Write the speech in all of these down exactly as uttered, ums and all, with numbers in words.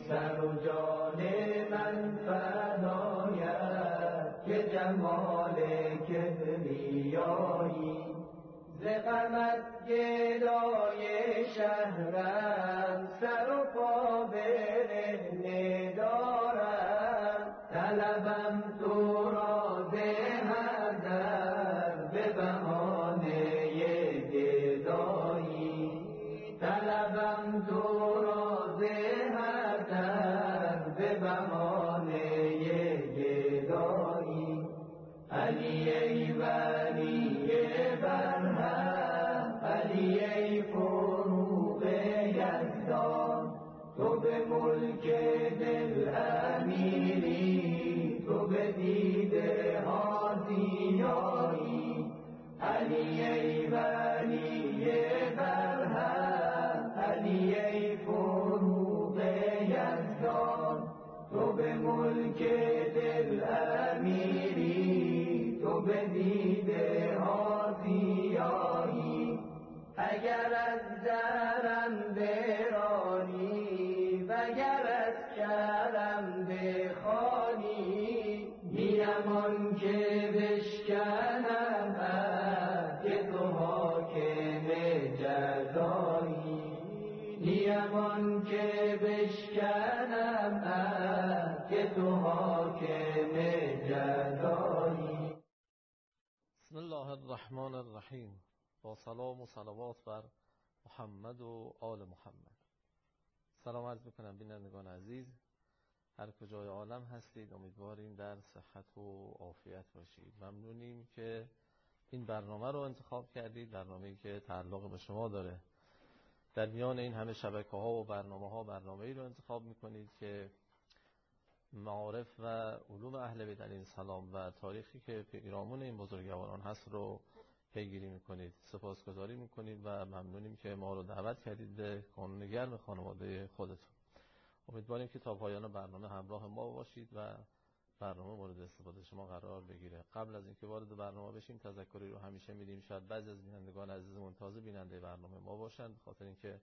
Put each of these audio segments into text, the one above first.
سر و جان من فدایت که جمال کبریایی، ز غمت گدای شهرم سر و پا برهنه دارم، طلبم تو را به هر در به بهانه گدایی، طلبم تو را به هر در به بهانه گدایی. علی ای ولی برهم، علی ای فروغ یزدان، تو به ملک دل امیری، تو به دیده ها زیایی. علی ای ولی برهم، علی ای فروغ یزدان، تو به ملک دل امیری، تو به دیده ها زیایی. اگر از درم برانی وگر از کرم بخوانی، نیم آن که بشکنم که تو حاکم جزایی، نیم آن که بشکنم که تو حاکم جزایی. بسم الله الرحمن الرحیم. با سلام و صلوات بر محمد و آل محمد. سلام عرض میکنم بینندگان عزیز، هر کجای عالم هستید، امیدواریم در صحت و عافیت باشید. ممنونیم که این برنامه رو انتخاب کردید، برنامه‌ای که تعلق به شما داره. در میان این همه شبکه‌ها و برنامه‌ها برنامه‌ای رو انتخاب میکنید که معارف و علوم اهل بیت علیهم السلام و تاریخی که پیرامون این بزرگواران هست رو پیگیری میکنید. سپاسگزاری میکنید و ممنونیم که ما رو دعوت کردید به کانون گرم خانواده خودتون. امیدواریم که تا پایان برنامه همراه ما باشید و برنامه مورد استفاده شما قرار بگیره. قبل از اینکه وارد برنامه بشیم تذکری رو همیشه میدیم، شاید بعضی از بینندگان عزیزمون تازه بیننده برنامه ما باشند، به خاطر اینکه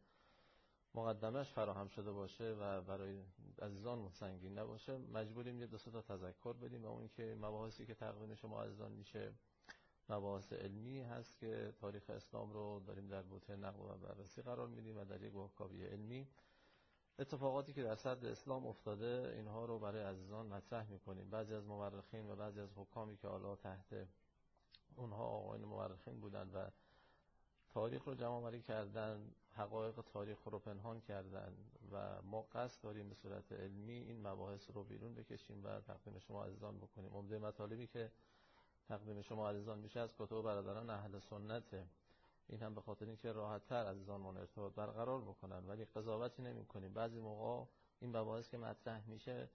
مقدمش فراهم شده باشه و برای عزیزان سنگین نباشه مجبوریم یه دو سه تا تذکر بدیم. و اون که مباحثی که تقدیم شما عزیزان میشه مباحث علمی هست که تاریخ اسلام رو داریم در بوته نقد و بررسی قرار میدیم و در یک واکاوی علمی اتفاقاتی که در صدر اسلام افتاده اینها رو برای عزیزان مطرح میکنیم. بعضی از مورخین و بعضی از حکامی که حالا تحت اونها آقایان مورخین بودن و تاریخ رو جمع‌آوری کردن، حقایق تاریخ رو پنهان کردن و ما قصد داریم به صورت علمی این مباحث رو بیرون بکشیم و تقدیم شما عزیزان بکنیم. عمده مطالبی که تقدیم شما عزیزان میشه از کتب برادران اهل سنت، این هم به خاطر اینکه راحت‌تر عزیزانمون ارتباط برقرار بکنن، ولی قضاوتی نمی‌کنیم. بعضی موقع این مباحث که مطرح میشه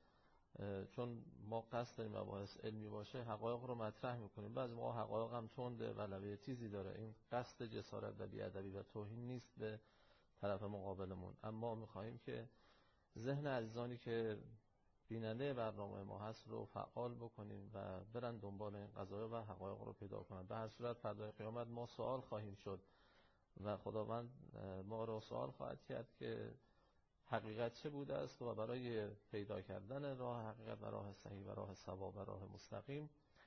چون ما قصد داریم مباحث علمی باشه حقایق رو مطرح می‌کنیم، بعضی موقع حقایق هم تنده و لبه تیزی داره. این قصد جسارت و بی‌ادبی و توهین نیست به طرف مقابلمون، اما می‌خواهیم که ذهن عزیزانی که بیننده برنامه ما هست رو فعال بکنیم و برن دنبال این قضایا و حقایق رو پیدا کنن. به هر صورت فردای قیامت ما سوال خواهیم شد و خداوند ما رو سوال خواهد کرد که حقیقت چه بوده است و برای پیدا کردن راه حقیقت و راه صحیح و راه صواب و راه مستقیم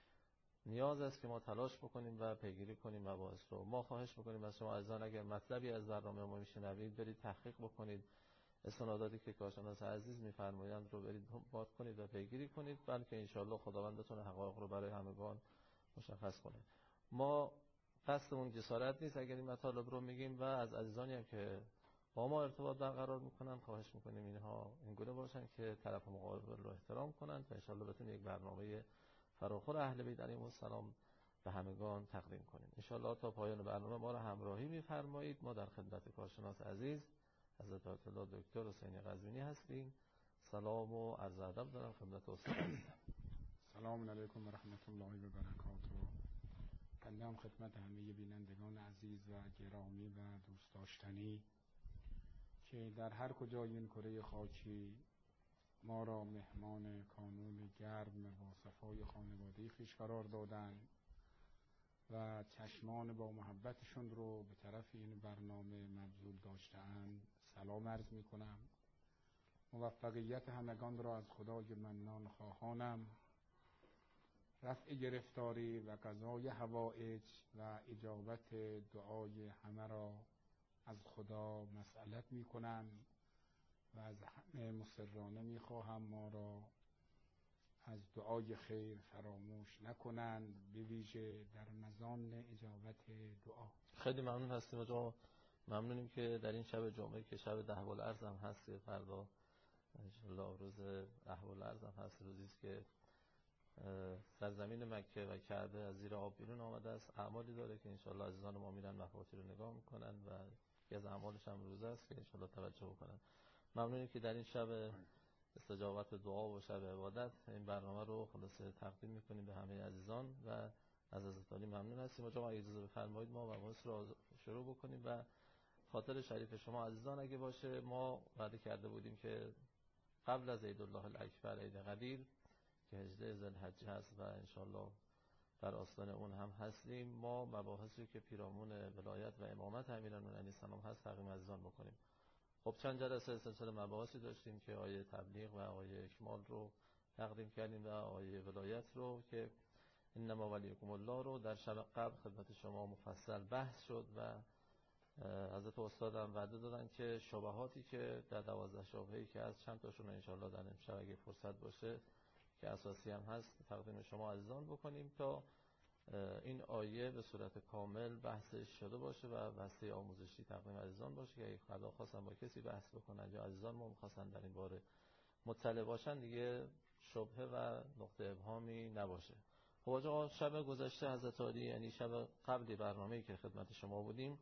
نیاز است که ما تلاش بکنیم و پیگیری کنیم مباحث رو. ما خواهش می‌کنیم از شما عزیزان اگر مطلبی از برنامه ما میشنوید برید تحقیق بکنید، استناداتی که کارشناس عزیز میفرمایند رو برید دنبال کنید و پیگیری کنید، بلکه انشالله خداوند بتونه حقایق رو برای همگان مشخص کنه. ما قصدمون جسارت نیست اگر این مطالب رو میگیم و از عزیزانی هم که با ما ارتباط برقرار میکنن خواهش میکنیم اینها اینگونه باشن که طرف مقابل رو احترام کنن تا انشالله بتونه یک برنامه فراخور اهل بیت علیهم السلام به همگان تقدیم کنیم. انشالله تا پایان برنامه ما رو همراهی میفرمایید. ما در خدمت کارشناس عزیز حضرت آیت الله دکتر حسینی قزوینی هستیم. سلام و عرض ادب دارم خدمت استاد عزیزم. سلام علیکم و رحمت الله و برکاته. بنده هم خدمت همه بینندگان عزیز و گرامی و دوست داشتنی که در هر کجای این کره خاکی ما را مهمان کانون گرم و صفای خانواده خویش قرار دادند و چشمان با محبتشون رو به طرف این برنامه مبذول داشته‌اند سلام عرض می کنم. موفقیت همگان را از خدای منان خواهانم. رفع گرفتاری و قضای حوائج و اجابت دعای همه را از خدا مسئلت می کنم و از همه مصرانه می خواهم ما را از دعای خیر فراموش نکنند، به ویژه در مزان اجابت دعا. خیلی ممنون هستیم آقا، ممنونیم که در این شب جمعه که شب ده الارض هم هست که فردا انشالله روز ده الارض هم هست، روزی است که سرزمین مکه و کعبه از زیر آب بیرون آمده است. اعمالی داره که انشالله عزیزان ما میرن مفاتیح رو نگاه میکنن و یکی از اعمالش هم روزه است که انشالله توجه بکنن. ممنونیم که در این شب استجابت دعا و شب عبادت این برنامه رو خلاصه تقدیم میکنیم به همه عزیزان و از حضرت عالی ممنون هستیم. آقا اجازه بفرمایید ما مباحث رو شروع بکنیم و خاطر شریف شما عزیزان اگه باشه، ما وعده کرده بودیم که قبل از عید الله الاکبر، عید قدیر که هجده ذوالحجه هست و انشالله در آستان اون هم هستیم، ما مباحثی که پیرامون ولایت و امامت امیرالمومنین علیه السلام هست تقدیم عزیزان بکنیم. خب چند جلسه سلسله مباحثی داشتیم که آیه تبلیغ و آیه اکمال رو تقدیم کردیم و آیه ولایت رو که انما ولیکم الله رو در شب قبل خدمت شما مفصل بحث شد و حضرت استاد هم وعده دادن که شبهاتی که در دوازده شبهه‌ای که از چند تاشون انشالله در امشب اگه فرصت باشه که اساسی هم هست تقدیم شما عزیزان بکنیم تا این آیه به صورت کامل بحثش شده باشه و بحثی آموزشی تقدیم عزیزان باشه که اگه خدا خواستن با کسی بحث بکنن یا عزیزان ما می‌خواستن در این باره مطلع باشن دیگه شبهه و نقطه ابهامی نباشه. خب آقا شب گذشته حضرت عالی، یعنی شب قبلی برنامه‌ای که خدمت شما بودیم،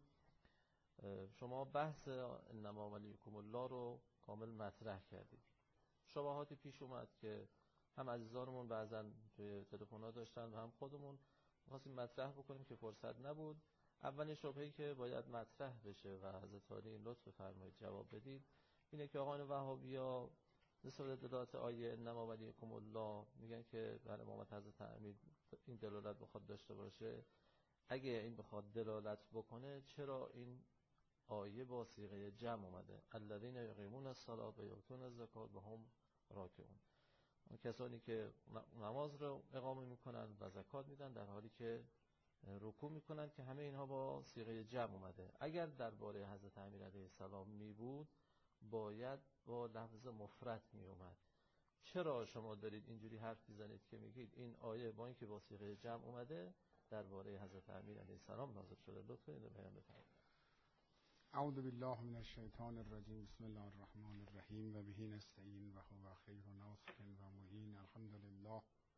شما بحث انما ولیکم الله رو کامل مطرح کردید. شبهاتی پیش اومد که هم عزیزانمون بعضا توی تلفن‌ها داشتن و هم خودمون خواستیم مطرح بکنیم که فرصت نبود. اولین شبهه‌ای که باید مطرح بشه و حضرت عالی لطف فرمایید جواب بدید اینه که آقایان وهابی‌ها نسبت دلالت آیه انما ولیکم الله میگن که بر امامت حضرت امیر این دلالت بخواد داشته باشه، اگه این بخواد دلالت بکنه چرا این آیه با صیغه جمع اومده؟ الذین یقیمون الصلاة و یؤتون الزکات و هم راکعون. اون کسانی که نماز رو اقامه میکنن و زکات میدن در حالی که رکوع میکنن، که همه اینها با صیغه جمع اومده. اگر درباره حضرت امیر علیه السلام می بود باید با لفظ مفرد می اومد. چرا شما دارید اینجوری حرف میزنید که میگید این آیه با اینکه با صیغه جمع اومده درباره حضرت امیر علیه السلام نازل شده؟ لطفاً اینو بیان بفرمایید. اعوذ بالله من الشیطان الرجیم، بسم الله الرحمن الرحیم و به نستعین و هو خیر ناصر و معین. الحمدلله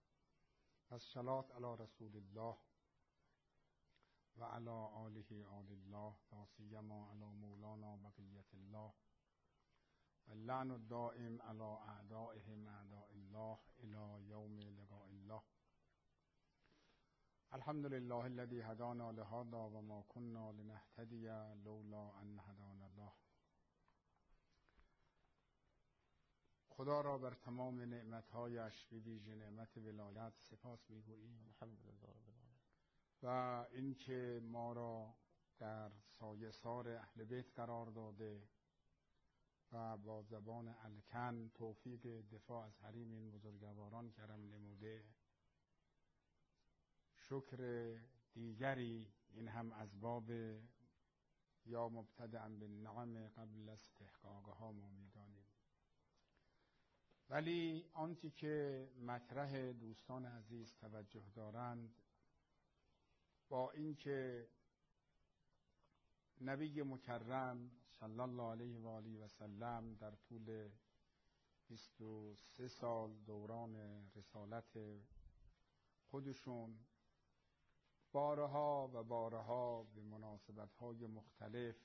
والصلاة علی رسول الله و علی آله آل الله لا سیما علی مولانا بقیة الله و اللعن الدائم علی اعدائهم اعداء الله الی یوم لقاء الله. الحمد لله الذي هدانا لهذا و ما كنا لنهتدي لولا ان هدانا الله. خدا را بر تمام نعمتهایش به ویژه نعمت ولایت سپاس میگوییم. الحمدلله رب العالمین. و اینکه ما را در سایه سار اهل بیت قرار داده و با زبان الکن توفیق دفاع از حریم این بزرگواران کرم نموده. شکر دیگری این هم از باب یا مبتدأ بالنعم قبل استحقاقها ما می‌دانیم. ولی آنچه که مطرح دوستان عزیز توجه دارند، با اینکه نبی مکرم صلی الله علیه و آله و سلم در طول بیست و سه سال دوران رسالت خودشون بارها و بارها به مناسبت‌های مختلف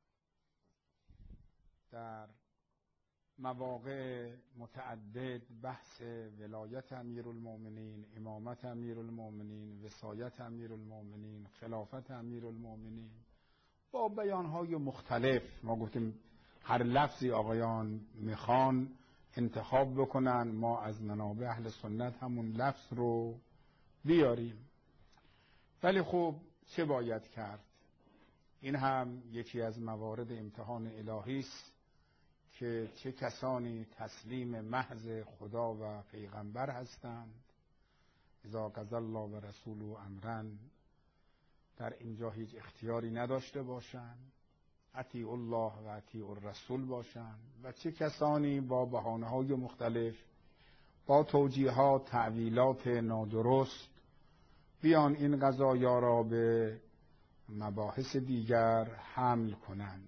در مواقع متعدد بحث ولایت امیرالمومنین، امامت امیرالمومنین، وصایت امیرالمومنین، خلافت امیرالمومنین با بیانهای مختلف، ما گفتیم هر لفظی آقایان میخوان انتخاب بکنن، ما از منابع اهل سنت همون لفظ رو بیاریم. ولی خب چه باید کرد؟ این هم یکی از موارد امتحان الهی است که چه کسانی تسلیم محض خدا و پیغمبر هستند. اذا قضى الله و رسوله امرا، در اینجا هیچ اختیاری نداشته باشند، اطیعوا الله و اطیعوا الرسول باشند. و چه کسانی با بهانه‌های مختلف، با توجیهات، تعویلات نادرست بیان این قضایا را به مباحث دیگر حمل کنند.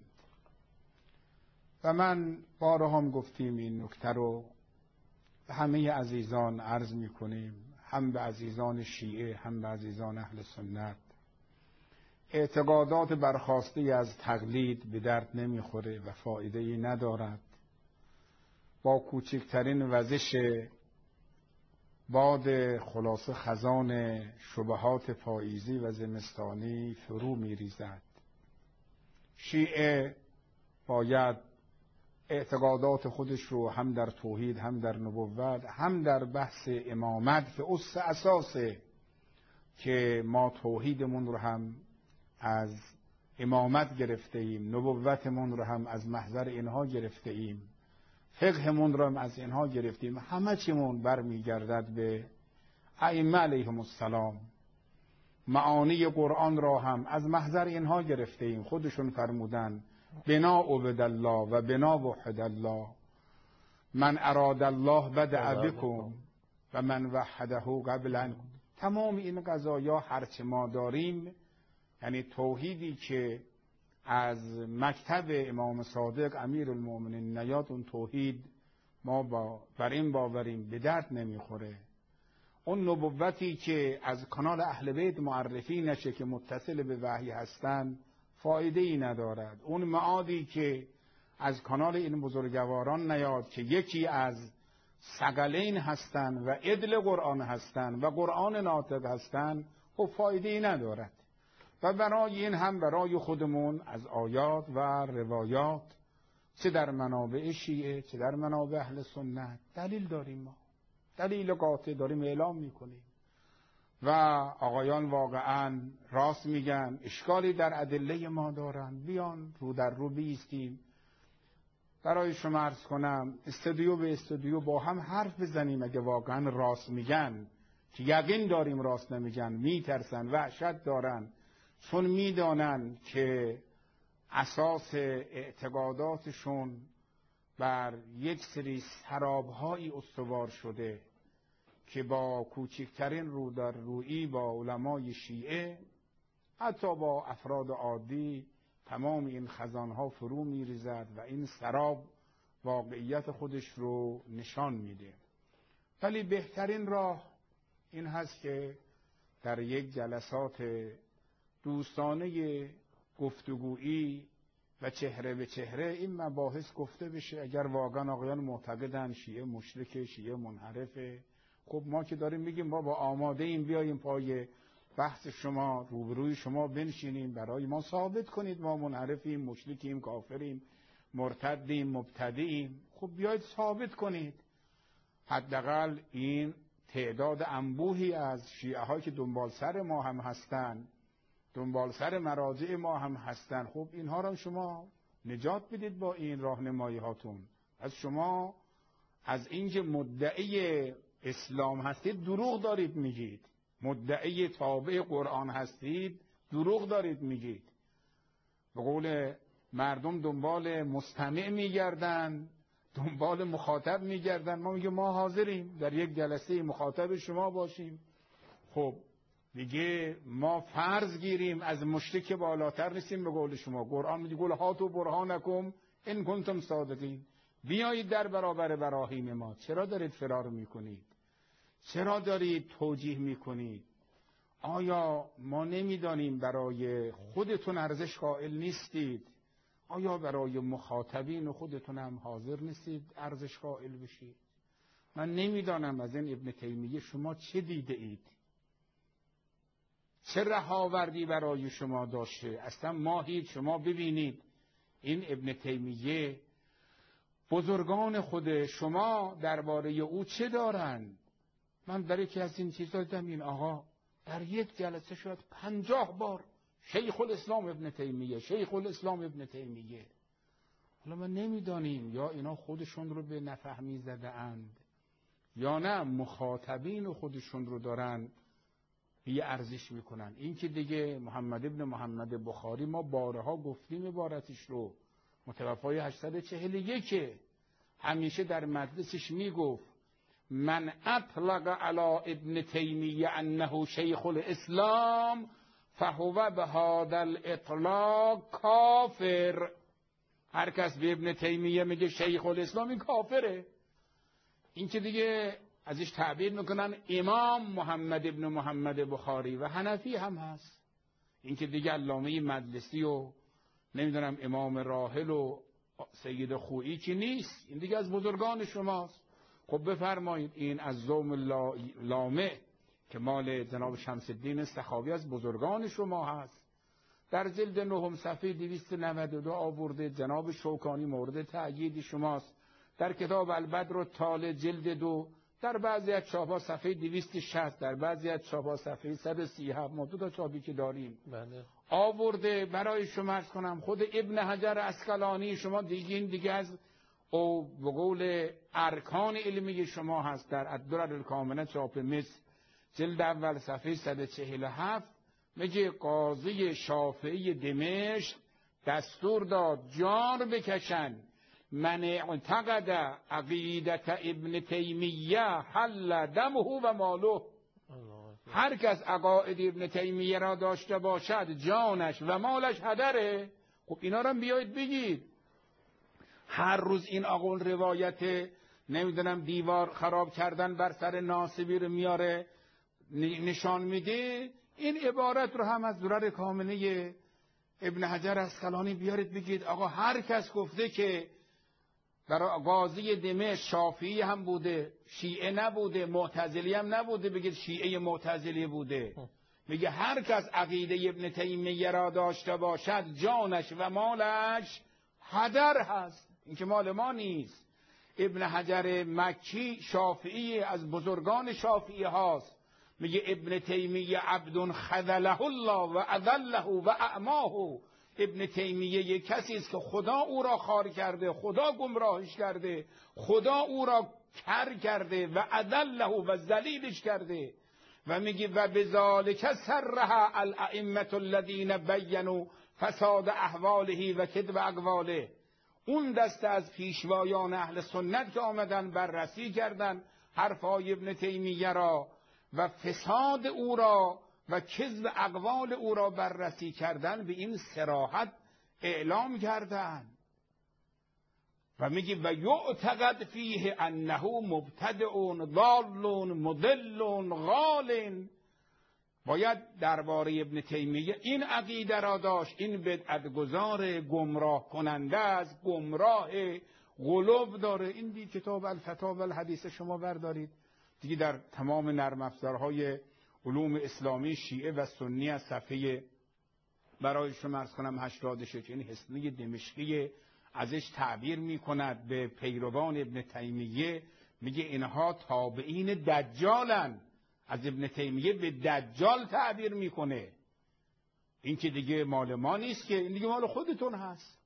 و من بارها هم گفتیم این نکته رو به همه عزیزان عرض می کنیم، هم به عزیزان شیعه هم به عزیزان اهل سنت. اعتقادات برخاسته از تقلید به درد نمیخوره و فایده‌ای ندارد. با کوچکترین وزش باد خلاصه خزان شبهات پاییزی و زمستانی فرو میریزد. شیعه باید اعتقادات خودش رو هم در توحید، هم در نبوت، هم در بحث امامت که اس اساسه، که ما توحیدمون رو هم از امامت گرفته ایم، نبوتمون رو هم از محضر اینها گرفته ایم، فقهمون رو هم از اینها گرفتیم، همه چیمون برمیگردد به ائمه علیهم السلام. معانی قرآن را هم از محضر اینها گرفته ایم. خودشون فرمودن بنا عبد الله و بنا وحد الله، من اراد الله بدع بکم و من وحده قبل ان. تمام این قضایا هرچه ما داریم، یعنی توحیدی که از مکتب امام صادق امیرالمؤمنین نیاد، اون توحید ما با بر این باوریم به درد نمیخوره. اون نبوتی که از کانال اهل بیت معرفی نشه که متصل به وحی هستند فایده ای ندارد. اون معادی که از کانال این بزرگواران نیاد که یکی از ثقلین هستند و عدل قرآن هستند و قرآن ناطق هستند، خب فایده ای ندارد. و برای این هم برای خودمون از آیات و روایات، چه در منابع شیعه چه در منابع اهل سنت، دلیل داریم. ما دلیل قاطع داریم اعلام میکنیم و آقایان واقعا راست میگن، اشکالی در ادله ما دارن، بیان رو در رو بیستیم. برای شما عرض کنم، استودیو به استودیو با هم حرف بزنیم. اگه واقعا راست میگن، که یقین داریم راست نمیگن، میترسن، وحشت دارن، چون میدانن که اساس اعتقاداتشون بر یک سری سرابهایی استوار شده که با کوچکترین رو در رویی با علمای شیعه، حتی با افراد عادی، تمام این خزانها فرو میریزد و این سراب واقعیت خودش رو نشان میده. ولی بهترین راه این هست که در یک جلسات دوستانه گفتگویی و چهره به چهره این مباحث گفته بشه. اگر واقعا آقایان معتقدن شیعه مشرک، شیعه منحرفه، خب ما که داریم میگیم ما با آماده این بیاییم پای بحث شما، روبروی شما بنشینیم، برای ما ثابت کنید ما منحرفیم، مشرکیم، کافریم، مرتدیم، مبتدعیم. خب بیایید ثابت کنید. حداقل این تعداد انبوهی از شیعه ها که دنبال سر ما هم هستن، دنبال سر مراجع ما هم هستن، خب اینها را شما نجات بدید با این راهنمایی هاتون. از شما از اینکه مدعی اسلام هستید دروغ دارید میگید، مدعی تابع قرآن هستید دروغ دارید میگید. به قول مردم دنبال مستمع میگردن، دنبال مخاطب میگردن. ما میگه ما حاضریم در یک جلسه مخاطب شما باشیم. خب دیگه ما فرض گیریم از مشرک بالاتر نیستیم. به قول شما قرآن میگه قل هاتوا برهانکم ان کنتم صادقین، بیایید در برابر براهین ما. چرا دارید فرار میکنید؟ چرا دارید توجیه میکنید؟ آیا ما نمیدانیم برای خودتون ارزش قائل نیستید؟ آیا برای مخاطبین خودتون هم حاضر نیستید ارزش قائل بشید؟ من نمیدانم از این ابن تیمیه شما چه دیده اید، چه رهاوردی برای شما داشته. اصلا ما هیچ، شما ببینید این ابن تیمیه بزرگان خود شما درباره او چه دارند. من در یکی از این چیزا دیدم این آقا در یک جلسه شاید پنجاه بار شیخ الاسلام ابن تیمیه، شیخ الاسلام ابن تیمیه. حالا ما نمیدانیم یا اینا خودشون رو به نفهمی زده اند یا نه مخاطبین خودشون رو دارن بی ارزش میکنن. این که دیگه محمد ابن محمد بخاری ما بارها گفتیم عبارتش رو، متوفای هشتصد و چهل و یک، همیشه در مجلسش میگفت من اطلق علی ابن تیمیه انه شیخ الاسلام فهو بهذا الاطلاق کافر. هر کس به ابن تیمیه میگه شیخ الاسلام این کافره. این که دیگه ازش تعبیر میکنن امام محمد ابن محمد بخاری و حنفی هم هست. این که دیگه علامه مجلسی و نمیدونم امام راحل و سید خویی که نیست، این دیگه از بزرگان شماست. خب بفرمایید این از زوم لامع که مال جناب شمس الدین سخاوی از بزرگان شما هست، در جلد نهم صفحه دویست و نود و دو آورده. جناب شوکانی مورد تأیید شماست. در کتاب البدر الطالع جلد دو در بعضی از چاپ‌ها صفحه دویست و شصت، در بعضی از چاپ‌ها صفحه صد و سی و هفت، ما دو تا چاپی که داریم بله. آورده. برای شما عرض کنم خود ابن حجر عسقلانی شما دیگه این دیگه از او به قول ارکان علمی شما هست، در الدرر الکامنه چاپ مصر جلد اول صفحه صد و چهل و هفت میگه قاضی شافعی دمشق دستور داد جان بکشن من اعتقد عقیدت ابن تیمیه حل دمه و ماله. هر کس عقاید ابن تیمیه را داشته باشد جانش و مالش هدره. خب اینا رو بیایید بگید. هر روز این آقول روایت نمیدونم دیوار خراب کردن بر سر ناصبی رو میاره نشان میده. این عبارت رو هم از درر کامنه ابن حجر عسقلانی بیارید بگید آقا هر کس گفته که در قاضی دمشق شافعی هم بوده، شیعه نبوده، معتزلی هم نبوده، بگید شیعه معتزلی بوده. میگه هر کس عقیده ابن تیمیه را داشته باشد جانش و مالش هدر هست. این که مال ما نیست. ابن حجر مکی شافعی از بزرگان شافعی هاست. میگه ابن تیمیه عبد خذله الله و اذله و اعماه. ابن تیمیه یک کسی است که خدا او را خار کرده، خدا گمراهش کرده، خدا او را کر کرده و اذله و ذلیلش کرده. و میگه و بذالک سرها الائمه الذین بینوا فساد احواله و کذب اقواله. اون دسته از پیشوایان اهل سنت که آمدن بررسی کردن حرفای ابن تیمیه را و فساد او را و کذب اقوال او را بررسی کردن، به این صراحت اعلام کردن و میگه و یعتقد فیه انه مبتدع ضال مضل غال. باید درباره ابن تیمیه این عقیده را داشت، این بدعتگذار گمراه کننده است، گمراه غلو داره. این دی کتاب الفتاوی الحدیث شما بردارید دیگه در تمام نرم افزارهای علوم اسلامی شیعه و سنی از صفحه برای شما عرض کنم هشتاد و شش، یعنی حسنی دمشقی ازش تعبیر میکند به پیروان ابن تیمیه. میگه اینها تابعین دجالن. از ابن تیمیه به دجال تعبیر میکنه. این که دیگه مال ما نیست که، این دیگه مال خودتون هست.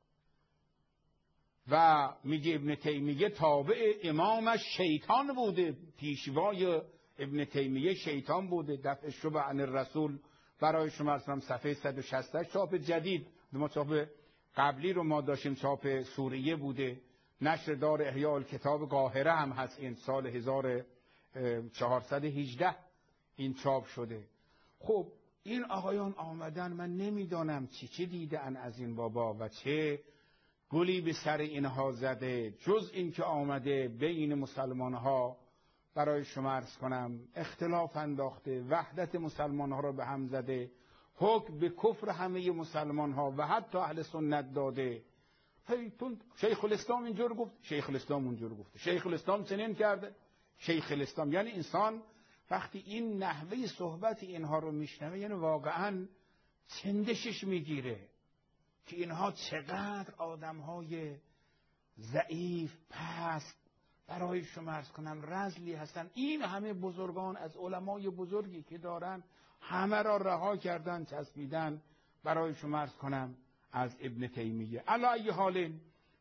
و میگه ابن تیمیه تابع امامش شیطان بوده، پیشوای ابن تیمیه شیطان بوده. دفع شبه عن الرسول برای شما ارسلم صفحه صد و شصت چاپ جدید. ما چاپ قبلی رو ما داشتیم چاپ سوریه بوده. نشر دار احیاء الکتاب قاهره هم هست، این سال هزار و چهارصد و هجده این چاپ شده. خب این آقایان آمدن، من نمیدانم چی چی دیدن از این بابا و چه گلی به سر اینها زده، جز این که آمده بین مسلمان ها برای شما عرض کنم اختلاف انداخته، وحدت مسلمان ها را به هم زده، حکم به کفر همه مسلمان ها و حتی اهل سنت داده. شیخ الاسلام اینجور گفت، شیخ الاسلام اونجور گفت، شیخ الاسلام چنین کرده، شیخ الاسلام. یعنی انسان وقتی این نحوه صحبت اینها رو میشنوه یعنی واقعا چندشش میگیره که اینها چقدر آدمهای ضعیف پست برای شما عرض کنم رذلی هستن. این همه بزرگان از علمای بزرگی که دارن همه را رها کردن، چسبیدن برای شما عرض کنم از ابن تیمیه. علی ای حال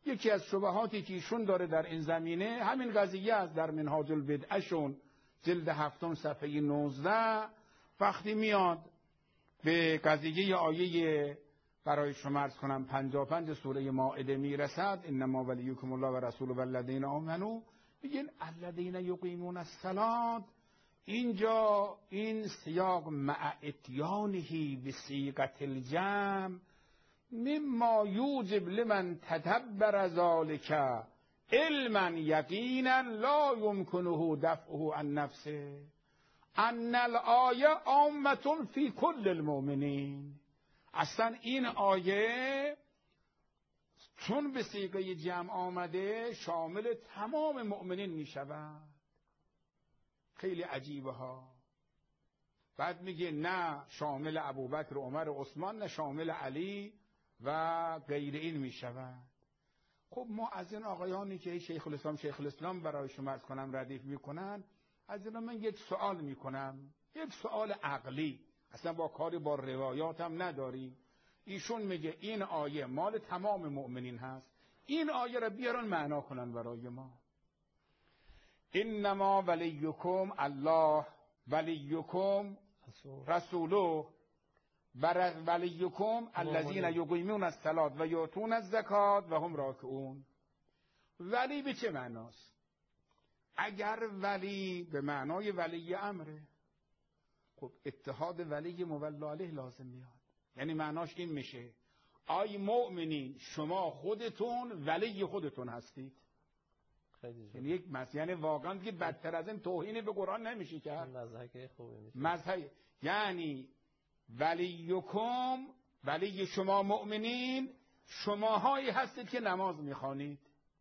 یکی از شبهاتی که ایشون داره در این زمینه همین قضیه است. در منهاج البدعشون جلد هفتم صفحه نوزده وقتی میاد به قضیه آیه برای شما عرض کنم پنجاه و پنج سوره مائده میرسد، انما ولیکم الله و رسوله والذین آمنوا، میگن الذین یقیمون الصلاة. اینجا این سیاق مع اتیانه بصیغة الجمع مما یوجب لمن تدبر ذلك علما یقینا لا یمکنه دفعه عن نفسه ان الآیه عامة فی کل المؤمنین. اصلا این آیه چون به صیغه جمع آمده شامل تمام مؤمنین می شود. خیلی عجیبه ها. بعد میگه نه شامل ابوبکر عمر عثمان، نه شامل علی و غیر این می شود. خب ما از این آقایانی که شیخ الاسلام شیخ الاسلام برای شما از کنم ردیف میکنن، از این من یک سوال میکنم، یک سوال عقلی، اصلا با کاری با روایات هم نداریم. ایشون میگه این آیه مال تمام مؤمنین هست، این آیه را بیارن معنا کنن برای ما. انما ولیکم الله ولیکم رسوله ولیکم الذین یقیمون الصلاة و یؤتون الزکات و هم راکعون. ولی به چه معناست؟ اگر ولی به معنای ولی امره، خب اتحاد ولی مولا علیه لازم میاد. یعنی معناش این میشه آی مؤمنین شما خودتون ولی خودتون هستید. یعنی یک مس یعنی واقعا دیگه بدتر از این توهین به قرآن نمیشه کرد. مزحک خوبی میشه. مزحک یعنی ولیکم، ولی شما مؤمنین شماهایی هستید که نماز میخوانید.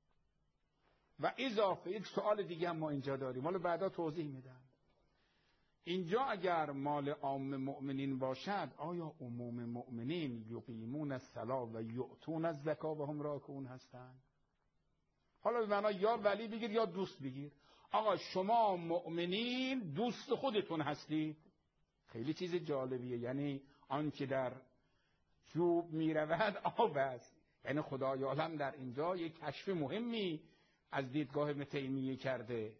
و اضافه یک سوال دیگه هم ما اینجا داریم، حالا بعدا توضیح میدم. اینجا اگر مال عام مؤمنین باشد، آیا عموم مؤمنین یقیمون الصلاة و یؤتون الزکات و هم راکعون هستند؟ حالا به معنی یا ولی بگیر یا دوست بگیر. آقا شما مؤمنین دوست خودتون هستید. خیلی چیز جالبیه. یعنی آنچه در جوب میرود آب است. یعنی خدای عالم در اینجا یک کشف مهمی از دیدگاه ابن تیمیه کرده.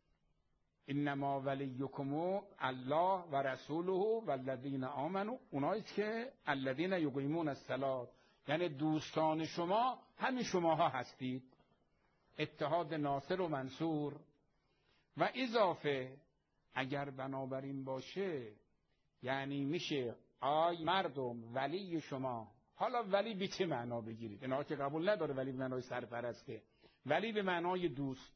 انما ولیکم الله و رسوله والذین آمنوا، اونایی که الذین یقیمون الصلاة، یعنی دوستان شما همین شماها هستید. اتحاد ناصر و منصور. و اضافه اگر بنابراین باشه یعنی میشه آی مردم ولی شما. حالا ولی به چه معنا بگیرید؟ اینا که قبول نداره ولی به معنای سرپرسته، ولی به معنای دوست.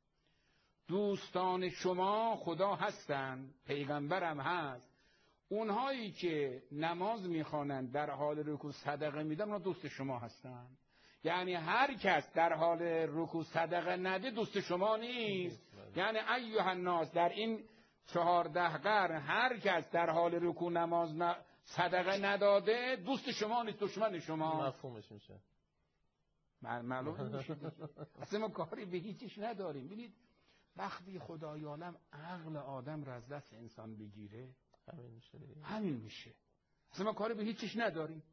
دوستان شما خدا هستند، پیغمبرم هست. اونهایی که نماز میخوانند در حال رکوع صدقه میدن اونا دوست شما هستند. یعنی هر کس در حال رکوع صدقه نده دوست شما نیست. یعنی ایها الناس در این چهارده قرن هر کس در حال رکوع نماز ن... صدقه نداده دوست شما نیست، دشمن شما. مفهومش میشه. معلوم میشه دیگه. اصلا ما کاری به هیچیش نداریم. ببینید وقتی خدای عالم عقل آدم را از دست انسان بگیره همین میشه دیگه. همین میشه. اصلا ما کاری به هیچیش نداریم.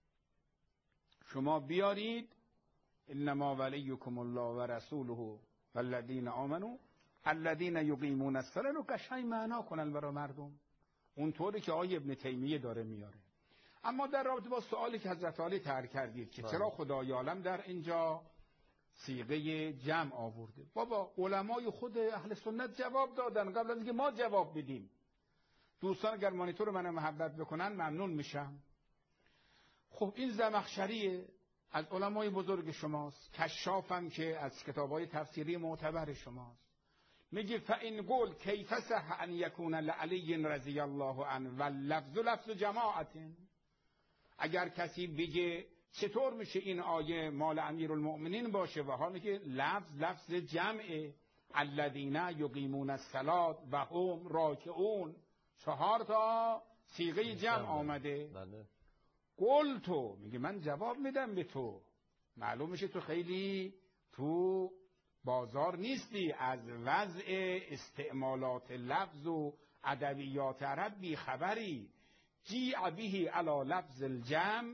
شما بیارید انما ولیکم الله و رسوله والذین آمنوا الذین یقیمون الصلاة رو قشنگ معنا کنن برای مردم، اونطوری که آیه ابن تیمیه داره میاره. اما در رابطه با سوالی که حضرت علی طرح کردید که چرا خدای عالم در اینجا صیغه جمع آورده، بابا علمای خود اهل سنت جواب دادن قبل از اینکه ما جواب بدیم. دوستان اگر مانیتور منو محبت بکنن ممنون میشم. خب این زمخشری از علمای بزرگ شماست، کشافم که از کتابای تفسیری معتبر شماست. میگه فإن قول کیف صح ان یکون لعلی رضی الله عنه و لفظ لفظ جماعت. اگر کسی بگه چطور میشه این آیه مال امیرالمؤمنین باشه و حالی که لفظ لفظ جمعه، الذین یقیمون الصلاة و هم راکعون، چهار تا صیغه جمع آمده. قول تو میگه من جواب میدم به تو، معلوم میشه تو خیلی تو بازار نیستی، از وضع استعمالات لفظ و ادبیات عرب بی خبری. جیع به علی لفظ الجمع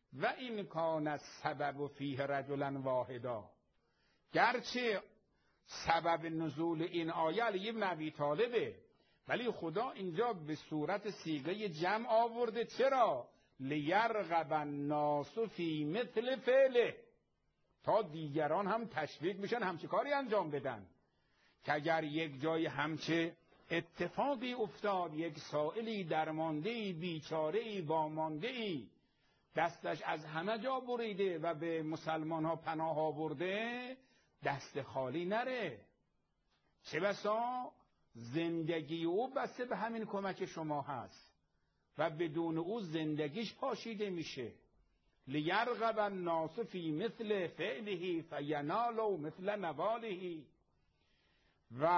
و این کان السبب فیه رجلا واحدا. گرچه سبب نزول این آیه علی ابن ابی طالبه، ولی خدا اینجا به صورت صیغه جمع آورده. چرا؟ لیرغب الناس فی مثل فعله، تا دیگران هم تشویق بشن همچه کاری انجام بدن. که اگر یک جای همچه اتفاقی افتاد، یک سائلی درمانده‌ای، بیچاره‌ای، وامانده‌ای دستش از همه جا بریده و به مسلمان ها پناه آورده، دست خالی نره. چه بسا زندگی او بسته به همین کمک شما هست و بدون او زندگیش پاشیده میشه. لیرغب الناس فی مثل فعله فینالوا مثل نواله و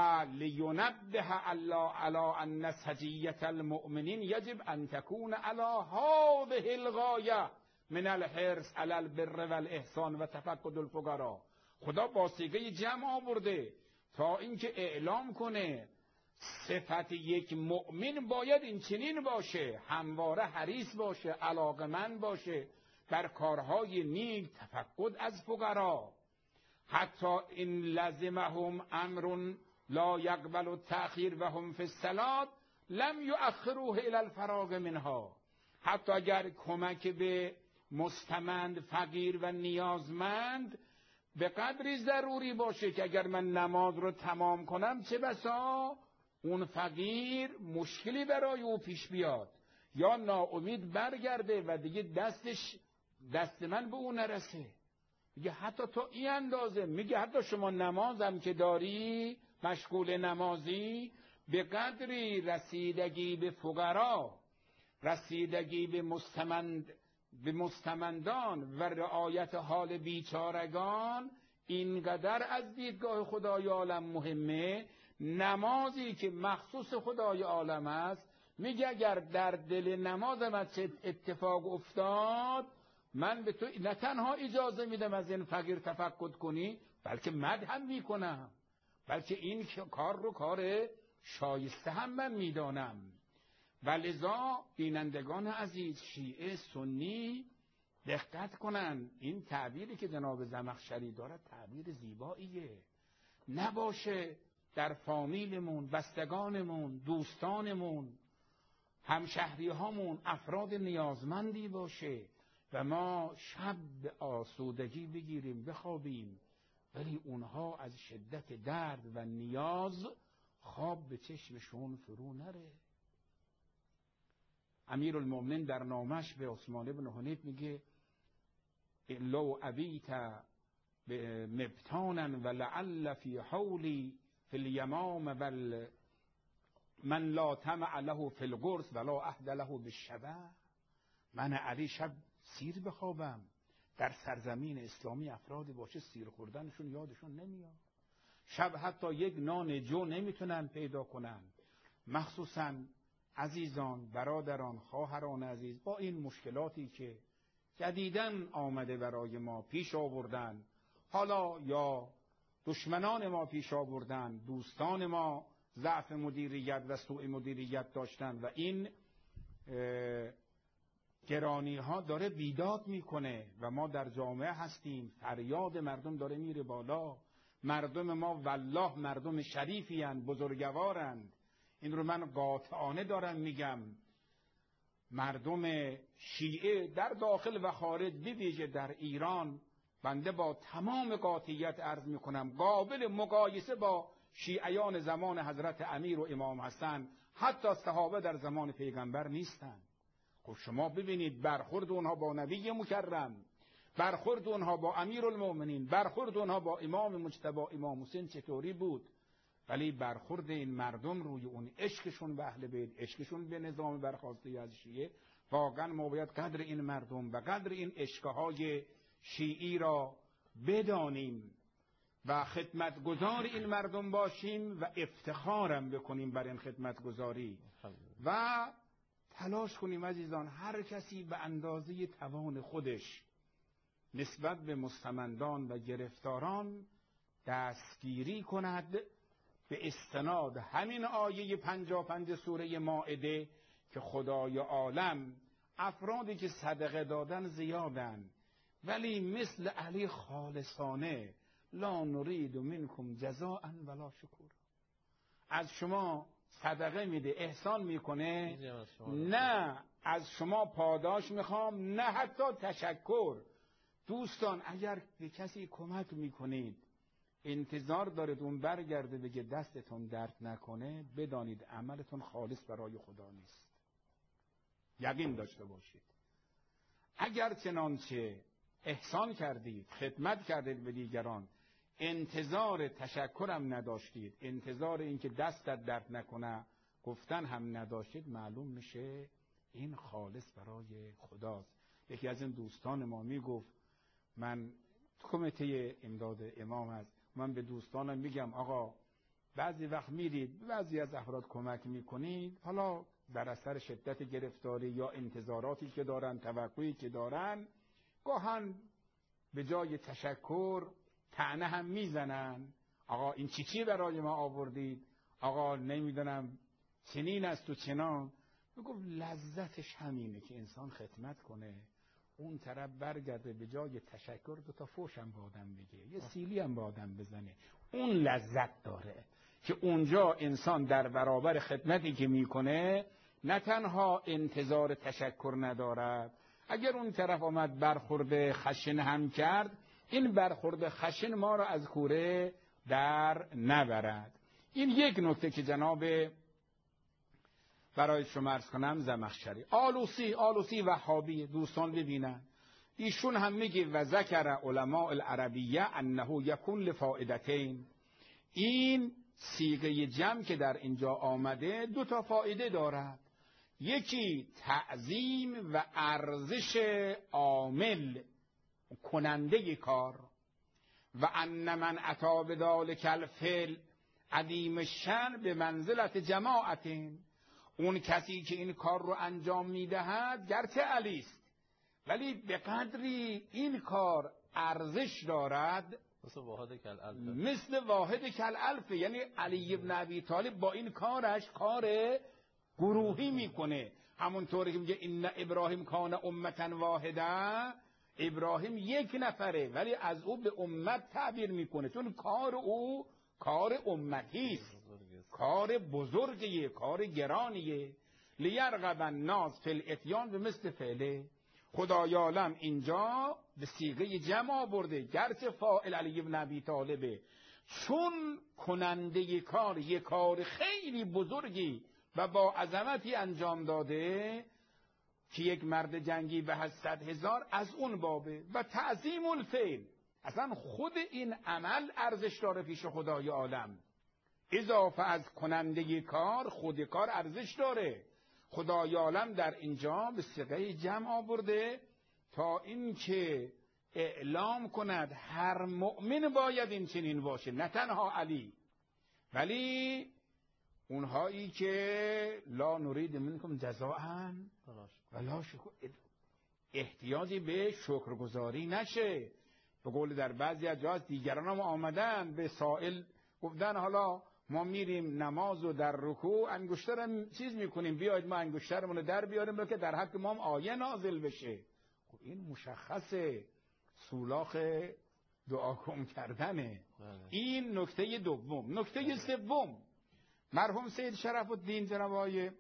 لینبه الله علی ان سجیة المؤمنین یجب ان تکون علی هذه الغایه من الحرص علی البر والاحسان و تفقد الفقراء. خدا با صیغه جمع آورده تا اینکه اعلام کنه صفت یک مؤمن باید این چنین باشه، همواره حریص باشه، علاقمند باشه بر کارهای نیک، تفقد از فقرا. حتی این لزمهم امر لا یقبل التأخیر و هم فی الصلاة لم یؤخروه الی الفراغ منها. حتی اگر کمک به مستمند، فقیر و نیازمند به قدری ضروری باشه که اگر من نماز رو تمام کنم چه بسا اون فقیر مشکلی برای او پیش بیاد یا ناامید برگرده و دیگه دستش دست من به او نرسه. میگه حتی تو این اندازه، میگه حتی شما نمازم که داری، مشغول نمازی، به قدری رسیدگی به فقرا، رسیدگی به مستمند به مستمندان و رعایت حال بیچارگان اینقدر از دیدگاه خدای عالم مهمه. نمازی که مخصوص خدای عالم است، میگه اگر در دل نمازم از چه اتفاق افتاد، من به تو نه تنها اجازه میدم از این فقیر تفقد کنی، بلکه مد هم میکنم، بلکه این کار رو کار شایسته هم من میدانم. ولذا بینندگان عزیز، شیعه سنی دقت کنن، این تعبیری که جناب زمخشری داره تعبیر زیباییه. نباشه در فامیلمون، بستگانمون، دوستانمون، همشهری هامون افراد نیازمندی باشه و ما شب به آسودگی بگیریم بخوابیم، ولی اونها از شدت درد و نیاز خواب به چشمشون فرو نره. امیرالمومنین در نامش به عثمان بن حنیف میگه لو ابیت مبتانا ولعل فی حولی فی الیمام بل من لا طمع له فی القرص ولا عهد له بالشبع. من علی شب سیر بخوابم، در سرزمین اسلامی افرادی باشه سیر خوردنشون یادشون نمیاد، شب حتی یک نان جو نمیتونن پیدا کنن. مخصوصاً عزیزان، برادران، خواهران عزیز، با این مشکلاتی که جدیداً آمده برای ما پیش آوردن، حالا یا دشمنان ما پیش آوردن، دوستان ما ضعف مدیریت و سوء مدیریت داشتن و این گرانی ها داره بیداد میکنه و ما در جامعه هستیم، فریاد مردم داره میره بالا. مردم ما والله مردم شریفی هستند، بزرگوارند، این رو من قاطعانه دارم میگم. مردم شیعه در داخل و خارج، بویژه در ایران، بنده با تمام قاطعیت عرض میکنم قابل مقایسه با شیعیان زمان حضرت امیر و امام حسن، حتی صحابه در زمان پیغمبر نیستند. خب شما ببینید برخورد اونها با نبی مکرم، برخورد اونها با امیرالمومنین، برخورد اونها با امام مجتبی امام حسین چطوری بود. ولی برخورد این مردم روی اون عشقشون به اهل بیت، عشقشون به نظام برخواسته از شیعه، واقعا ما باید قدر این مردم و قدر این عشقهای شیعی را بدانیم و خدمتگزار این مردم باشیم و افتخارم بکنیم بر این خدمتگزاری و تلاش کنیم عزیزان هر کسی به اندازه توان خودش نسبت به مستمندان و گرفتاران دستگیری کند به استناد همین آیه پنجاه و پنج سوره مائده که خدای عالم افرادی که صدقه دادن زیادن، ولی مثل علی خالصانه لا نرید منکم جزاء ولا شکور. از شما صدقه میده، احسان میکنه، نه از شما پاداش میخوام، نه حتی تشکر. دوستان اگر به کسی کمک میکنید انتظار دارید اون برگرده بگه دستتون درد نکنه، بدانید عملتون خالص برای خدا نیست. یقین داشته باشید. اگر چنانچه احسان کردید، خدمت کردید به دیگران، انتظار تشکرم نداشتید، انتظار اینکه دستت درد نکنه گفتن هم نداشتید، معلوم میشه این خالص برای خداست. یکی از این دوستان ما میگفت، من کمیته امداد امام هست، من به دوستانم میگم آقا بعضی وقت میرید بعضی از افراد کمک میکنید، حالا در اثر شدت گرفتاری یا انتظاراتی که دارن، توقعی که دارن، گاهن به جای تشکر طعنه هم میزنن. آقا این چی چی برای ما آوردید، آقا نمیدونم چنین است و چنان. میگم لذتش همینه که انسان خدمت کنه، اون طرف برگرده به جای تشکر دو تا فوش هم به آدم بگه، یه سیلی هم به آدم بزنه. اون لذت داره که اونجا انسان در برابر خدمتی که میکنه نه تنها انتظار تشکر ندارد، اگر اون طرف آمد برخورد خشن هم کرد، این برخورد خشن ما را از کوره در نبرد. این یک نکته که جناب برای شما عرض کنم زمخشری. آلوسی آلوسی وهابی دوستان ببینن، ایشون هم میگه و ذکر علماء العربیه انه یکون لفائدتین. این صیغه جمع که در اینجا آمده دو تا فایده دارد. یکی تعظیم و ارزش عامل کننده کار، و ان من اتی بذلک الفعل عظیم الشأن به منزلت جماعتین. اون کسی که این کار رو انجام میدهد گرچه علی است، ولی به قدری این کار ارزش دارد مثل واحد کالالف، مثل واحد کالالف. یعنی علی ابن ابی طالب با این کارش کار گروهی میکنه، همونطوری که میگه ان ابراهیم کان امتا واحده، ابراهیم یک نفره ولی از او به امت تعبیر میکنه، چون کار او کار امتی است، کار بزرگیه، کار گرانیه. لیرغب الناس فی الاتیان به مثل فعله. خدای عالم اینجا به صیغه جمع آورده، گرچه فاعل علی بن ابی طالبه، چون کننده کار یک کار خیلی بزرگی و با عظمتی انجام داده که یک مرد جنگی به صد هزار از اون بابه. و تعظیم الفعل، اصلا خود این عمل ارزش داره پیش خدای عالم، اضافه از کننده کار خود کار ارزش داره. خدای عالم در اینجا به صیغه جمع آورده تا اینکه اعلام کند هر مؤمن باید این چنین باشه، نه تنها علی، ولی اونهایی که لا نرید منکم جزاء ولا شکور، احتیاجی به شکرگزاری نشه. به قول در بعضی از جاها دیگران هم آمدن به سائل گفتن حالا ما میریم نماز و در رکوع انگشترم چیز میکنیم، بیاید ما انگشترمون رو در بیاریم که در حق ما هم آیه نازل بشه. خب این مشخصه سولاخ دعا کن کردنه. این نکته دوم. نکته سوم، مرحوم سید شرف الدین جناب آقای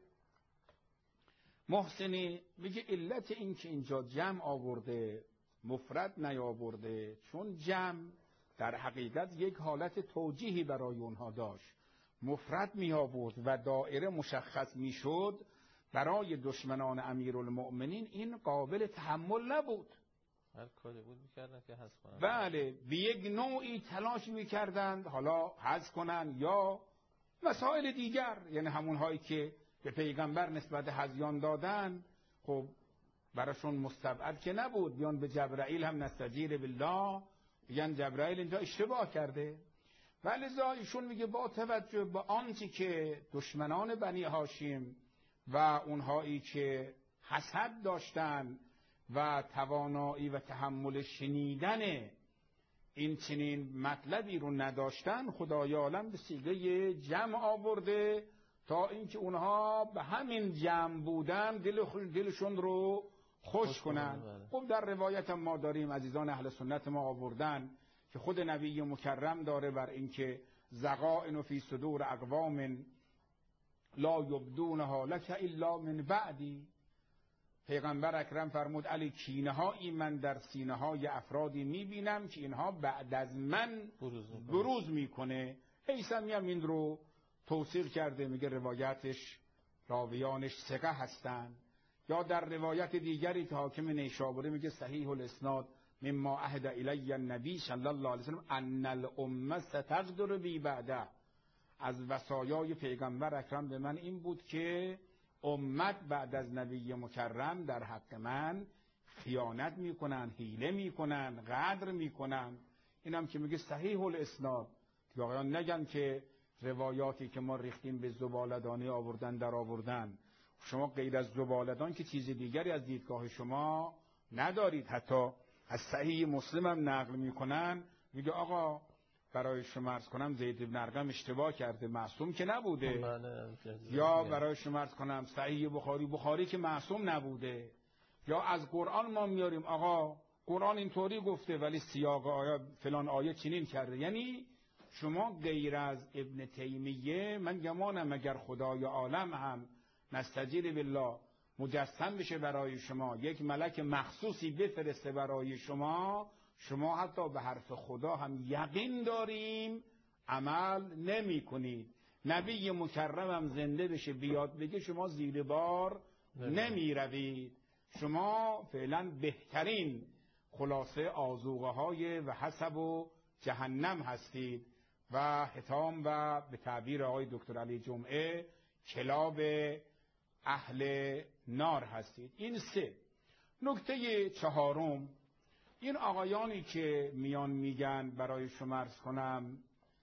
محسنی میگه علت این که اینجا جمع آورده مفرد نیاورده، چون جمع در حقیقت یک حالت توجیهی برای اونها داشت. مفرد می آورد و دایره مشخص می شد، برای دشمنان امیرالمؤمنین این قابل تحمل نبود. هر کاری بود میکردن که حذف کنن. بله، به یک نوعی تلاش میکردند حالا حذف کنن یا مسائل دیگر، یعنی همون هایی که به پیغمبر نسبت هذیان دادن، خب براشون مستبعد که نبود، بیان به جبرائیل هم نستجیر بالله بگن جبرائیل اینجا اشتباه کرده. ولی ایشون میگه با توجه به آنچه که دشمنان بنی هاشم و اونهایی که حسد داشتن و توانایی و تحمل شنیدن این چنین مطلبی رو نداشتن، خدای عالم به صیغه جمع آورده تا اینکه اونها به همین جمع بودن دل دلشون رو خوش کنن. خب در روایت ما داریم عزیزان اهل سنت ما آوردن که خود نبی مکرم داره بر اینکه زغائن فی صدور اقوام لا یبدونها لک الا من بعدی. پیغمبر اکرم فرمود علی کینه هایی من در سینه های افرادی میبینم که اینها بعد از من بروز میکنه. هیثمی هم این رو توصیق کرده، میگه روایتش راویانش ثقه هستند. یا در روایت دیگری که حاکم نیشابوری میگه صحیح الاسناد مما عهد الی النبی صلی الله علیه وسلم ان الامه ستغدر بی بعده. از وصایای پیغمبر اکرم به من این بود که امت بعد از نبی مکرم در حق من خیانت میکنن، حیله میکنن، غدر میکنن. اینم که میگه صحیح الاسناد، که آقایان نگن که روایاتی که ما ریختیم به زبالدانی آوردن در آوردن. شما غیر از زبالدان که چیز دیگری از دیدگاه شما ندارید. حتی از صحیح مسلم هم نقل میکنن، میگه آقا برای شما عرض کنم زید بن ارقم اشتباه کرده، معصوم که نبوده. یا برای شما عرض کنم صحیح بخاری، بخاری که معصوم نبوده. یا از قرآن ما میاریم آقا قرآن اینطوری گفته ولی سیاق آیه فلان آیه چنین کرده. یعنی شما غیر از ابن تیمیه، من گمانم اگر خدای عالم هم نستجیر بالله مجسم بشه برای شما، یک ملک مخصوصی بفرسته برای شما، شما حتی به حرف خدا هم یقین داریم عمل نمی کنید. نبی مکرم هم زنده بشه بیاد بگه شما زیر بار نمی روید. شما فعلا بهترین خلاصه آذوقه های و حسب و جهنم هستید و حتام و به تعبیر آقای دکتر علی جمعه کلاب اهل نار هستید. این سه. نکته چهارم، این آقایانی که میان میگن برای شما عرض کنم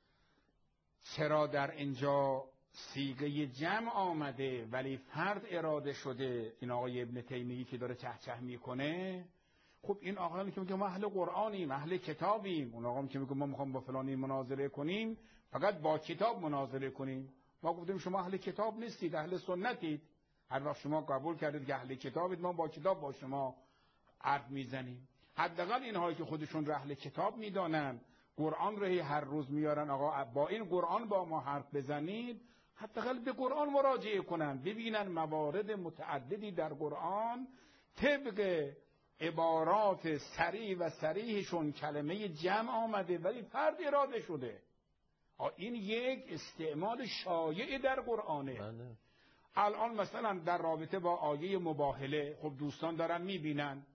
چرا در اینجا صیغه جمع آمده ولی فرد اراده شده، این آقای ابن تیمیه که داره چه چه میکنه. خب این آقایانی که میگه ما اهل قرآنیم، اهل کتابیم، اون آقایانی که میگه ما میخوام با فلانی مناظره کنیم فقط با کتاب مناظره کنیم، ما گفتیم شما اهل کتاب نیستید، اهل سنتید. هر وقت شما قبول کردید که اهل کتابید ما با کتاب با شما حرف میزنیم. حداقل اینهایی که خودشون را اهل کتاب میدانن، قرآن رو هر روز میارن آقا با این قرآن با ما حرف بزنید، حداقل به قرآن مراجعه کنن، ببینن موارد متعددی در قرآن طبق عبارات صریح و صریحشون کلمه جمع آمده ولی فرد اراده شده. این یک استعمال شایع در قرآنه. بله. الان مثلا در رابطه با آیه مباهله، خب دوستان دارن میبینن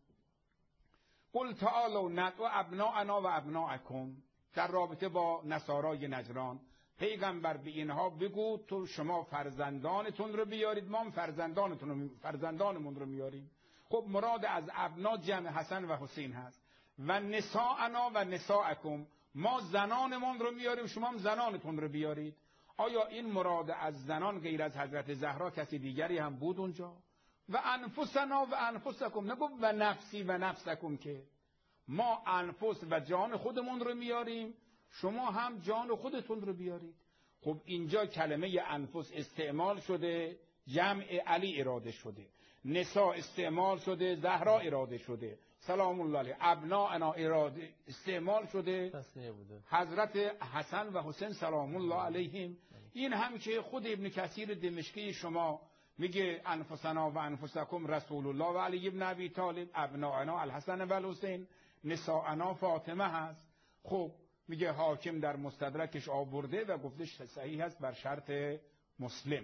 قل تعالوا ندعو ابناءنا و ابناءکم، در رابطه با نصارای نجران پیغمبر به اینها بگو تو شما فرزندانتون رو بیارید، ما فرزندانتون رو فرزندانمون رو میاریم. خب مراد از ابنا جمع حسن و حسین هست. و نساءنا و نساءکم، ما زنانمون رو میاریم شما هم زنانتون رو بیارید. آیا این مراد از زنان غیر از حضرت زهرا کسی دیگری هم بود اونجا؟ و انفسنا و انفسکم، نگو و نفسی و نفسکم، که ما انفس و جان خودمون رو میاریم شما هم جان خودتون رو بیارید. خب اینجا کلمه انفس استعمال شده، جمع علی اراده شده، نساء استعمال شده، زهرا اراده شده، سلام الله علیه، ابناءنا اراده استعمال شده، حضرت حسن و حسین سلام الله علیهم. این هم که خود ابن کثیر دمشقی شما میگه انفسنا و انفسکم رسول الله و علی ابن ابی طالب، ابناءنا الحسن و الحسین، نساءنا فاطمه هست. خب میگه حاکم در مستدرکش آورده و گفتش صحیح هست بر شرط مسلم.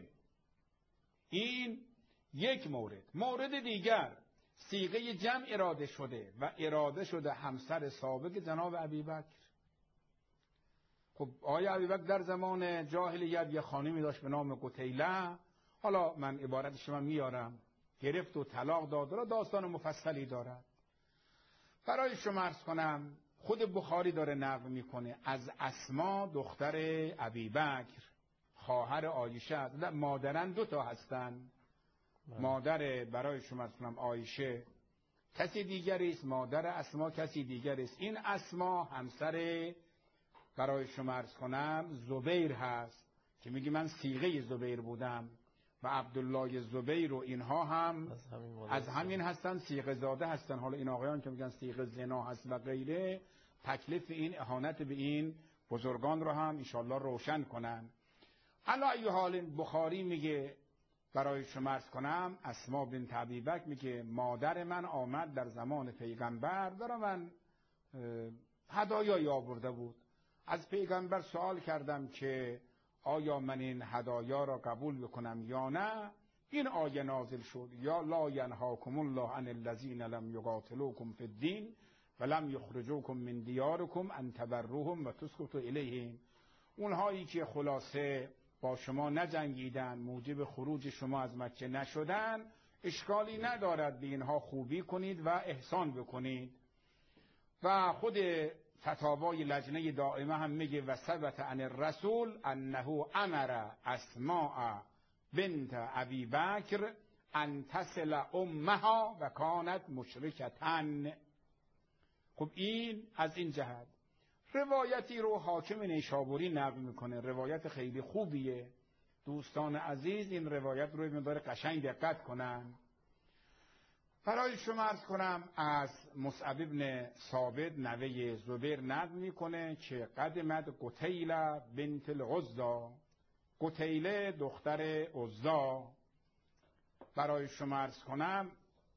این یک مورد. مورد دیگر، صیغه جمع اراده شده و اراده شده همسر سابق جناب ابوبکر. خب آقای ابوبکر در زمان جاهلیت یه خانمی داشت به نام قتیله، حالا من عبارتش من میارم، گرفت و طلاق داد و داستان مفصلی دارد. برای شما عرض کنم خود بخاری داره نقل میکنه از اسما دختر ابوبکر خواهر عایشه است. مادرن دو تا هستن، مادر برای شما عرض کنم عایشه کسی دیگری است، مادر اسما کسی دیگری است. این اسما همسر برای شما عرض کنم زبیر هست که میگه من صیغه زبیر بودم. و عبدالله زبیر و اینها هم از همین, از همین هستن، صیغه زاده هستن. حالا این آقایان که میگن صیغه زنا هست و غیره، تکلیف این اهانت به این بزرگان رو هم انشالله روشن کنن. علا ای حال بخاری میگه برای شما عرض کنم، اسما بنت ابی بکر میگه مادر من آمد در زمان پیغمبر، برای من هدایایی آورده بود. از پیغمبر سوال کردم که آیا من این هدایا را قبول بکنم یا نه. این آیه نازل شد یا لا ینهاکم الله عن الذین لم یقاتلوکم فی الدین ولم یخرجوکم من دیارکم ان تبروهم و تسقطوا الیهم. اونهایی که خلاصه با شما نجنگیدن، موجب خروج شما از مکه نشدن، اشکالی ندارد به اینها خوبی کنید و احسان بکنید. و خود فتاوای لجنه دائمه هم میگه و ثبت عن الرسول انه امر اسماء بنت ابی بکر ان تصل امها و کانت مشرکتن. خب این از این جهت. روایتی رو حاکم نیشابوری نقل میکنه، روایت خیلی خوبیه. دوستان عزیز این روایت رو مقدار قشنگ دقت کنن. برای شما عرض کنم از مصعب ابن ثابت نوه زبیر نقل میکنه که قدمت قتیله بنت العزا، قتیله دختر عزا، برای شما عرض کنم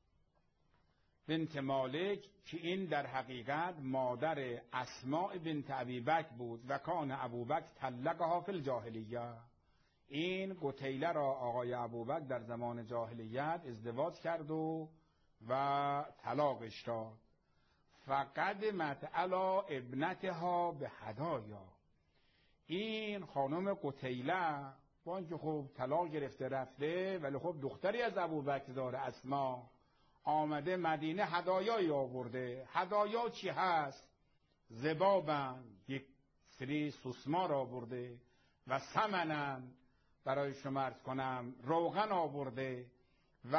بنت مالک، که این در حقیقت مادر اسماء بنت ابی بکر بود و کان ابوبکر طلقها فی الجاهلیه. این قتیله را آقای ابوبکر در زمان جاهلیت ازدواج کرد و و طلاقش داد. فقدمت علی ابنتها به هدایا. این خانم قتیله با اینکه خب طلاق گرفته رفته، ولی خب دختری از ابوبکر داره، اسما، آمده مدینه هدایایی آورده. هدایا چی هست؟ زبابن، یک سری سوسمار آورده، و سمنن، برای شما عرض کنم روغن آورده، و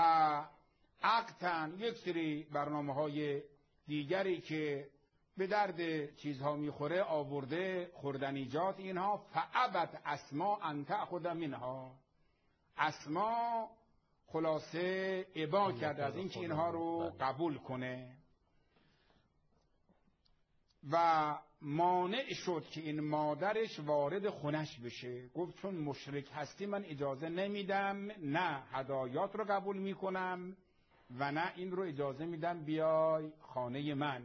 عقتن، یک سری برنامه های دیگری که به درد چیزها میخوره آورده، خوردنیجات اینها. فعبت اسما ان تأخذ منها. اسما خلاصه ابا کرد از اینکه اینها رو قبول کنه و مانع شد که این مادرش وارد خونش بشه. گفت چون مشرک هستی من اجازه نمیدم، نه هدایات رو قبول میکنم و نه این رو اجازه میدم بیای خانه من.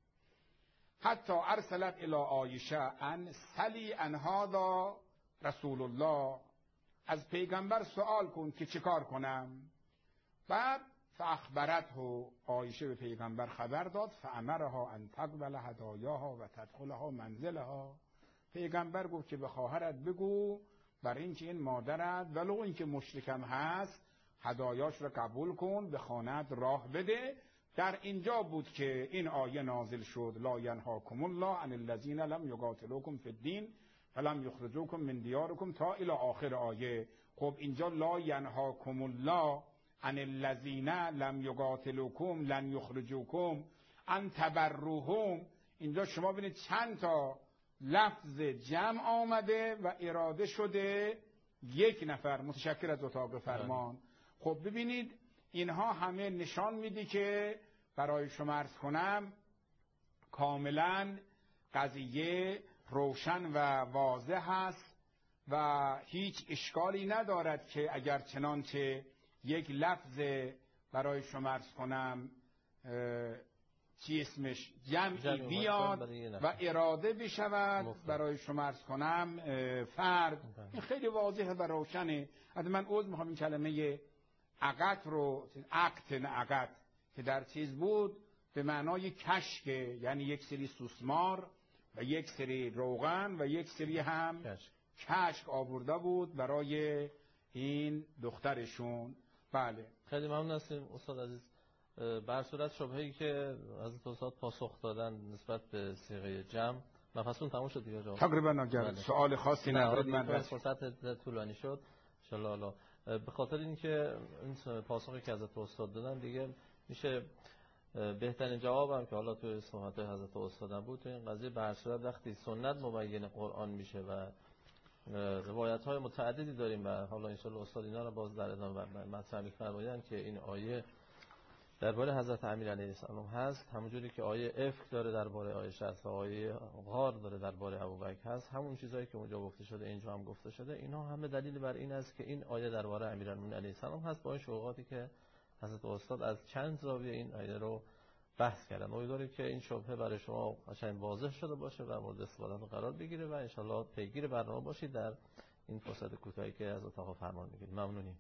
حتی ارسلت الی عایشه ان سلی ان هذا رسول الله، از پیغمبر سوال کن که چه کار کنم. بعد فاخبرته، عایشه به پیغمبر خبر داد، فامرها ان تقبل هدایاها و تدخلها منزلها. پیغمبر گفت که به خواهرت بگو برای اینکه این مادرت ولو اینکه مشرکم هست هدایاش رو قبول کن، به خانه‌ات راه بده. در اینجا بود که این آیه نازل شد لا ینهاکم الله عن الذین لم یقاتلوکم فی الدین فلم یخرجوکم من دیارکم تا الی آخر آیه. خب اینجا لا ینهاکم الله عن الذین لم یقاتلوکم لن یخرجوکم ان تبروهم. اینجا شما ببینید چند تا لفظ جمع آمده و اراده شده یک نفر متشکر از اتاق فرمان. خب ببینید اینها همه نشان میده که برای شما عرض کنم کاملا قضیه روشن و واضح است و هیچ اشکالی ندارد که اگر چنانچه یک لفظ برای شما عرض کنم چی اسمش جمعی بیاد و اراده بشود برای شما عرض کنم فرد. این خیلی واضحه و روشنه. از من عذر میخوام این کلمه عقد رو، عقد نه عقد که در چیز بود به معنای کشک، یعنی یک سری سوسمار و یک سری روغن و یک سری هم کشک, کشک آورده بود برای این دخترشون. بله خیلی ممنون هستیم استاد عزیز. بر صورت شبهه‌ای که حضرت استاد پاسخ دادن نسبت به صیغه جمع نفسون تموم شد دیگه جواب تقریبا. اگر سوال خاصی ندارید من فرصت طولانی شد ان شاء الله. به خاطر اینکه این پاسخی که حضرت استاد دادن دیگه میشه بهترین جوابم که حالا توی صحبت حضرت استاد بود تو این قضیه. به هر صورت وقتی سنت مبین قرآن میشه و روایت های متعددی داریم و حالا انشاءالله استاد اینا رو باز در ادامه مطرح می‌فرمایند که این آیه درباره حضرت امیر علیه السلام هست، همونجوری که آیه افک داره درباره عایشه است و آیه غار داره درباره ابوبکر هست، همون چیزایی که اونجا گفته شده اینجا هم گفته شده، اینا همه دلیل بر این است که این آیه درباره امیرالمومنین علیه السلام هست با این شروحاتی که حضرت استاد از چند زاویه این آیه رو بحث کردن. امیدواریم که این شبهه برای شما قشنگ واضح شده باشه و مورد استفاده قرار بگیره و ان شاءالله پیگیر برنامه باشید در این فرصت کوتاهی که از اتاق فرمان میگیرید. ممنونیم.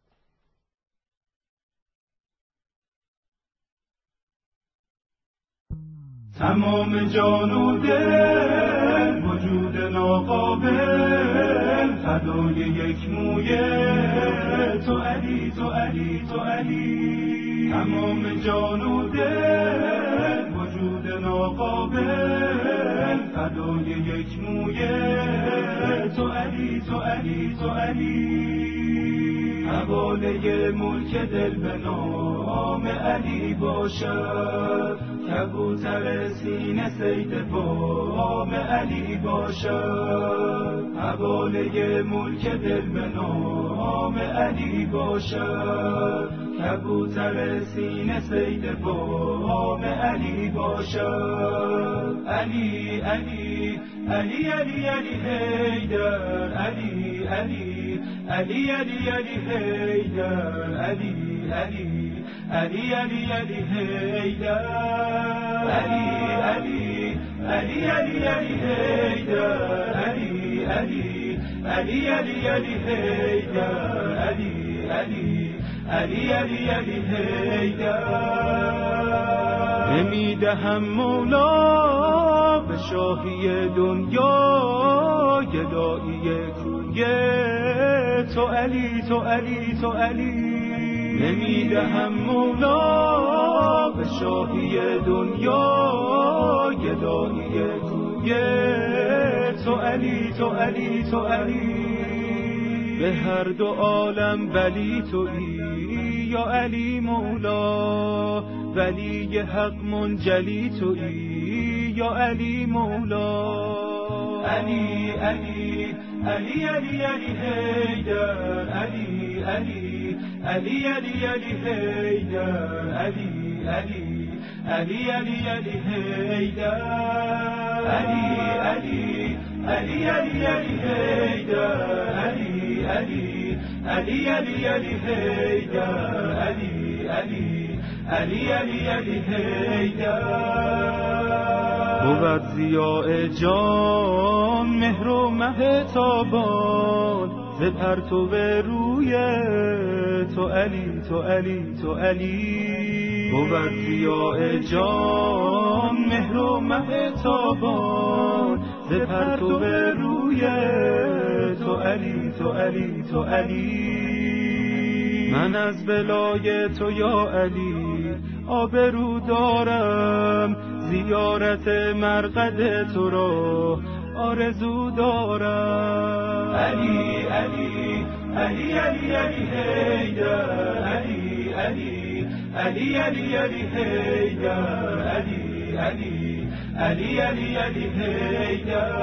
تمام جان و دل وجود ناقابل فدای یک مویه تو علی تو علی تو علی. تمام جان و دل وجود ناقابل فدای یک مویه تو علی تو علی تو علی. حواله ملک دل به نام علی باشد، کبوتر سینه صید بام علی باشد. حواله ملک دل به نام علی باشد، کبوتر سینه صید بام علی باشد. علی علی علی علی علی حیدر علی علی علی علی علی حیدر علی علی علی علی علی حیدر علی علی علی علی علی حیدر علی علی علی علی علی حیدر علی علی علی علی علی حیدر. نمیدهم مولا به شاهی دنیا گدایی کویه تو علی تو علی تو علی. نمیدهم مولا به شاهی دنیا گدایی کویه تو علی تو علی تو علی. به هر دو عالم ولی تویی یا علی مولا، ولی حق منجلی تویی یا علی مولا. علی علی علی علی علی حیدر علی علی علی علی علی حیدر علی علی علی علی علی حیدر علی علی علی علی علی حیدر علی علی علی علی علی حیدر علی علی علی علی علی حیدر. بود ضیاء جان مهر و مهتابان ز پرتو روی تو علی تو علی تو علی. بود ضیاء جان مهر و مهتابان ز پرتو روی تو علی تو علی تو علی. من از ولای تو یا علی آبرو دارم، زیارت مرقد تو را آرزو دارم. علی علی علی علی علی حیدر علی علی علی علی علی حیدر علی علی علی علی علی حیدر.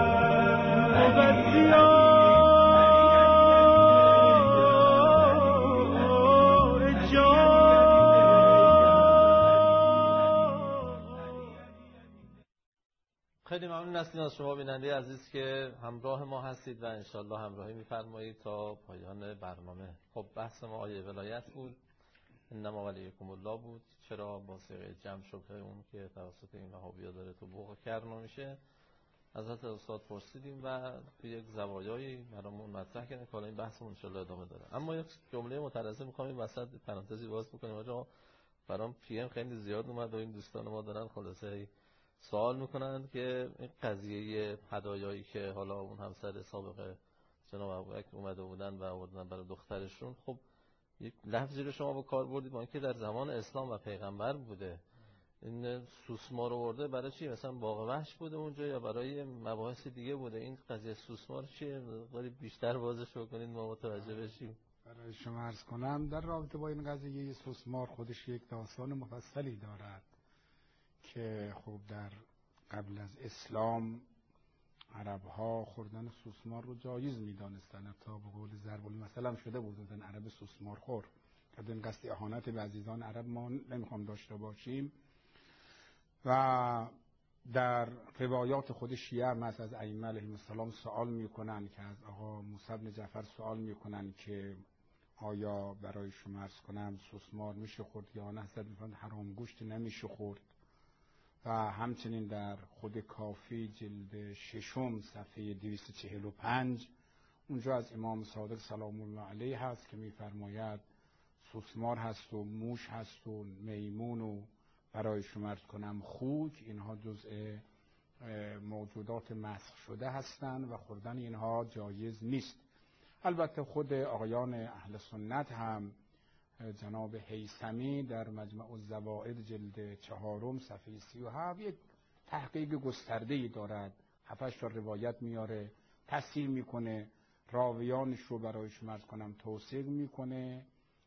خیلی ممنون هستیم از شما بیننده عزیز که همراه ما هستید و انشالله همراهی می‌فرمایید تا پایان برنامه. خب بحث ما آیه ولایت بود، انما ولیکم الله بود. چرا با صیغه جمع شبهه اون که توسط این وهابی‌ها داره تو بوق کرد نمیشه از حضرت استاد پرسیدیم و تو یک زوایایی برامون مطرح کردن که حالا این بحثمون انشالله ادامه داره. اما یک جمله مترجم می‌خوام این وسط پرانتزی باز بکنیم. آقا برام پی ام خیلی زیاد اومد و این دوستان ما دارن خلاصه سوال میکنن که این قضیه هدایایی که حالا اون همسر سابقه جناب ابوبکر اومده بودن و آوردن برای دخترشون، خب یک لفظی رو شما با کار بردید با اینکه در زمان اسلام و پیغمبر بوده، این سوسمار آورده برای چی؟ مثلا باغ وحش بوده اونجا یا برای مباحث دیگه بوده؟ این قضیه سوسمار چیه؟ ولی بیشتر بازش بکنید ما متوجه بشیم. برای شما عرض کنم در رابطه با این قضیه سوسمار خودش یک داستان مفصلی دارد که خب در قبل از اسلام عرب‌ها خوردن سوسمار رو جایز می‌دانستن، حتی به قول ضرب المثل هم شده بودن عرب سوسمار خور. که این قصد اهانت به عزیزان عرب ما نمیخوام داشته باشیم. و در روایات خود شیعه هم از ائمه علیهم السلام سوال میکنن که از آقا موسی بن جعفر سوال میکنن که آیا برای شما عرض کنم سوسمار میشه خورد یا نه؟ حضرت میفرمایند حرام گوشت نمیشه خورد. و همچنین در خود کافی جلد ششم صفحه دویست و چهل و پنج اونجا از امام صادق سلام الله علیه هست که میفرماید سوسمار هست و موش هست و میمون و برای شما عرض کنم خوک، اینها جزء موجودات مسخ شده هستند و خوردن اینها جایز نیست. البته خود آقایان اهل سنت هم جناب هیثمی در مجمع الزوائد جلد چهارم صفحه سی و هفت یک تحقیق گسترده‌ای دارد، هفتش تا روایت میاره، تصحیح میکنه، راویانش رو برای شما عرض کنم توثیق میکنه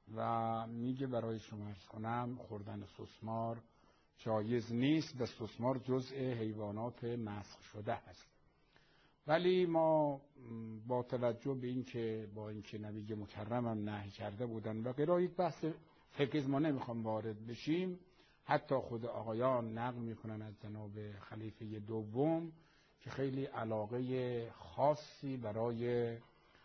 و میگه برای شما عرض کنم خوردن سوسمار جایز نیست و سوسمار جزء حیوانات مسخ شده است. ولی ما با توجه به این که با اینکه نبی مکرم هم نهی کرده بودن و غیره، یک بحث فقهی ما نمیخوام وارد بشیم. حتی خود آقایان نقل میکنن از جناب خلیفه دوم که خیلی علاقه خاصی برای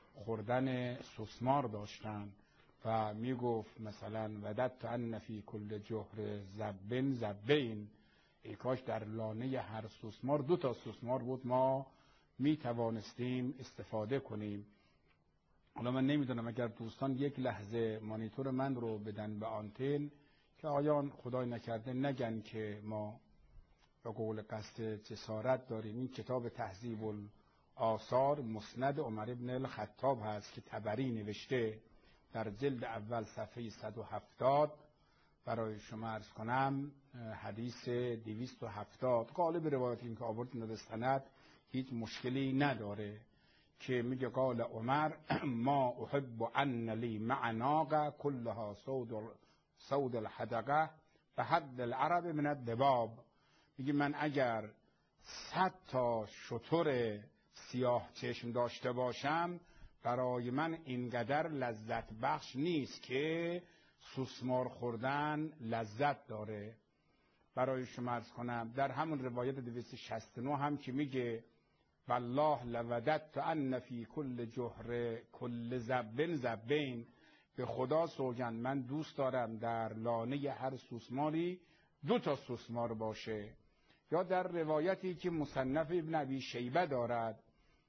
خوردن سوسمار داشتن و میگفت مثلا وددت ان فی کل جحر زبن زبین، ای کاش در لانه هر سوسمار دو تا سوسمار بود ما می توانستیم استفاده کنیم. حالا من نمیدونم اگر دوستان یک لحظه مانیتور من رو بدن به آنتن که آیان خدای نکرده نگن که ما به قول قصد جسارت داریم. این کتاب تهذیب الآثار مسند عمر ابن الخطاب هست که طبری نوشته در جلد اول صفحه صد و هفتاد برای شما عرض کنم حدیث دویست و هفتاد. غالب روایت این که آورد ندر سند هیچ مشکلی نداره که میگه قال عمر ما احب ان لی معناق کلها سود سود الحدقه به حد العرب من الدباب. میگه من اگر صد تا شتر سیاه چشم داشته باشم برای من اینقدر لذت بخش نیست که سوسمار خوردن لذت داره. برای شما عرض کنم در همون روایت دویست و شصت و نه هم که میگه والله لوددت ان فی کل جحر کل زبن زبین، به خدا سوگند من دوست دارم در لانه هر سوسماری دو تا سوسمار باشه. یا در روایتی که مصنف ابن ابی شیبه دارد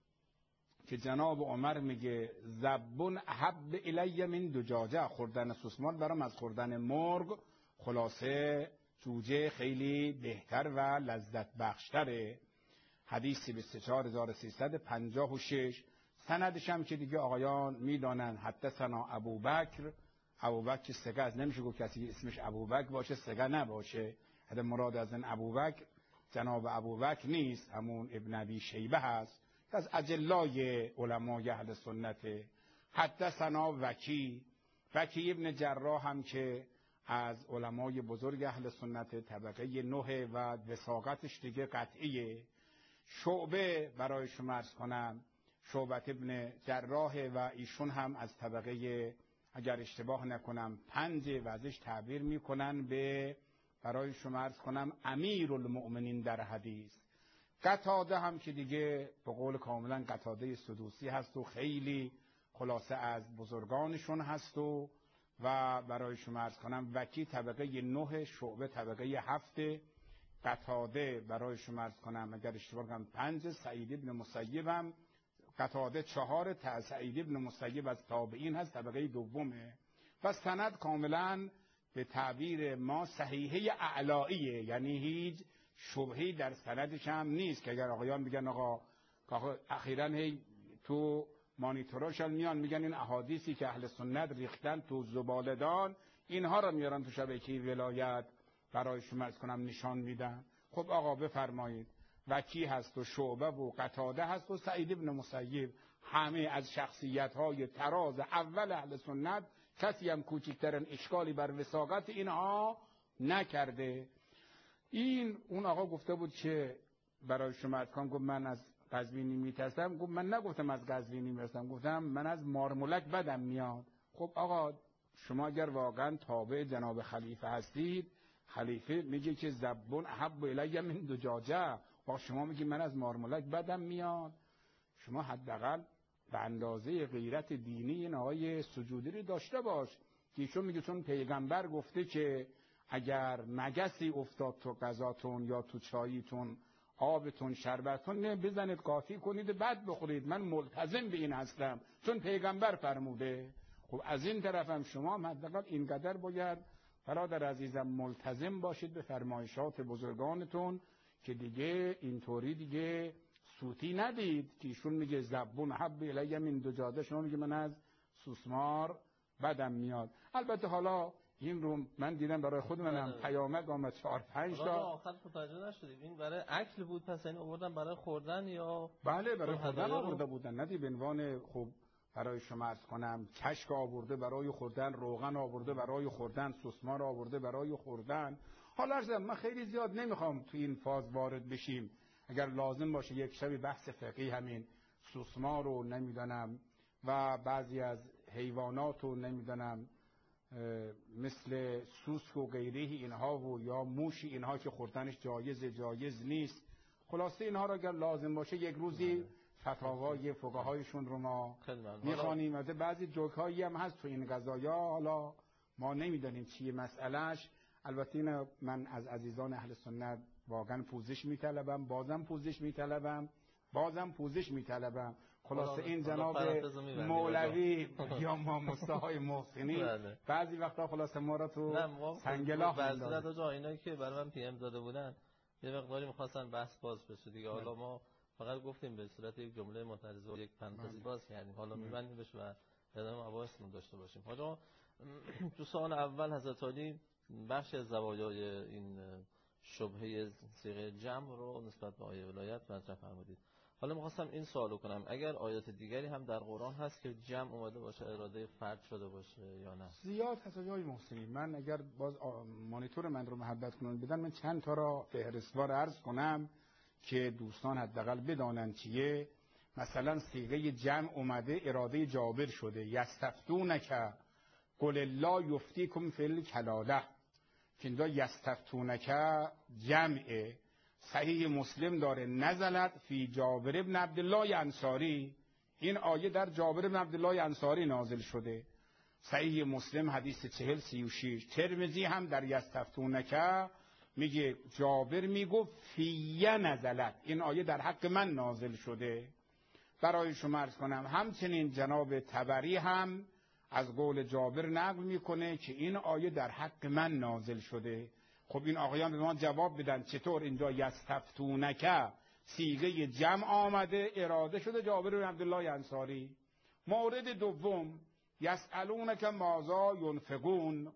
که جناب عمر میگه زبون احب الی من دجاجه، خوردن سوسمار برام از خوردن مرغ خلاصه جوجه خیلی بهتر و لذت بخشتره. حدیث بیست و چهار هزار و سیصد و پنجاه و شش. سندش هم که دیگه آقایان میدانن حدثنا ابوبکر. ابوبکر سگه از نمیشه گفت کسی اسمش ابوبکر باشه سگه نباشه. حد مراد از این ابوبکر جناب ابوبکر نیست، همون ابن ابی شیبه هست که از اجلای علمای اهل سنت. حدثنا وکی. وکی ابن جراح هم که از علمای بزرگ اهل سنت طبقه نه و وثاقتش دیگه قطعیه. شعبه برای شما عرض کنم شعبت ابن جراح و ایشون هم از طبقه اگر اشتباه نکنم پنج و ازش تعبیر میکنن به برای شما عرض کنم امیر المؤمنین در حدیث. قتاده هم که دیگه به قول کاملا قتاده سدوسی هست و خیلی خلاصه از بزرگانشون هست و و برای شما عرض کنم وکی طبقه نه، شعبه طبقه هفت، قتاده برای شما عرض کنم اگر اشتباه کنم پنج، سعید ابن مسیب هم قتاده چهار، سعید ابن مسیب از تابعین هست طبقه دومه و سند کاملا به تعبیر ما صحیحه اعلائیه، یعنی هیچ شبهی در سندش هم نیست که اگر آقایان بگن آقا اخیراً هی تو مانیتوراشون میان میگن این احادیثی که اهل سنت ریختن تو زباله‌دان اینها رو میارن تو شبکه ولایت برای شما از کنم نشان میدن. خب آقا بفرمایید وکی هست و شعبه و قتاده هست و سعید ابن مسیب، همه از شخصیت‌های تراز اول اهل سنت، کسی هم کوچکترین اشکالی بر وثاقت اینها نکرده. این اون آقا گفته بود که برای شما اتکان گفت من از قزوینی میترسم. گفت من نگفتم از قزوینی میترسم، گفتم من از مارمولک بدم میاد. خب آقا شما اگر واقعا تابع جناب خلیفه هستید، خلیفه میگه که زبون احب الی من دجاجه، و شما میگی من از مارمولک بدم میاد. شما حداقل به اندازه غیرت دینی این آقای سجودی رو داشته باش که ایشون میگه چون پیغمبر گفته که اگر مگسی افتاد تو غذاتون یا تو چاییتون، آبتون، شربتون، نه بزنید قاطی کنید بعد بخورید، من ملتزم به این هستم چون پیغمبر فرموده. خب از این طرفم شما حداقل اینقدر باید برادر عزیزم ملتزم باشید به فرمایشات بزرگانتون که دیگه اینطوری دیگه سوتی ندید که ایشون میگه زبون حب الی من دجاجه، شما میگه من از سوسمار بدم میاد. البته حالا این رو من دیدم برای خود منم پیامک آمد چهار پنج تا. آخر متوجه نشدیم این برای اکل بود پس این آوردن برای خوردن یا؟ بله برای خوردن آورده بودن، ندی به عنوان خب برای شما عرض کنم کشک آورده برای خوردن، روغن آورده برای خوردن، سوسمار آورده برای خوردن. حالا عرضم من خیلی زیاد نمیخوام تو این فاز وارد بشیم، اگر لازم باشه یک شبی بحث فقهی همین سوسمار رو نمیدونم و بعضی از حیوانات رو نمیدونم مثل سوسک و غیره اینها و یا موش اینها که خوردنش جایز جایز نیست، خلاصه اینها را اگر لازم باشه یک روزی فتاوای فقهایشون رو ما میخوانیم. البته بعضی جوکایی هم هست تو این قضایا، حالا ما نمیدونیم چیه مسئلهش. البته این من از عزیزان اهل سنت واقعا پوزش میطلبم، بازم پوزش میطلبم، بازم پوزش میطلبم. خلاصه این جناب مولوی یا ما مصطفی محسنی بعضی وقتا خلاصه ما را تو سنگلاخ میندازن. جا اینایی که برای من پی ام داده بودن یه مقداری می‌خواستن بحث باز بشه دیگه، حالا ما فقط گفتیم به صورت یک جمله معترضه و یک پرانتزی باز کردیم، حالا می‌بندیم بهش و ادامه مباحثمون داشته باشیم. حالا تو سال اول حضرت علی بخش از زوایای این شبهه صیغه جمع رو نسبت به آیه ولایت مطرح فرمودید. حالا می‌خواستم این سوالو کنم اگر آیات دیگری هم در قرآن هست که جمع اومده باشه اراده فرد شده باشه یا نه؟ زیاد هست آقای محسنی. من اگر باز مانیتور من رو محبت کنن بدن من چند تا را فهرستوار عرض کنم که دوستان حداقل بدانن چیه. مثلا صیغه جمع اومده اراده جابر شده، یستفتونک قل الله یفتیکم فی الکلاله، که اینجا یستفتونک جمعه. صحیح مسلم داره نزلت فی جابر ابن عبدالله انصاری، این آیه در جابر ابن عبدالله انصاری نازل شده. صحیح مسلم حدیث چهل سی و شیش. ترمذی هم در یستفتونک میگه جابر میگفت فیه نزلت، این آیه در حق من نازل شده. برای شما عرض کنم همچنین جناب طبری هم از قول جابر نقل میکنه که این آیه در حق من نازل شده. خب این آقایان به ما جواب بدن چطور اینجا یستفتونک صیغه جمع آمده اراده شده جابر بن عبدالله انصاری. مورد دوم یسالونک ماذا ینفقون،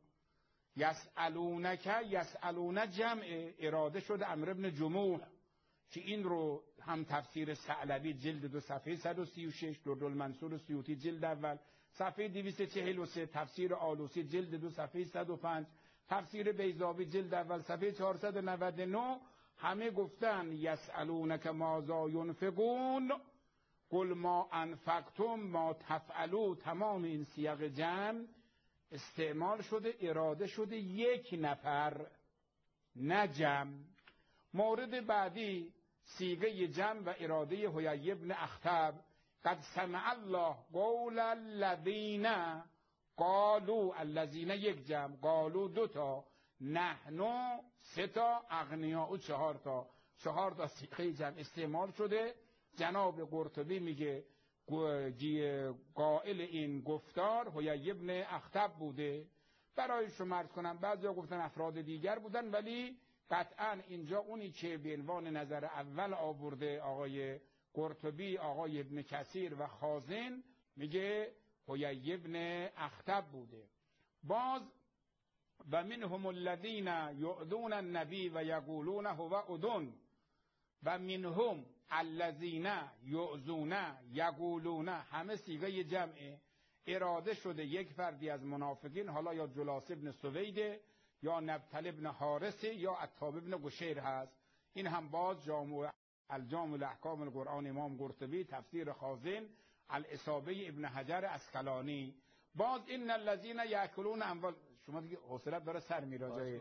یسالونک یسالون جمع اراده شده عمرو بن جموح که این رو هم تفسیر ثعلبی جلد دو صفحه صد و سی و شش، دردالمنصور سیوطی جلد اول صفحه دویست و چهل و سه، تفسیر آلوسی جلد دو صفحه صد و پنج، تفسیر بیضاوی جلد اول صفحه چهارصد و نود و نه همه گفتن یسالونک ماذا ینفقون قل ما انفقتم ما تفعلوا. تمام این سیاق جمع استعمال شده اراده شده یک نفر نه جمع. مورد بعدی صیغه جمع و اراده حیی بن اخطب، قد سمع الله قول الذین قالوا، الذین یک جمع، قالوا دو تا، نحنو سه تا، اغنیاء چهار تا، چهار تا صیغه جمع استعمال شده. جناب قرطبی میگه قائل این گفتار حیی بن اخطب بوده. برای شما عرض کنم بعضیا گفتن افراد دیگر بودن، ولی قطعا اینجا اونی که به عنوان نظر اول آورده آقای قرطبی، آقای ابن کثیر و خازن میگه حیی بن اخطب بوده. باز و منهم الذین یؤذون النبی و یقولون هو اذن و منهم الذین یؤذون یقولون، همه صیغه جمعه اراده شده یک فردی از منافقین، حالا یا جلاس ابن سویده یا نبتل ابن حارثه یا عتاب ابن قشیر هست. این هم باز جامعه الجامع الاحکام القرآن امام قرطبی، تفسیر خازن، الاصابه ابن حجر اسقلانی. باز این الذین یاکلون اموال، شما دیگه حوصله‌ات داره سر میره جای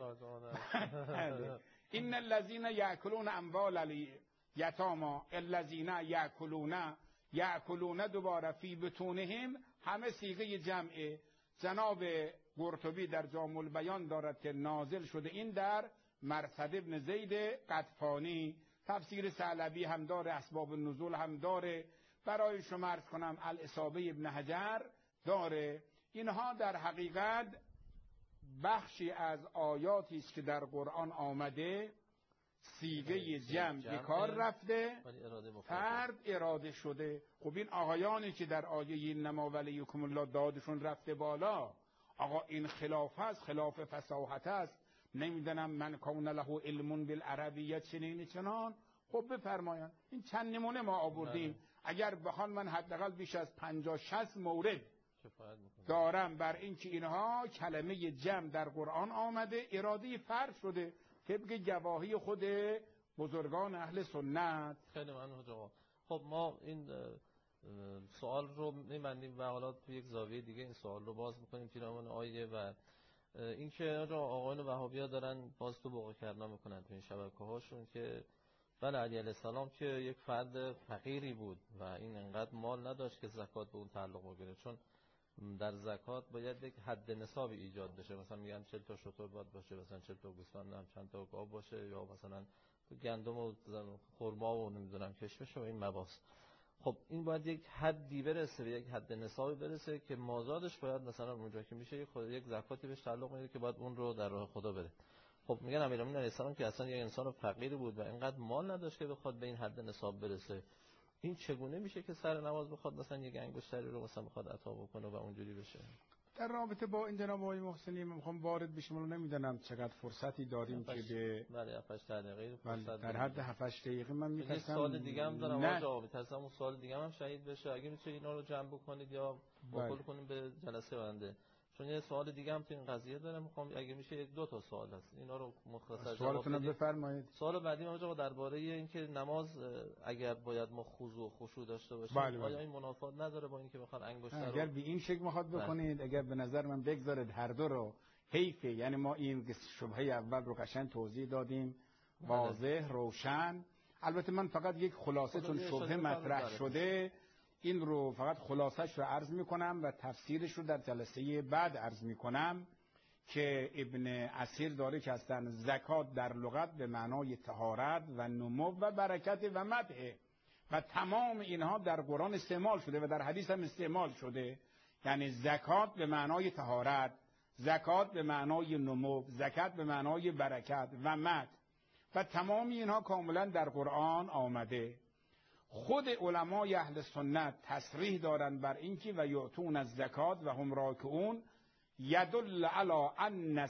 این الذین یاکلون اموال الیتامی الذین یاکلون یاکلون دوباره فی بطونهم، همه صیغه جمعه. جناب قرطبی در جامع البیان دارد که نازل شده این در مرثد ابن زید قطفانی. تفسیر ثعلبی هم داره، اسباب النزول هم داره. برای شما عرض کنم الاصابه ابن حجر داره. اینها در حقیقت بخشی از آیاتی است که در قرآن آمده صیغه جمع به کار رفته، فرد اراده شده. خب این آقایانی که در آیه نما ولیکم الله دادشون رفته بالا، آقا این خلاف است، خلاف فصاحت است، نمیدونم من کون له علم بالعربیه چنین چنان. خب بفرمایند. این چند نمونه ما آوردیم. اگر بخوان من حداقل بیش از پنجاه شصت مورد دارم بر این که اینها کلمه جمع در قرآن آمده، اراده فرد شده طبق گواهی خود بزرگان اهل سنت. خیلی ممنون جواب. خب ما این سوال رو می‌بندیم و حالا تو یک زاویه دیگه این سوال رو باز می‌کنیم پیرامون آیه و اینکه آقایان وهابی‌ها دارن باز تو بوق کرنا میکنن تو این شبکه‌هاشون که بله علی علیه السلام که یک فرد فقیری بود و این انقدر مال نداشت که زکات به اون تعلق بگیره، چون در زکات باید یک حد نصابی ایجاد بشه. مثلا میگن چهل تا شتر باید باشه، مثلا چهل تا گوسفند، هم چند تا گاو باشه، یا مثلا گندم و خرما و نمیدونم کشمش و این مباس. خب این باید یک حدی برسه، یک حد نصابی برسه که مازادش باید مثلا اونجا که میشه یک زکاتی بهش تعلق میگیره که باید اون رو در راه خدا بده. خب میگن امیرالمومنین علیه السلام که اصلا یک انسان فقیری بود و اینقدر مال نداشت که بخواد به این حد نصاب برسه. این چگونه میشه که سر نماز بخواد مثلا یک انگشتری رو مثلا بخواد عطا بکنه و اونجوری بشه؟ در رابطه با این جناب آقای محسنی میخوام وارد بشم، رو نمیدونم چقدر فرصتی داریم که به بله هفت هشت دقیقه فرصت در حد هفت هشت دقیقه من میتونم. سوال دیگه هم دارم آقا، میتونم اون سوال دیگه هم شهید بشه. اگه میشه اینا رو جمع بکنید یا واکل کنیم به جلسه آینده، چون یه سوال دیگه هم تو این قضیه دارم. میخوام اگه میشه یک دو تا سوال هست، اینا رو مختصر جواب بدید. بفرمایید. سوال بعدی آقا درباره اینکه نماز اگر باید ما خضوع و خشوع داشته باشیم، بله بله. آیا این منافات نداره با اینکه بخواد انگشتر رو اگر به این شکل میخواد بکنید بله. اگر به نظر من بگذارید هر دو رو حیفه، یعنی ما این شبهه اول رو قشنگ توضیح دادیم، واضح روشن. البته من فقط یک خلاصه چون شبهه مطرح شده این رو فقط خلاصش رو عرض میکنم و تفسیرش رو در جلسه بعد عرض میکنم که ابن اسیر داره که اصلا زکات در لغت به معنای طهارت و نمو و برکت و مدح و تمام اینها در قرآن استعمال شده و در حدیث هم استعمال شده. یعنی زکات به معنای طهارت، زکات به معنای نمو، زکات به معنای برکت و مدح و تمام اینها کاملا در قرآن آمده. خود علمای اهل سنت تصریح دارند بر اینکه و یعطون الزکات و هم راکعون یدل علی ان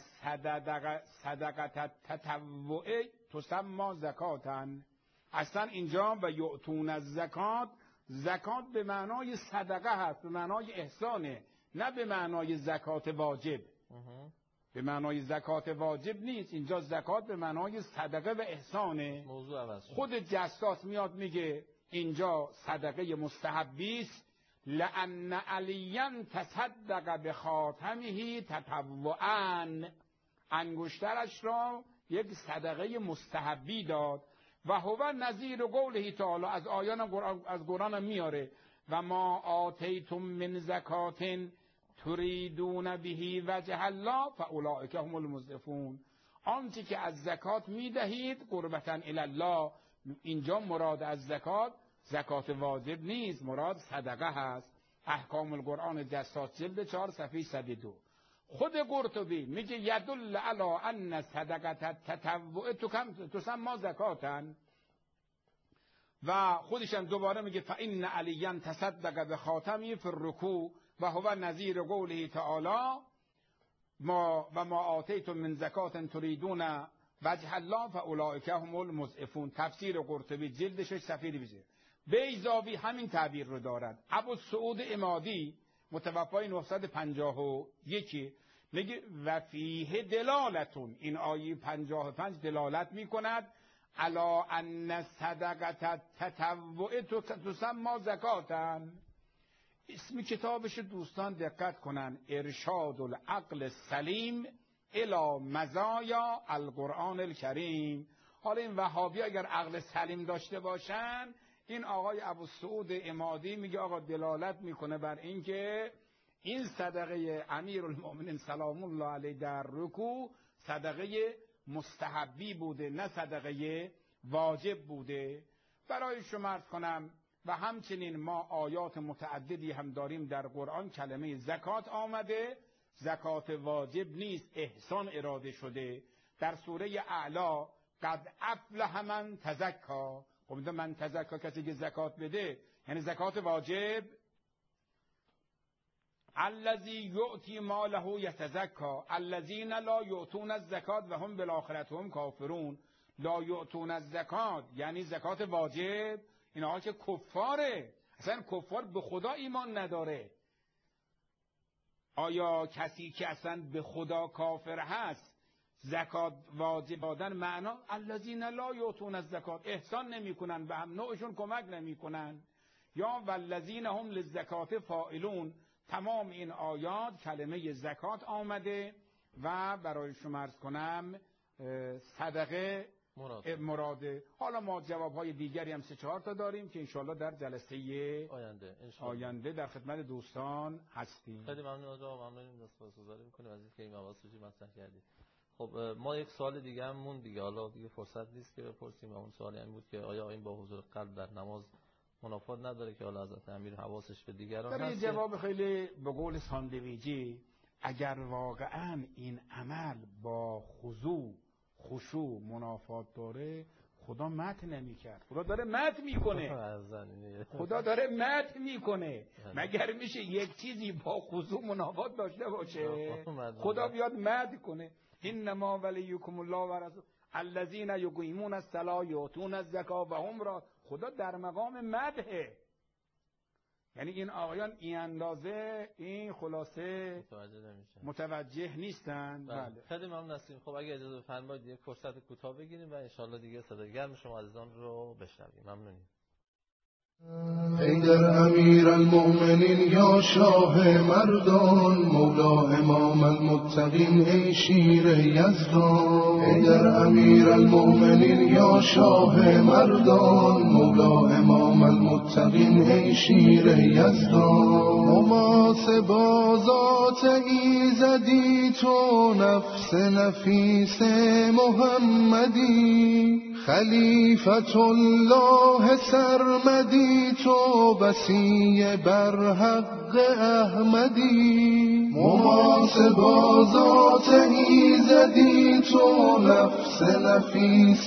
صدقه التطوع تسمى زکاتا. اصلا اینجا و یعطون الزکات، زکات به معنای صدقه هست، به معنای احسانه، نه به معنای زکات واجب. به معنای زکات واجب نیست، اینجا زکات به معنای صدقه و احسانه. خود جساس میاد میگه اینجا صدقه مستحبی است، لأن علیاً تصدق به خاتمه تطوعاً، انگشترش را یک صدقه مستحبی داد. و هو نظیر قوله تعالی، از آیان قرآن از قرآن میاره و ما آتیتم من زکات تریدون به وجه الله فاولئک هم المضعفون. آنچه که از زکات میدهید قربتاً الی الله، اینجا مراد از زکات زکات واجب نیست، مراد صدقه هست. احکام القرآن جساس جلد چهار صفحه صد و دو. خود قرطبی میگه یدل علی ان صدقه التطوع تسمى زکاتا و خودش هم دوباره میگه فان علیاً تصدق به خاتمی فی الرکوع و هو نظیر قوله تعالی ما و ما آتیتم من زکات تریدون وجه الله فاولئک هم المضعفون. تفسیر قرطبی جلد شش صفحه بیست. بیضاوی همین تعبیر رو دارد. ابو سعود عمادی متوفای نهصد و پنجاه و یک میگه و فیه دلالتون، این آیه پنجاه و پنج دلالت میکند الا ان صدقه تطوع تسمى زکاتا. اسم کتابش دوستان دقت کنن، ارشاد العقل سلیم الی مزایا القرآن الکریم. حالا این وهابی اگر عقل سلیم داشته باشن، این آقای ابوسعود عمادی میگه آقا دلالت میکنه بر اینکه این صدقه امیرالمؤمنین سلام الله علیه در رکوع صدقه مستحبی بوده، نه صدقه واجب بوده. برای شما عرض کنم و همچنین ما آیات متعددی هم داریم در قرآن کلمه زکات آمده، زکات واجب نیست، احسان اراده شده. در سوره اعلی قد افلح من تزکا، خب من تزکا کسی که زکات بده یعنی زکات واجب. الذی یؤتی ماله یتزکا الذین لا یؤتون الزکات و هم بالآخرة هم کافرون. لا یؤتون الزکات یعنی زکات واجب، این حال که کفاره، اصلا کفار به خدا ایمان نداره. آیا کسی که اصلا به خدا کافر هست زکات واجب دادن معنا الذین لا یؤتون الزکات، احسان نمیکنن به هم، نوعشون کمک نمیکنن، یا والذین هم للزکات فاعلون. تمام این آیات کلمه زکات آمده و برای شما عرض کنم صدقه مراده. مراده. حالا ما جوابهای دیگری هم سه چهار تا داریم که انشالله در جلسه آینده آینده در خدمت دوستان هستیم. خیلی ممنون آقا، ممنونیم، سپاسگزاری میکنیم از اینکه این مباحث رو مطرح کردید. خب ما یک سوال دیگه هم مون دیگه، حالا دیگه فرصت نیست که بپرسیم. اون سوالی این بود که آیا این با حضور قلب در نماز منافات نداره که حالا حضرت امیر حواسش به دیگران هست؟ جواب خیلی به قول ساندویجی، اگر واقعا این عمل با خضوع خشوع منافات داره خدا مت نمی کرد. خدا داره مت میکنه، خدا داره مت میکنه. مگر میشه یک چیزی با خضوع منافات داشته باشه خدا بیاد مت کنه؟ انما ولیکم الله و رسول الذین یقیمون الصلاة یؤتون الزکاة و هم را. خدا در مقام مدحه، یعنی این آقایان این اندازه این خلاصه متوجه نمیشن، متوجه نیستن. بله. بله. خیلی ممنون هستیم. خب اگه اجازه بفرمایید یک فرصت کوتاه بگیریم و انشالله دیگه صدای گرم شما عزیزان رو بشنویم. ممنونیم. ای در امیر المؤمنین یا شاه مردان، مولا امام المتقین ای شیر یزدان. ای در امیر المؤمنین یا شاه مردان، مولا امام المتقین ای شیر یزدان. نماس بازات ایزدی تو، نفس نفیس محمدی، خلیفت الله سرمدی تو، بسی بر حق احمدی. محاسبازات ایزدی تو، نفس نفیس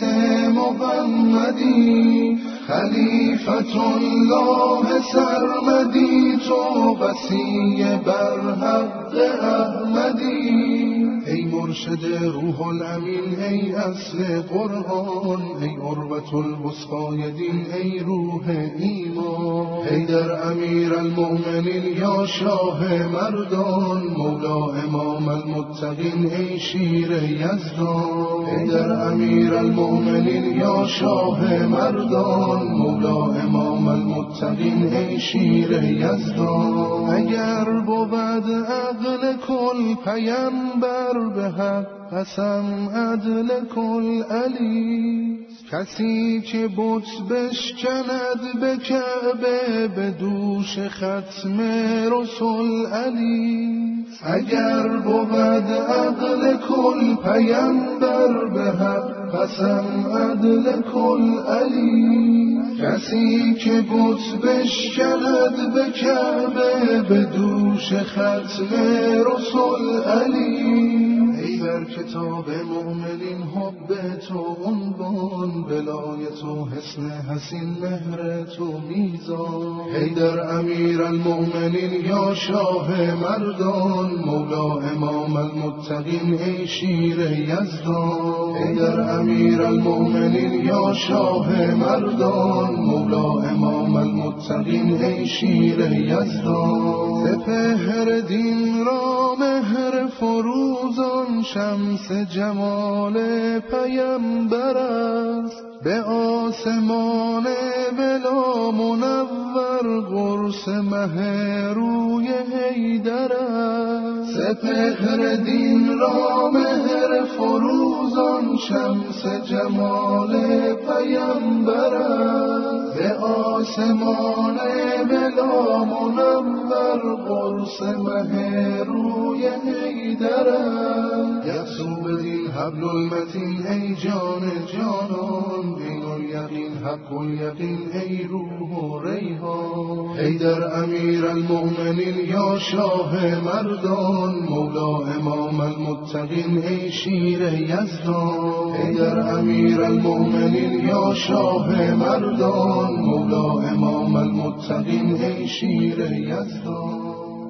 محمدی، خلیفت الله سرمدی تو، بسی بر حق احمدی. ای مرشد روح الامین ای اصل قرآن، ای عروة الوثقی دین ای روح ایمان. ای در امیر المؤمنین یا شاه مردان، مولا امام المتقین ای شیر یزدان. ای در امیر المؤمنین یا شاه مردان، مولا امام المتقین ای شیر یزدان. اگر بود عقل کل پیمبر، به حق قسم عدل کل علی، کسی که بت بشکند به کعبه، به دوش ختم رسول علی. اگر بود عقل کل پیمبر، به حق قسم عدل کل علی، کسی که بت بشکند به کعبه، به دوش ختم رسول علی. ای بر کتاب مؤمنین حب تو عنوان، ولایت و حسن حسین مهر تو میزان. ای در امیر المؤمنین یا شاه مردان، مولا امام المتقین ای شیر یزدان. ای در امیر المؤمنین یا شاه مردان، مولا امام المتقین ای شیر یزدان. سپهر دین را مهر فروزان، شمس جمال پیمبر است، به آسمان بلا منور قرص مه روی حیدر است. سپهر دین را مهر فروزان شمس جمال پیمبر است، به آسمان بلا منور قرص مه روی حیدر است. یسوع بدین حبل المتین ای جان جانان، دین الیقین حق الیقین ای روح و ریحان. حیدر امیر المؤمنین یا شاه مردان، مولا امام المتقین ای شیر یزدان. حیدر امیر المؤمنین یا شاه مردان، مولا امام المتقین ای شیر یزدان.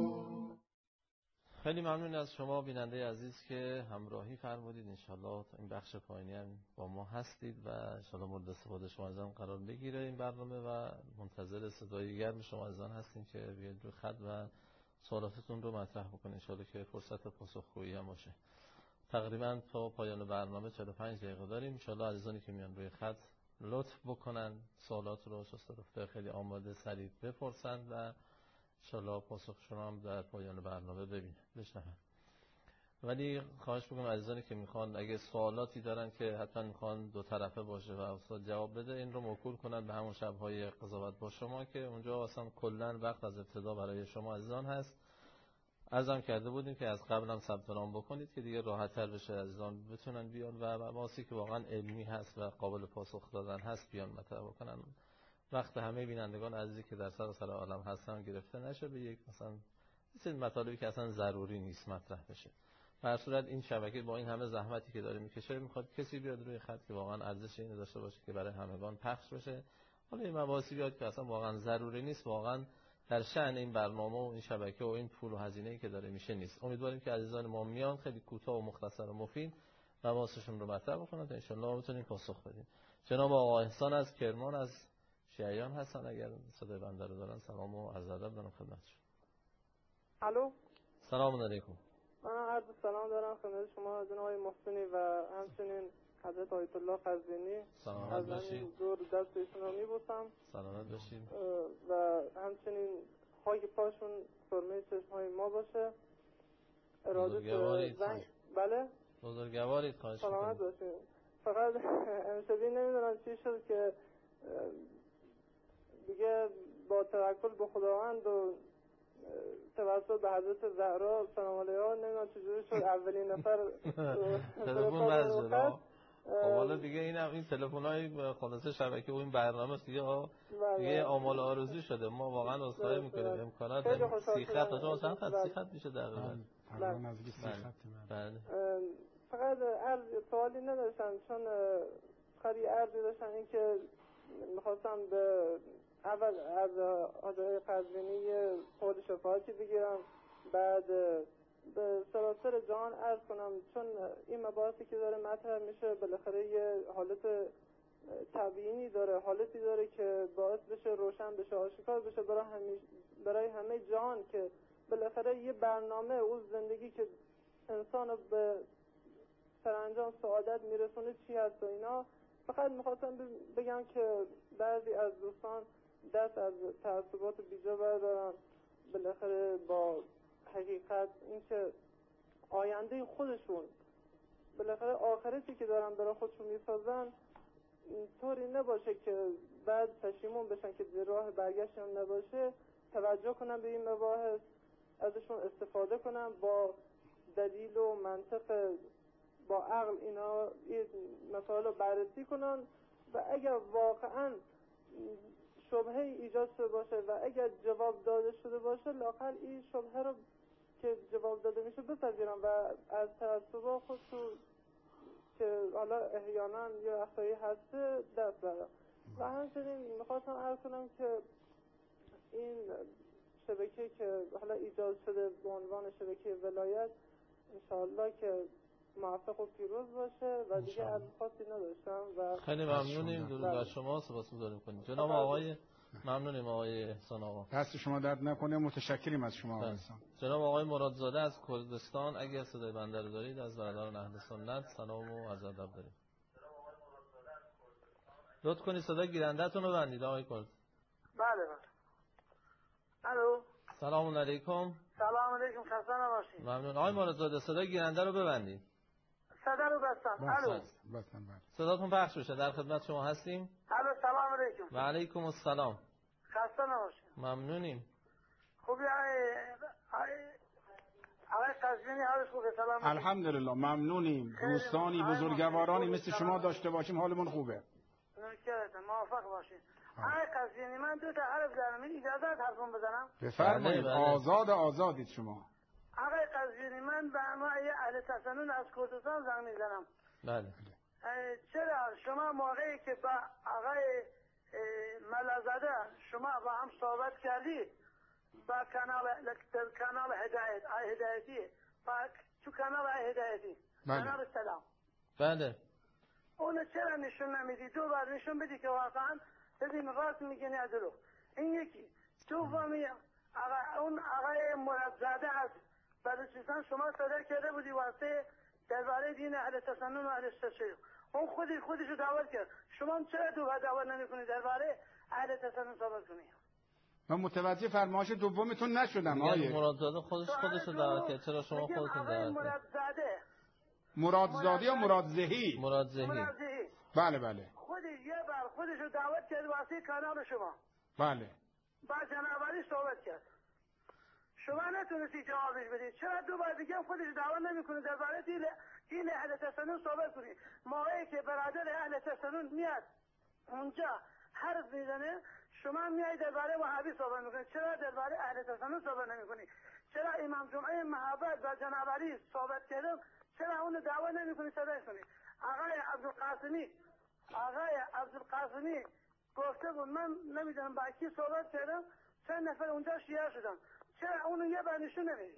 خیلی ممنون از شما بیننده عزیز که همراهی فرمودید. انشالله این بخش پایینی هم با ما هستید و انشالله مورد استفاده شما عزیزان قرار بگیره این برنامه و منتظر صدای گرم شما عزیزان هستیم که بیاید روی خط و سوالاتتون رو مطرح بکنید. انشالله که فرصت پاسخگویی هم باشه. تقریبا تا پایان برنامه چهل و پنج دقیقه داریم. انشالله عزیزانی که میان روی خط لطف بکنن سوالات رو شسته رفته خیلی آماده سریع بپرسن و انشالله پاسخشون هم در پایان برنامه ببینه بشنون. ولی خواهش میکنم عزیزانی که میخوان اگه سوالاتی دارن که حتما میخوان دو طرفه باشه و استاد جواب بده، این رو موکول کنن به همون شب‌های قضاوت با شما که اونجا اصلا کلا وقت از ابتدا برای شما عزیزان هست. عرضم کرده بودیم که از قبل هم ثبت نام بکنید که دیگه راحت‌تر بشه عزیزان بتونن بیان و مباحثی که واقعا علمی هست و قابل پاسخ دادن هست بیان مطرح بکنن. وقت همه بینندگان عزیزی که در سراسر عالم هستن گرفته نشه به یک مثلا مثل مطالبی که اصلا ضروری نیست مطرح بشه. در هر صورت این شبکه با این همه زحمتی که داره میکشه میخواد کسی بیاد روی خط که واقعا ارزش اینو داشته باشه که برای همگان پخش بشه. حالا این مباحثی بیاد که اصلا واقعا ضروری نیست، واقعا در شأن این برنامه و این شبکه و این پول و هزینه‌ای که داره میشه نیست. امیدواریم که عزیزان ما میان خیلی کوتاه و مختصر و مفید مباحثشون رو مطرح بکنن تا ان شاءالله بتونیم پاسخ بدیم. جناب آقا احسان از کرمان از شیعیان هستن، اگر صدای بنده رو دارن سلام و عرض ادب دارم خدمتشون. الو، سلام علیکم. من عرض سلام دارم خدمت شما جناب محسنی و همچنین حضرت آیت الله قزوینی. سلامت باشید. دور دست ایشون رو میبوسم. سلامت باشید. و همچنین خاک پاشون سرمه چشمهای ما باشه. بزرگوارید. زنگ... بله؟ بزرگوارید خواهش میکنم. سلامت باشید. فقط امشبی نمیدونم چی شد که دیگه با توکل به خداوند و توسط به حضرت زهرا سلام علیها نمیدونم چجوری شد اولین نفر تلفن نزد. خب حالا دیگه این هم این تلفن‌های خلاصه شبکه و این برنامه دیگه دیگه آمال آرزو شده. ما واقعا عذرخواهی می‌کنیم. امکانات سی خط تا چند خط سی خط میشه دقیقاً. تقریبا نزدیک سی خط. بله. فقط عرض سوالی نداشتم چون فقط یه عرضی داشتم این که می‌خواستم به اول از آقای قزوینی قول شفاعتی بگیرم، بعد به سراسر جهان عرض کنم چون این مباحثی که داره مطرح میشه بالاخره یه حالت تبیینی داره، حالتی داره که باعث بشه روشن بشه، آشکار بشه برای همه برای همه جهان که بالاخره یه برنامه اون زندگی که انسان رو به سرانجام سعادت میرسونه چی هست و اینا. فقط میخواستم بگم که بعضی از دوستان دست از تعصبات بیجا بردارن، بالاخره با حقیقت اینکه آینده خودشون بالاخره آخرتی که دارن برای خودشون میسازن طوری نباشه که بعد پشیمون بشن که راه برگشت هم نباشه. توجه کنن به این مباحث، ازشون استفاده کنن، با دلیل و منطق با عقل اینا این مسائل رو بررسی کنن و اگر واقعا شبهه ایجاد شده باشه و اگر جواب داده شده باشه لااقل این شبهه رو که جواب داده میشه بپذیرن و از تعصبا خودشون که حالا احیانا یا اخطایی هسته دست برن. و همچنین میخواستم عرض کنم که این شبکه که حالا ایجاد شده به عنوان شبکه ولایت انشاءالله که موفق و پیروز باشه و دیگه از خاصی نداشتم و خیلی ممنونیم. درود بر شما، سپاسگزاریم کنیم. جناب آقای ممنونیم آقای احسان آقا. دست شما درد نکنه. متشکریم از شما آقای احسان. جناب آقای مرادزاده از کردستان، اگر صدای بنده رو دارید، از برادران اهل سنت سلام و عرض ادب داریم. لطف کنید صدای گیرنده‌تون رو ببندید آقای کرد. بله بله. الو. سلام علیکم. سلام علیکم، خسته نباشید. ممنون. آقای مرادزاده صدای گیرنده رو ببندید. صدا رو بستم. الو. بستم بله. صداتون پخش بشه، در خدمت شما هستیم. الو، سلام علیکم. و علیکم السلام. خسته نباشید. ممنونیم. خوبی آقای آقای قزوینی، حالش خوبه؟ سلام. الحمدلله ممنونیم. دوستانی بزرگوارانی مثل شما داشته باشیم حالمون خوبه. نوکرتون، موفق باشید. آقای قزوینی، من دو تا حرف دارم، اجازه حرفم بزنم؟ بفرمایید. آزاد آزادید شما. آقای قزوینی، من به عنوان اهل تسنن از کردستان زنگ میزنم. بله. چرا شما موقعی که با آقای ملازاده شما با هم صحبت کردید با کانال کانال هدایت آی هدایتی با تو کانال آی هدایتی کانال سلام، بله، اون چرا نشون نمیدی؟ دو بار نشون بدی که واقعا ببین راست میگی نه درو. این یکی. دومی آقا اون آقای مرادزاده از بلوچستان شما صدر کرده بودی واسه درباره دین اهل تسنن و اهل تشیع، اون خودی خودشو دعوت کرد. شما چرا دو بار دعوت نمیکنید درباره اهل تسنن صحبت کنید؟ من متوجه فرمایش دومتون نشدم. آقای مرادزاده خودش خودشو دعوت کرد، چرا شما خودتون دعوت کردید؟ مرادزاده مرادزاده یا مرادزهی؟ مرادزهی. بله بله. خودی یه بار خودشو دعوت کرد واسه کانال شما. بله. با جنابالی صحبت کرد. شما نتونستی جوابش بدید. چرا دو بار دیگه خودش دعوت نمیکنه درباره دین دین اهل تسنن صحبت کنید؟ موقعی که برادر اهل تسنن میاد اونجا حرف میزنه شما میای درباره وهابی صحبت میکنید. چرا درباره اهل تسنن صحبت نمیکنید؟ چرا امام جمعه محبت با جناب علی صحبت کردن چرا اون دعوت نمیکنید صداش کنید؟ آقای عبدالقاسمی آقای عبدالقاسمی گفته بود من نمیدونم با کی صحبت کردم چند نفر اونجا شیعه شدن، چرا اونو یه بار نشون نمیدی؟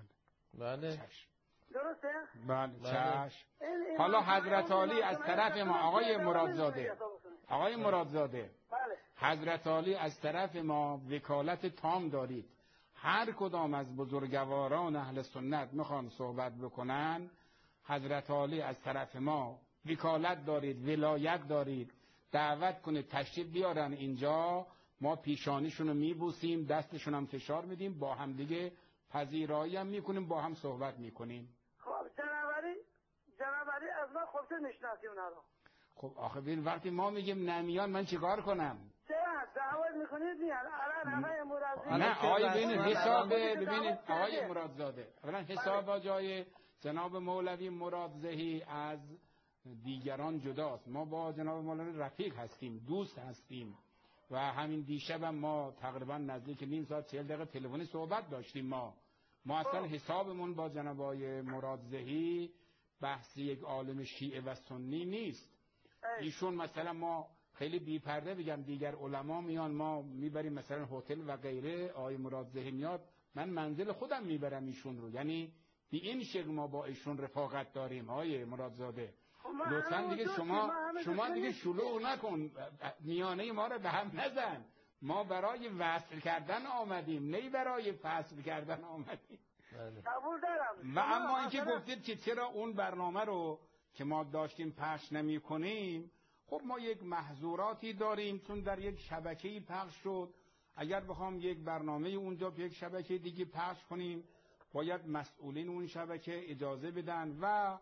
بله. درسته؟ بله چشم. حالا حضرت علی از طرف ما آقای مرادزاده آقای مرادزاده بله. حضرت علی از طرف ما وکالت تام دارید. هر کدام از بزرگواران اهل سنت میخوان صحبت بکنن حضرت علی از طرف ما وکالت دارید، ولایت دارید، دعوت کنید تشریف بیارن اینجا، ما پیشانیشون رو میبوسیم، دستشون هم فشار میدیم، با هم دیگه پذیرایی هم میکنیم، با هم صحبت میکنیم. خب جنابالی جنابالی از ما خوبتر میشناسی اونا رو. خب آخه ببین وقتی ما میگیم نمیان من چیکار کنم؟ چرا دعوت میکنید میان؟ الان آقای مرادزاده نه آقای ببینید حساب ببینید آقای مرادزاده اولا حساب با جای جناب مولوی مرادزهی از دیگران جداست. ما با جناب مولوی رفیق هستیم، دوست هستیم و همین دیشب هم ما تقریبا نزدیک نیم ساعت چهل دقیقه تلفنی صحبت داشتیم. ما ما اصلا حسابمون با جناب آقای مرادزهی بحث یک عالم شیعه و سنی نیست. ایشون مثلا ما خیلی بی‌پرده بگم دیگر علما میان ما میبریم مثلا هتل و غیره، آقای مرادزهی میاد من منزل خودم میبرم ایشون رو، یعنی به این شکل ما با ایشون رفاقت داریم. آقای مرادزاده لطفاً دیگه شما شما دیگه شلوغ نکن، میانه ما رو به هم نزن. ما برای وصل کردن آمدیم نه برای فصل کردن آمدیم. قبول دارم. و اما اینکه گفتید که چرا اون برنامه رو که ما داشتیم پخش نمی کنیم، خب ما یک محظوراتی داریم چون در یک شبکه‌ای پخش شد. اگر بخوام یک برنامه اونجا به یک شبکه دیگه پخش کنیم باید مسئولین اون شبکه اجازه بدن و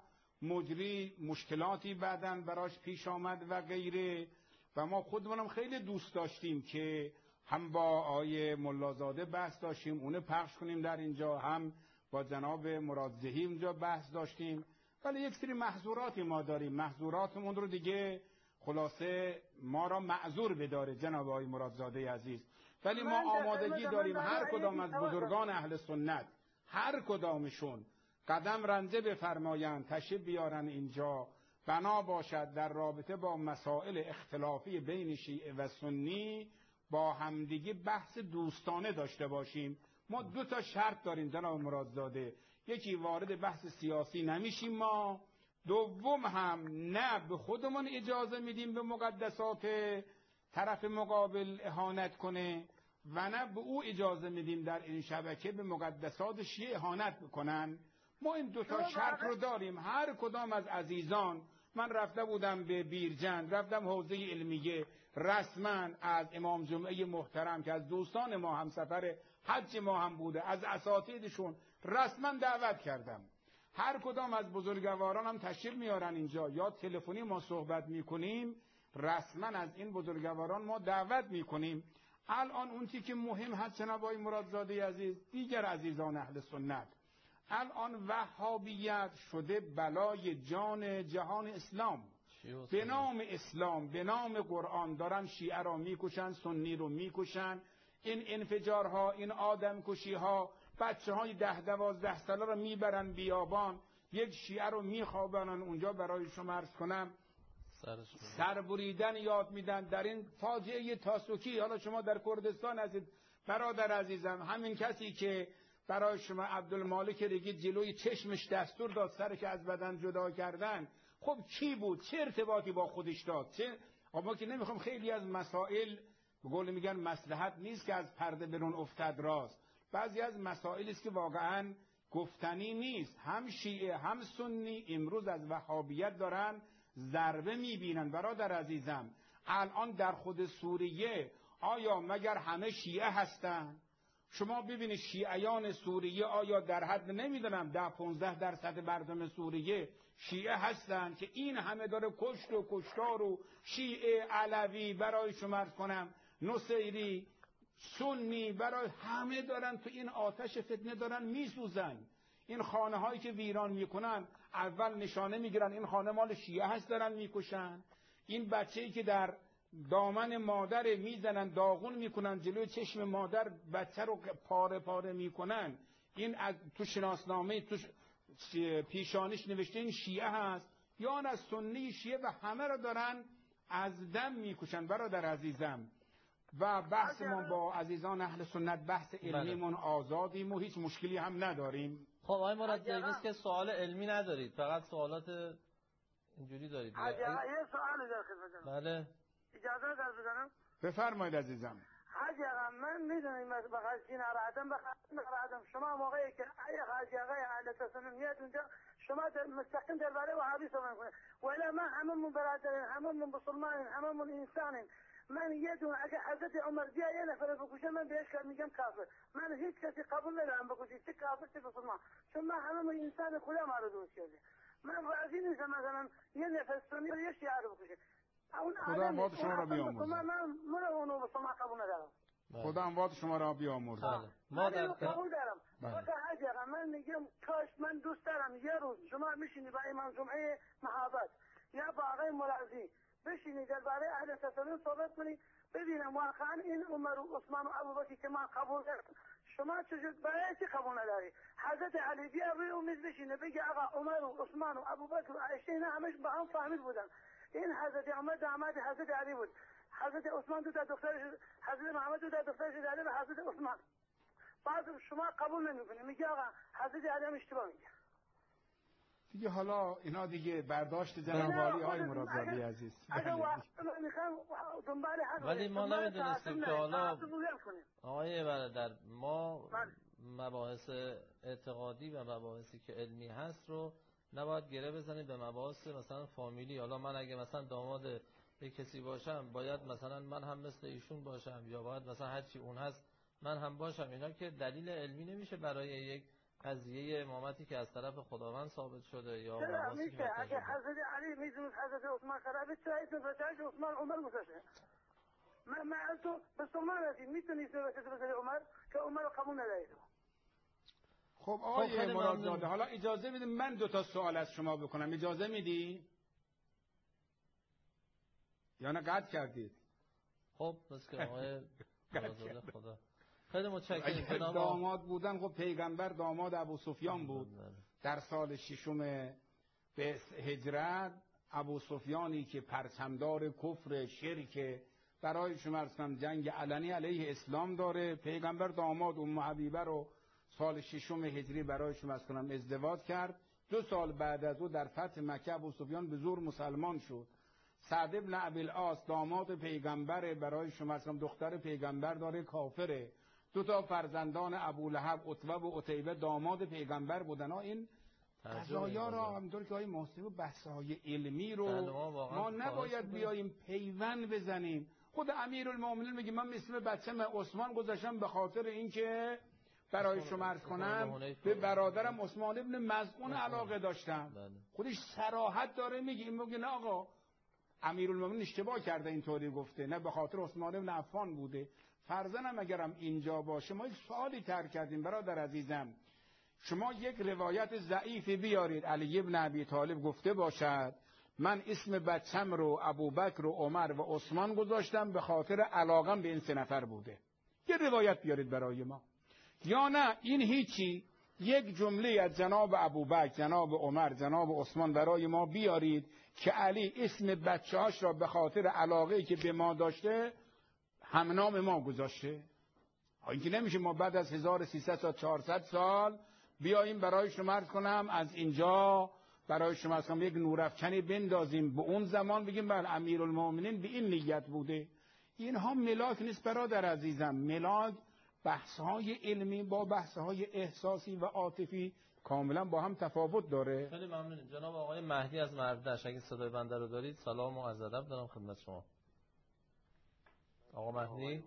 مجری مشکلاتی بعداً براش پیش آمد و غیره. و ما خودمونم خیلی دوست داشتیم که هم با آقای ملازاده بحث داشتیم اون پخش کنیم در اینجا، هم با جناب مرادزهی اونجا بحث داشتیم، ولی یک سری محظوراتی ما داریم. محظوراتمون رو دیگه خلاصه ما را معذور بداره جناب آقای مرادزاده عزیز. ولی ما آمادگی داریم هر کدام از بزرگان اهل سنت هر کدامشون قدم رنجه بفرمایند تشریف بیارن اینجا، بنا باشد در رابطه با مسائل اختلافی بین شیعه و سنی با همدیگه بحث دوستانه داشته باشیم. ما دو تا شرط داریم جناب مرادزاده، یکی وارد بحث سیاسی نمیشیم ما، دوم هم نه به خودمون اجازه میدیم به مقدسات طرف مقابل اهانت کنه و نه به او اجازه میدیم در این شبکه به مقدسات شیعه اهانت بکنن. ما این دو تا شرط رو داریم. هر کدام از عزیزان، من رفته بودم به بیرجند، رفتم حوزه علمیه، رسما از امام جمعه محترم که از دوستان ما همسفر حج ما هم بوده، از اساتیدشون رسما دعوت کردم. هر کدام از بزرگواران هم تشریف میارن اینجا یا تلفنی ما صحبت میکنیم، رسما از این بزرگواران ما دعوت میکنیم. الان اون چیزی که مهم هست جناب آقای مرادزاده عزیز، دیگر عزیزان اهل سنت، الان وهابیت شده بلای جان جهان اسلام. به نام اسلام، به نام قرآن دارن شیعه را میکشن، سنی رو میکشن. این انفجارها، این آدم کشی ها، بچه های ده دوازده ساله رو میبرن بیابان، یک شیعه رو میخوابانن اونجا. برای شما عرض کنم سربریدن یاد میدن در این فاجعه تاسوکی. حالا شما در کردستان هستید برادر عزیزم، همین کسی که برای شما عبدالمالک رگی جلوی چشمش دستور داد سرش از بدن جدا کردن، خب کی بود؟ چه ارتباطی با خودش داد؟ چه ما که نمیخوام خیلی از مسائل به قول میگن مصلحت نیست که از پرده برون افتد راست. بعضی از مسائلی است که واقعا گفتنی نیست. هم شیعه هم سنی امروز از وهابیت دارن ضربه میبینن. برادر عزیزم، الان در خود سوریه آیا مگر همه شیعه هستن؟ شما ببینید شیعیان سوریه آیا در حد نمیدونم ده پونزده درصد مردم سوریه شیعه هستن که این همه داره کشت و کشتار و شیعه، علوی، برای شما عرض کنم نصیری، سنی، برای همه دارن تو این آتش فتنه دارن میسوزن. این خانه هایی که ویران میکنن اول نشانه میگیرن این خانه مال شیعه هست، دارن میکشن. این بچه‌ای که در دامن مادر میزنن، داغون میکنن جلوی چشم مادر، بچه رو پاره پاره میکنن. این تو شناسنامه تو پیشانیش نوشته این شیعه هست یا آن از سنی شیعه و همه رو دارن از دم میکشن. برادر عزیزم، و بحث ما با عزیزان اهل سنت بحث علمیمون آزادیم و هیچ مشکلی هم نداریم. خب آقای مرادزاده نیست که سوال علمی ندارید، فقط سوالات اینجوری دارید. یه سوالی در خدمتم. بله اجازه در بزنم؟ بفرمایید عزیزم. حاجی آقا من میدونم بخاطر این ناراحتم بخاطر ناراحتم شما موقعی که ای حاجی آقا اهل تسنن میاد اونجا شما مستقیم درباره وهابی صحبت کنید، ولی ما هممون برادرین، هممون مسلمانین، هممون انسانین. من یه دون اگه حضرت عمر بیا یه نفر بکشه من بهش میگم کافر. من هیچ کسی قبول ندارم بکشه، چه کافر چه مسلمان، چون ما هممون انسان خدا ما رو درست کرده. من راضی نیستم مثلا یه نفر سنی رو یه شیعه رو بکشه. خدا اموات شما را بیامرزه. من من اونو مسلمان قبول ندارم. خدا اموات شما را بیامرزه. ما در قبول دارم. فقط حاجی آقا من میگم کاش من دوست دارم یه روز شما میشینی با امام جمعه محبت یا با آقای ملازی بشینی درباره اهل تسنن صحبت کنی، ببینم واقعا این عمر و عثمان و ابوبکر که من قبول دارم شما چجور برای چی قبول نداری؟ حضرت علی بیا روی اون میز بشینه بگه آقا عمر و عثمان و ابوبکر و عایشه اینا همش با هم فامیل بودن. این حضرت عمر داماد حضرت علی بود، حضرت عثمان دو تا دخترش، حضرت محمد دو تا دخترش داده به حضرت عثمان. بعد شما قبول نمیکنی، میگه آقا حضرت علی هم اشتباه میگه. دیگه حالا اینا دیگه برداشت جناب عالی های مرادزاده عزیز. ولی ما نمیدونستیم که حالا آقای برادر ما مباحث اعتقادی و مباحثی که علمی هست رو نباید گره بزنید به مباحث مثلا فامیلی. حالا من اگه مثلا داماد یک کسی باشم باید مثلا من هم مثل ایشون باشم، یا باید مثلا هرچی اون هست من هم باشم. اینا که دلیل علمی نمیشه برای یک قضیه امامتی که از طرف خداوند ثابت شده. یا چرا میشه؟ اگه حضرت علی میدونست حضرت عثمان خرابه چرا ایتون بچه‌اش عثمان عمر گذاشته؟ من من تو به سلمان رسید میتونی صحبت بزنی عمر که عمر رو قبول نداری. خب آقای مرادزاده حالا اجازه بدید من دو تا سوال از شما بکنم، اجازه میدی؟ یا نه قطع کردید؟ خب بس که آقای مرادزاده خدا خیلی متشکرم. اگه داماد بودن خب پیغمبر داماد ابو سفیان بود. در سال ششم به هجرت ابو سفیانی که پرچمدار کفر شرک برای شما عرض کنم جنگ علنی علیه اسلام داره، پیغمبر داماد ام حبیبه رو سال ششم هجری برای شما عرض کنم ازدواج کرد. دو سال بعد از او در فتح مکه ابو سفیان به زور مسلمان شد. سعد ابن ابی العاص داماد پیغمبر، برای شما هستم دختر پیغمبر داره، کافره. دو تا فرزندان ابولهب عتبه و عتیبه داماد پیغمبر بودن. این قضایا را همونطور که های محسن و بحث‌های علمی رو ما نباید بیاییم پیوند بزنیم. خود امیرالمومنین میگه من اسم بچه‌م عثمان گذاشتم به خاطر اینکه برای شما عرض کنم به برادرم عثمان ابن مظعون علاقه داشتم. خودش صراحت داره میگه. این میگه نه آقا امیرالمومنین اشتباه کرده اینطوری گفته، نه به خاطر عثمان ابن عفان بوده. فرزنم اگرم اینجا باشه ما یک سوالی ترک کردیم برادر عزیزم، شما یک روایت ضعیفی بیارید علی ابن ابی طالب گفته باشد من اسم بچم رو ابوبکر و عمر و عثمان گذاشتم به خاطر علاقم به این سه نفر بوده. یه روایت بیارید برای ما. یا نه این هیچی، یک جمله از جناب ابوبکر، جناب عمر، جناب عثمان برای ما بیارید که علی اسم بچه‌هاش را به خاطر علاقه‌ای که به ما داشته همنام ما گذاشته. این که نمیشه ما بعد از هزار و سیصد تا چهارصد سال بیاییم برای شما عرض کنم از اینجا برای شما عرض کنم یک نورافکنی بندازیم به اون زمان بگیم بله امیرالمومنین به این نیت بوده. اینها ملاک نیست برادر عزیزم. ملاک بحث‌های علمی با بحث‌های احساسی و عاطفی کاملا با هم تفاوت داره. خیلی ممنونم جناب آقای مهدی از مردش، اگه صدای بنده رو دارید سلام و عرض ادب دارم خدمت شما. آقا مهدی،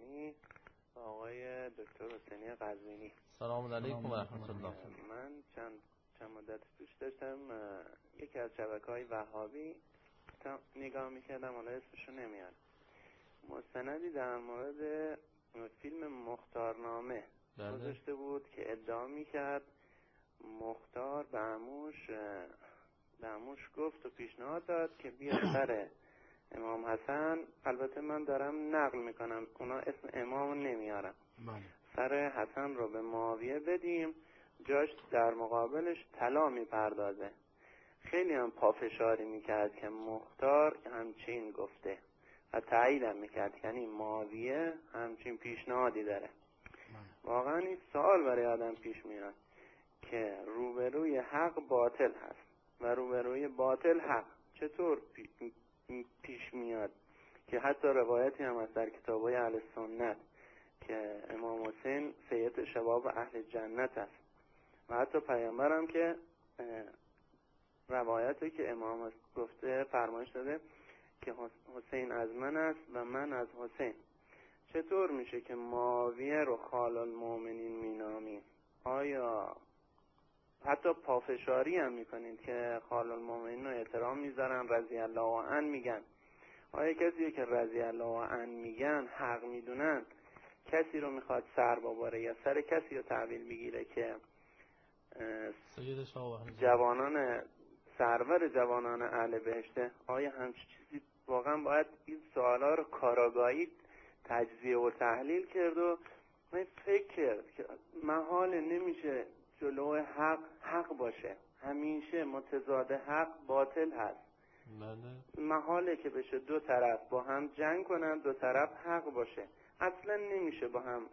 آقای دکتر حسینی قزوینی، سلام علیکم و رحمت الله. من چند چند مدت پیش داشتم یکی از شبکه‌های وهابی نگاه می‌کردم، حالا اسمشو نمیارم، مستندی در مورد فیلم مختارنامه گذاشته بود که ادعا می‌کرد مختار به عموش به عموش گفت و پیشنهاد داد که بیا سر امام حسن، البته من دارم نقل میکنم اونا اسم امام نمیارم، سر حسن رو به معاویه بدیم جاش در مقابلش طلا میپردازه. خیلی هم پافشاری میکرد که مختار همچین گفته و تاییدم میکرد، یعنی معاویه همچین پیشنهادی داره. واقعا این سوال برای آدم پیش میاد که روبروی حق باطل هست و روبروی باطل حق چطور پی... پیش میاد که حتی روایتی هم از در کتابای اهل سنت که امام حسین سید شباب اهل جنت است و حتی پیامبر هم که روایتی که امام گفته فرمایش داده که حسین از من است و من از حسین. چطور میشه که معاویه رو خال المؤمنین مینامید؟ آیا حتی پافشاری هم میکنید که خال المؤمنین رو احترام میذارن، رضی الله عنه میگن؟ آیا کسی که رضی الله عنه میگن حق میدونن کسی رو میخواد سر بباره یا سر کسی رو تحویل بگیره که جوانان سرور جوانان اهل بهشته؟ آیا همچین چیزی واقعا باید این سوالا رو کاراگاهی تجزیه و تحلیل کرد؟ و من فکر کرد که محال نمیشه جلو حق حق باشه، همیشه متضاد حق باطل هست. محاله که بشه دو طرف با هم جنگ کنن، دو طرف حق باشه، اصلا نمیشه با هم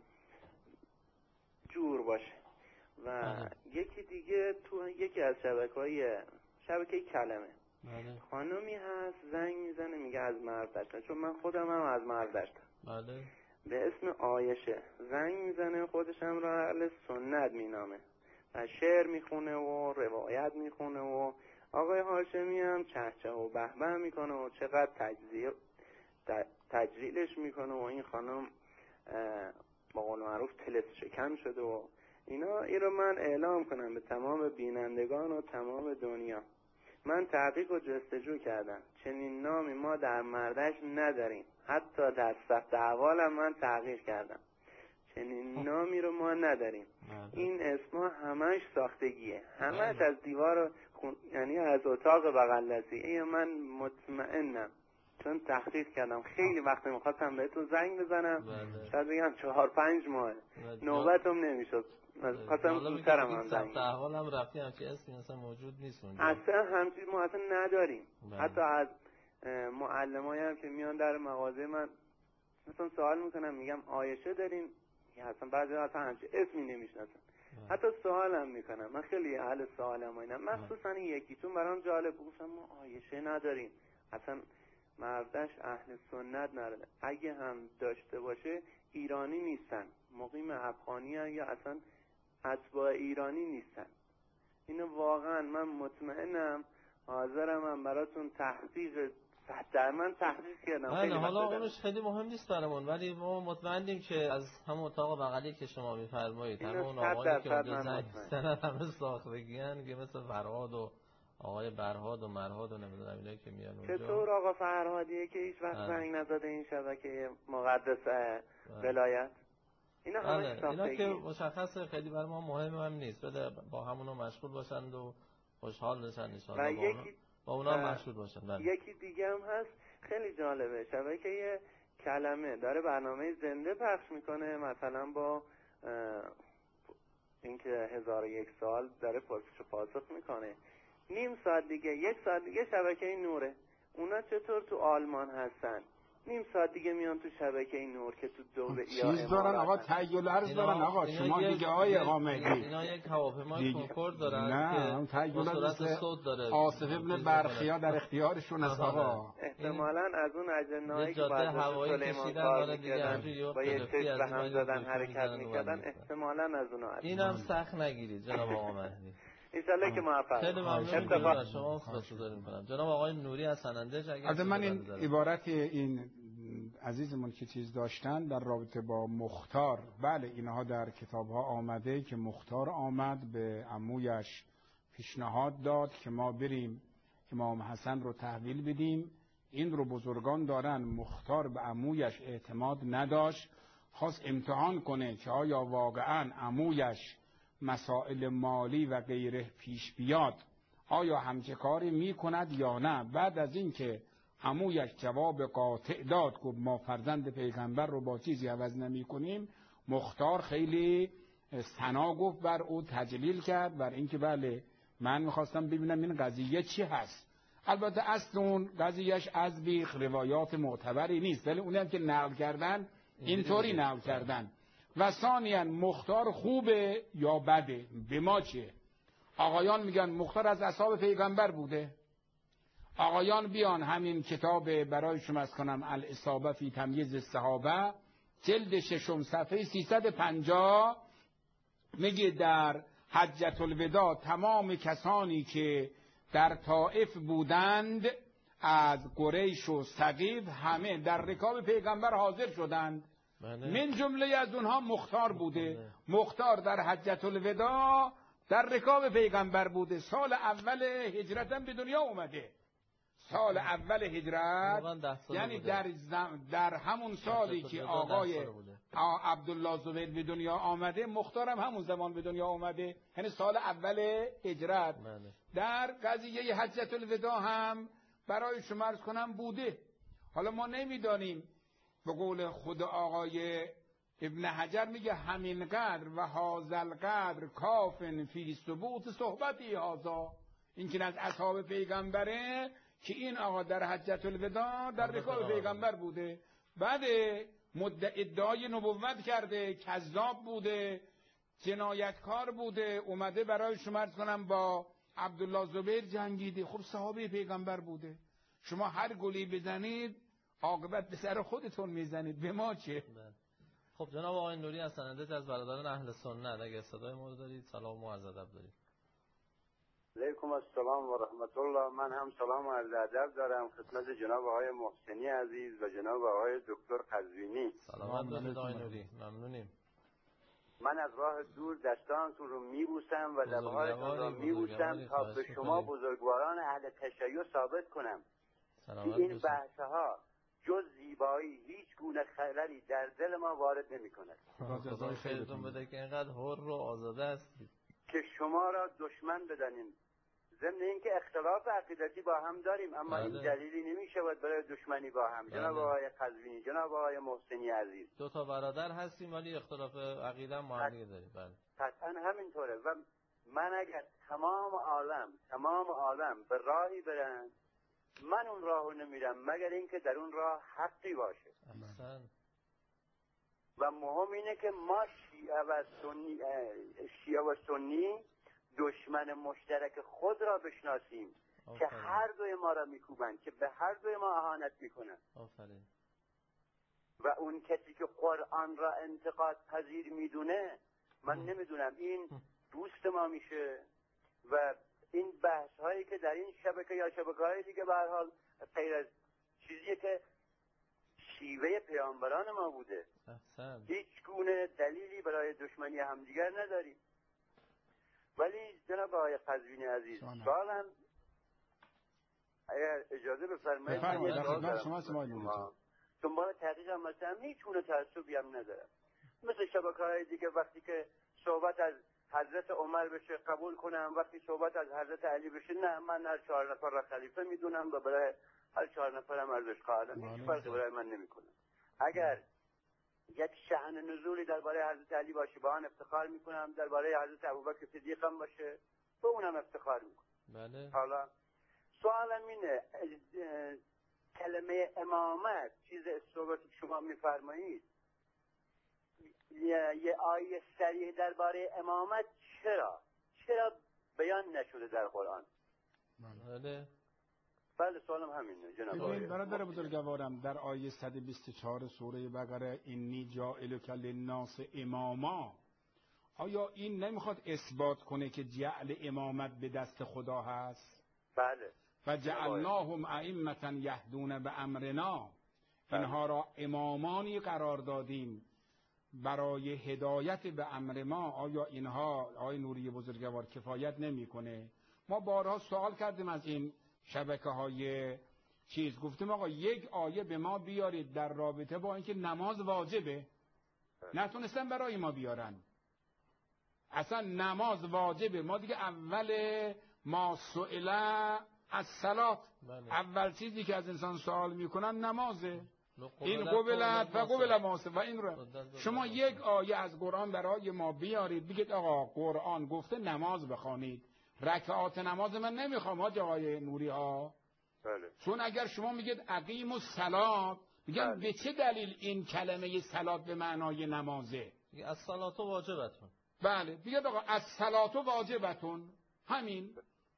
جور باشه. و ماله. یکی دیگه تو یکی از شبکه‌های شبکه کلمه ماله. خانومی هست زنگ میزنه میگه از مرد داشتم، چون من خودم هم از مرد داشتم، بله. به اسم آیشه زنگ میزنه، خودش هم را اهل سنت مینامه و شعر میخونه و روایت میخونه و آقای هاشمی هم چهچه و بهبه میکنه و چقدر تجزیه تجلیلش میکنه و این خانم با قول معروف طلسم شکن شده و اینا. این رو من اعلام کنم به تمام بینندگان و تمام دنیا، من تحقیق و جستجو کردم، چنین نامی ما در مردش نداریم، حتی در صفحه احوال هم من تحقیق کردم، چنین نامی رو ما نداریم. این اسما همش ساختگیه، همش از دیوار خون... یعنی از اتاق بغل دستی. من مطمئنم چون تحقیق کردم، خیلی وقت میخواستم بهتون زنگ بزنم، شاید بگم چهار پنج ماه نوبتم نمیشد، خواستم زودترم هم زنگ بزنم. احوال هم رفتی همچی اسمی اصلا موجود نیست اونجا، اصلا همچی ما اصلا نداریم. بله. حتی از معلمایی هم که میان در مغازه من مثلا سوال میکنم میگم آیشه دارین، اصلا بعضی اصلا همچی اسمی نمیشناسن. حتی سوال هم میکنم، من خیلی اهل سوالم و اینا، مخصوصا این یکی چون برام جالب، گفتم ما آیشه نداریم، اصلا مردش اهل سنت نرده. اگه هم داشته باشه ایرانی نیستن، مقیم افغانی هن یا اصلا اتباع ایرانی نیستن. اینو واقعا من مطمئنم، حاضرم هم براتون تحقیق در من تحقیق کردم. نه حالا اونش خیلی مهم نیست برامون، ولی ما مطمئنیم که از همون اتاق بغلی که شما میفرمایید همون آقایی که اونجا زنگ میزنن همه ساختگی هن که مثل فرهاد و آقای برهاد و مرهاد و نمیدونم اینایی که میان اونجا. چطور آقا فرهادیه که هیچ وقت زنگ نزده این شبکه مقدس ولایت؟ اینا همه اینا که مشخصه خیلی برای ما مهم هم نیست، بده با همونو مشغول باشند و خوشحال بشن ان شاء الله. یکی با اونا مشغول باشن. بله. یکی دیگه هم هست خیلی جالبه، شبکه کلمه داره برنامه زنده پخش میکنه، مثلا با اینکه هزار و یک سال داره پرسش و پاسخ میکنه. نیم ساعت دیگه یک ساعت دیگه شبکه نوره. اونا چطور تو آلمان هستن؟ نیم ساعت دیگه میان تو شبکه نور که تو دوله یا چیز دارن آقا، تهیه عرض دارن آقا. شما دیگه آقای اقامتی اینا یک هواپیمای کنکورد دارن نه که با صوت داره. آصف ابن برخیا در اختیارشون است آقا. احتمالاً از اون اجنهایی که بعد از سلیمان کار میکردن با یه چشم به هم زدن حرکت میکردن، احتمالاً از اون هست. اینم سخت نگیرید جناب آقا مهدی. انشالله که موفق. خیلی ممنون شما خدمت می‌کنم. جناب آقای نوری از سنندج اگر من این عبارت این عزیزمون که چیز داشتن در رابطه با مختار، بله اینها در کتاب‌ها آمده که مختار آمد به عمویش پیشنهاد داد که ما بریم امام حسن رو تحویل بدیم. این رو بزرگان دارن. مختار به عمویش اعتماد نداشت، خواست امتحان کنه که آیا واقعاً عمویش مسائل مالی و غیره پیش بیاد آیا همچه کاری می کند یا نه. بعد از این که عمویش جواب قاطع داد که ما فرزند پیغمبر رو با چیزی عوض نمی کنیم، مختار خیلی ثنا گفت بر او، تجلیل کرد بر اینکه بله من میخواستم ببینم این قضیه چی هست. البته اصل اون قضیهش از بیخ روایات معتبری نیست، ولی اونی هم که نقل کردن اینطوری نقل کردن. و ثانیاً مختار خوبه یا بده؟ به ما چه؟ آقایان میگن مختار از اصحاب پیغمبر بوده. آقایان بیان همین کتاب برای شما از کنم الاصابه فی تمییز الصحابه جلد ششم صفحه سیصد و پنجاه میگه در حجة الوداع تمام کسانی که در طائف بودند از قریش و ثقیف همه در رکاب پیغمبر حاضر شدند. من جمله از اونها مختار بوده. مختار در حجة الوداع در رکاب پیغمبر بوده. سال اول هجرت هم به دنیا اومده. سال اول هجرت یعنی در, در همون سالی که آقای عبدالله زبیر به دنیا آمده، مختار هم همون زمان به دنیا آمده، یعنی سال اول هجرت. در قضیه حجة الوداع هم برای شما عرض کنم بوده. حالا ما نمیدانیم، به قول خود آقای ابن حجر میگه همین قدر و هازل قدر کافن فی ثبوت صحبتی هازا، این که از اصحاب پیغمبره که این آقا در حجة الوداع در رکاب پیغمبر بوده، بعد مدت ادعای نبوت کرده، کذاب بوده، جنایتکار بوده، اومده برای شما عرض کنم با عبدالله زبیر جنگیده. خب صحابه پیغمبر بوده. شما هر گلی بزنید عاقبت به سر خودتون میزنید، به ما چه؟ خب جناب آقای نوری از سنندج از برادران اهل سنت، اگه صدای ما رو دارید سلام و عرض ادب دارید. علیکم السلام و رحمت الله. من هم سلام و عرض ادب دارم خدمت جناب آقای محسنی عزیز و جناب آقای دکتر قزوینی. سلام علیکم آقای نوری، ممنونیم. من از راه دور دستانتون رو میبوسم و لبهایتون رو میبوسم تا به شما بزرگواران اهل تشیع ثابت کنم که این بحثها جز زیبایی هیچ گونه خللی در دل ما وارد نمی کند. خدا خیرتون بده که اینقدر حر و آزاده هستید که شما را دشمن بدانیم. ضمن اینکه اختلاف عقیدتی با هم داریم، اما بله. این دلیلی نمی شود برای دشمنی با هم. بله. جناب آقای قزوینی، جناب آقای محسنی عزیز، دو تا برادر هستیم ولی اختلاف عقیده ما هم داریم. بله قطعا همینطوره. و من اگر تمام عالم تمام عالم به راهی برن، من اون راهو نمیرم مگر اینکه در اون راه حقی باشه. احسن. و مهم اینه که ما شیعه و سنی شیعه و سنی دشمن مشترک خود را بشناسیم، که هر دوی ما را میکوبند، که به هر دوی ما اهانت میکنند. آفرین. و اون کسی که قرآن را انتقاد پذیر میدونه، من نمیدونم این دوست ما میشه. و این بحث هایی که در این شبکه یا شبکه های دیگه به هر حال غیر از چیزیه که شیوه پیامبران ما بوده. احسن. هیچ گونه دلیلی برای دشمنی همدیگر نداریم. ولی جناب آقای قزوینی عزیز، سوالم اگر اجازه بفرمایید بفرمایید شما شما دنبال تحقیقم مثلا هیچ تعصبی هم ندارم. مثل شبکه‌های دیگه وقتی که صحبت از حضرت عمر بشه قبول کنم، وقتی صحبت از حضرت علی بشه نه، من هر چهار نفر را خلیفه میدونم و برای هر چهار نفرم ارزش قائلم، هیچ فرقی برای من نمیکنه. اگر یک شأن نزولی درباره حضرت علی باشه با آن افتخار میکنم، درباره حضرت ابوبکر صدیق هم باشه با اونم افتخار میکنم. بله. حالا سوالم اینه، کلمه امامت چیز صحبتی که شما میفرمایید، یه آیه صریح درباره امامت چرا چرا بیان نشده در قرآن؟ بله. بله سوالم همینه جناب آقای. برادر بزرگوارم، در آیه صد و بیست و چهار سوره بقره انی جاعلک للناس اماما، آیا این نمیخواد اثبات کنه که جعل امامت به دست خدا هست؟ بله. و جعلناهم ائمة یهدون به امرنا، اینها را امامانی قرار دادیم برای هدایت به امر ما. آیا اینها آقای نوری بزرگوار کفایت نمیکنه؟ ما بارها سوال کردیم از این شبکه های چیز، گفتیم آقا یک آیه به ما بیارید در رابطه با اینکه نماز واجبه، نتونستن برای ما بیارن. اصلا نماز واجبه، ما دیگه اول ما سئل از صلات، اول چیزی که از انسان سوال میکنن نمازه. این قبلت و قبل ماسه و این رو شما یک آیه از قرآن برای ما بیارید بگید آقا قرآن گفته نماز بخوانید، رکعات نماز من نمیخوام ها آقای نوری ها. بله. چون اگر شما میگید اقیم الصلات، میگن بله. به چه دلیل این کلمه صلات به معنای نمازه؟ از صلات واجبتون. بله بگید آقا از صلات واجبتون، همین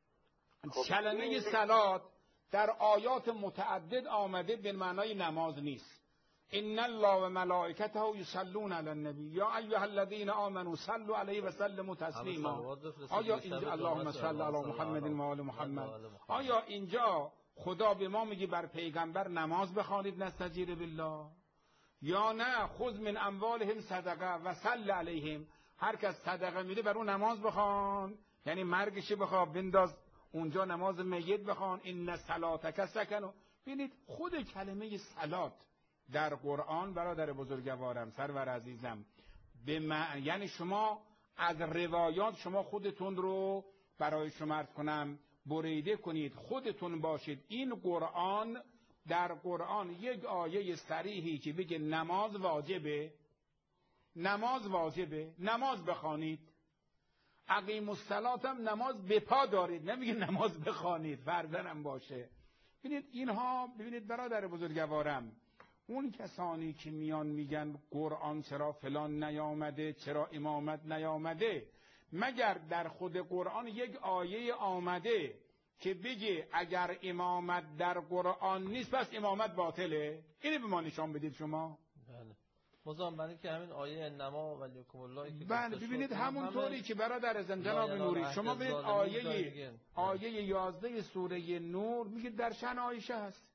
خب کلمه صلات در آیات متعدد آمده به معنای نماز نیست. ان الله و ملائکته یصلون علی النبی یا ایها الذین آمنوا صلوا علیه و سلموا تسلیما. آیا اینجا اللهم صل علی محمد و آل محمد، آیا اینجا خدا به ما میگه بر پیغمبر نماز بخوانید نستجیر بالله؟ یا نه خذ من اموالهم صدقه و صل علیهم، هر کس صدقه میده بر اون نماز بخوان، یعنی مرگش بخوا بنداز اونجا نماز میت بخوان. ان صلاتک سکن. ببینید خود کلمه صلات در قرآن برادر بزرگوارم سرور عزیزم به معنی، یعنی شما از روایات شما خودتون رو برای شما عرض کنم بریده کنید، خودتون باشید. این قرآن در قرآن یک آیه صریحی که بگه نماز واجبه، نماز واجبه، نماز بخوانید. اقیم الصلات هم نماز به پا دارید، نمیگه نماز بخوانید، فرزنم باشه. ببینید اینها، ببینید برادر بزرگوارم، اون کسانی که میان میگن قرآن چرا فلان نیامده، چرا امامت نیامده، مگر در خود قرآن یک آیه آمده که بگه اگر امامت در قرآن نیست پس امامت باطله؟ اینو به ما نشان بدید شما. بله. مزام برای که همین آیه انما ولیکم الله که بله ببینید همونطوری که برادر ازم جناب نوری شما ببینید آیه آیه یازده سوره نور میگه در شأن عایشه هست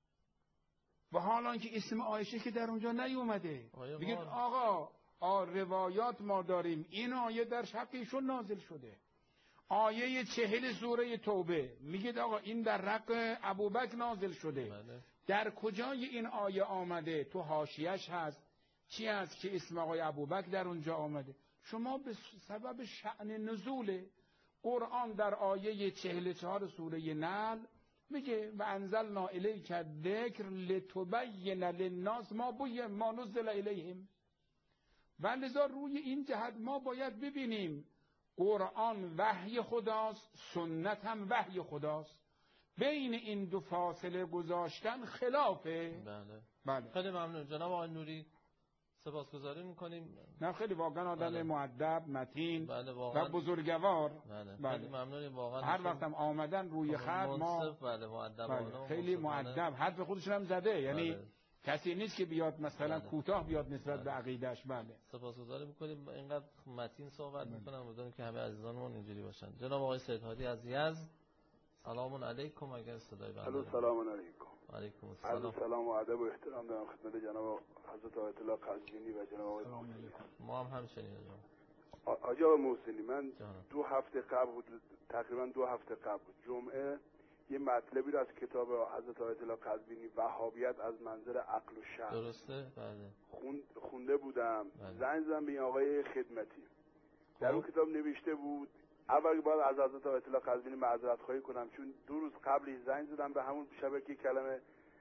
و حالا که اسم عایشه که در اونجا نیومده. بگید آقا آ روایات ما داریم این آیه در حقیشون نازل شده. آیه چهل سوره توبه میگید آقا این در حق ابوبکر نازل شده. بله. در کجای این آیه آمده؟ تو حاشیه‌اش هست چی هست که اسم آقای ابوبکر در اونجا آمده؟ شما به سبب شأن نزول قرآن در آیه چهل و چهار سوره نحل میگه و انزلنا الیک الذکر لتبین للناس ما بوی ما نزل الیهم. و لذا روی این جهت ما باید ببینیم قرآن وحی خداست، سنت هم وحی خداست، بین این دو فاصله گذاشتن خلافه. بله بله. خیلی ممنون جناب آقای نوری. سپاسگزاری میکنیم. نه خیلی واقعا آدم بله. مؤدب، متین بله واقعا. و بزرگوار. بله. بله. خیلی ممنونیم واقعا. هر وقتم آمدن روی خط ما بله مؤدبانه بله. خیلی مؤدب، حرف خودشون هم زده، یعنی بله. کسی نیست که بیاد مثلا بله. کوتاه بیاد نسبت بله. به عقیدهش. بله. سپاسگزاری میکنیم. اینقدر متین صحبت بله. میکنم امیدوارم که همه عزیزانمون اینجوری باشن. جناب آقای سید هادی از یزد، سلام علیکم. اگر صدای بنده الو سلام علیکم. علیکم السلام. سلام و ادب و احترام دارم خدمت جناب حضرت آیت الله قزوینی و جناب آقای محسنی. ما هم همچنین جناب. آقای آقای محسنی، من جانم. دو هفته قبل بود، تقریبا دو هفته قبل بود، جمعه یه مطلبی رو از کتاب حضرت آیت الله قزوینی وهابیت از منظر عقل و شرع درسته بله خوند خونده بودم. بله. زنگ زدم به این آقای خدمتی. در اون کتاب نوشته بود اول باید از حضرت آیت الله قزوینی معذرت خواهی کنم، چون دو روز قبل زنگ زدم به همون شبکه کلمه،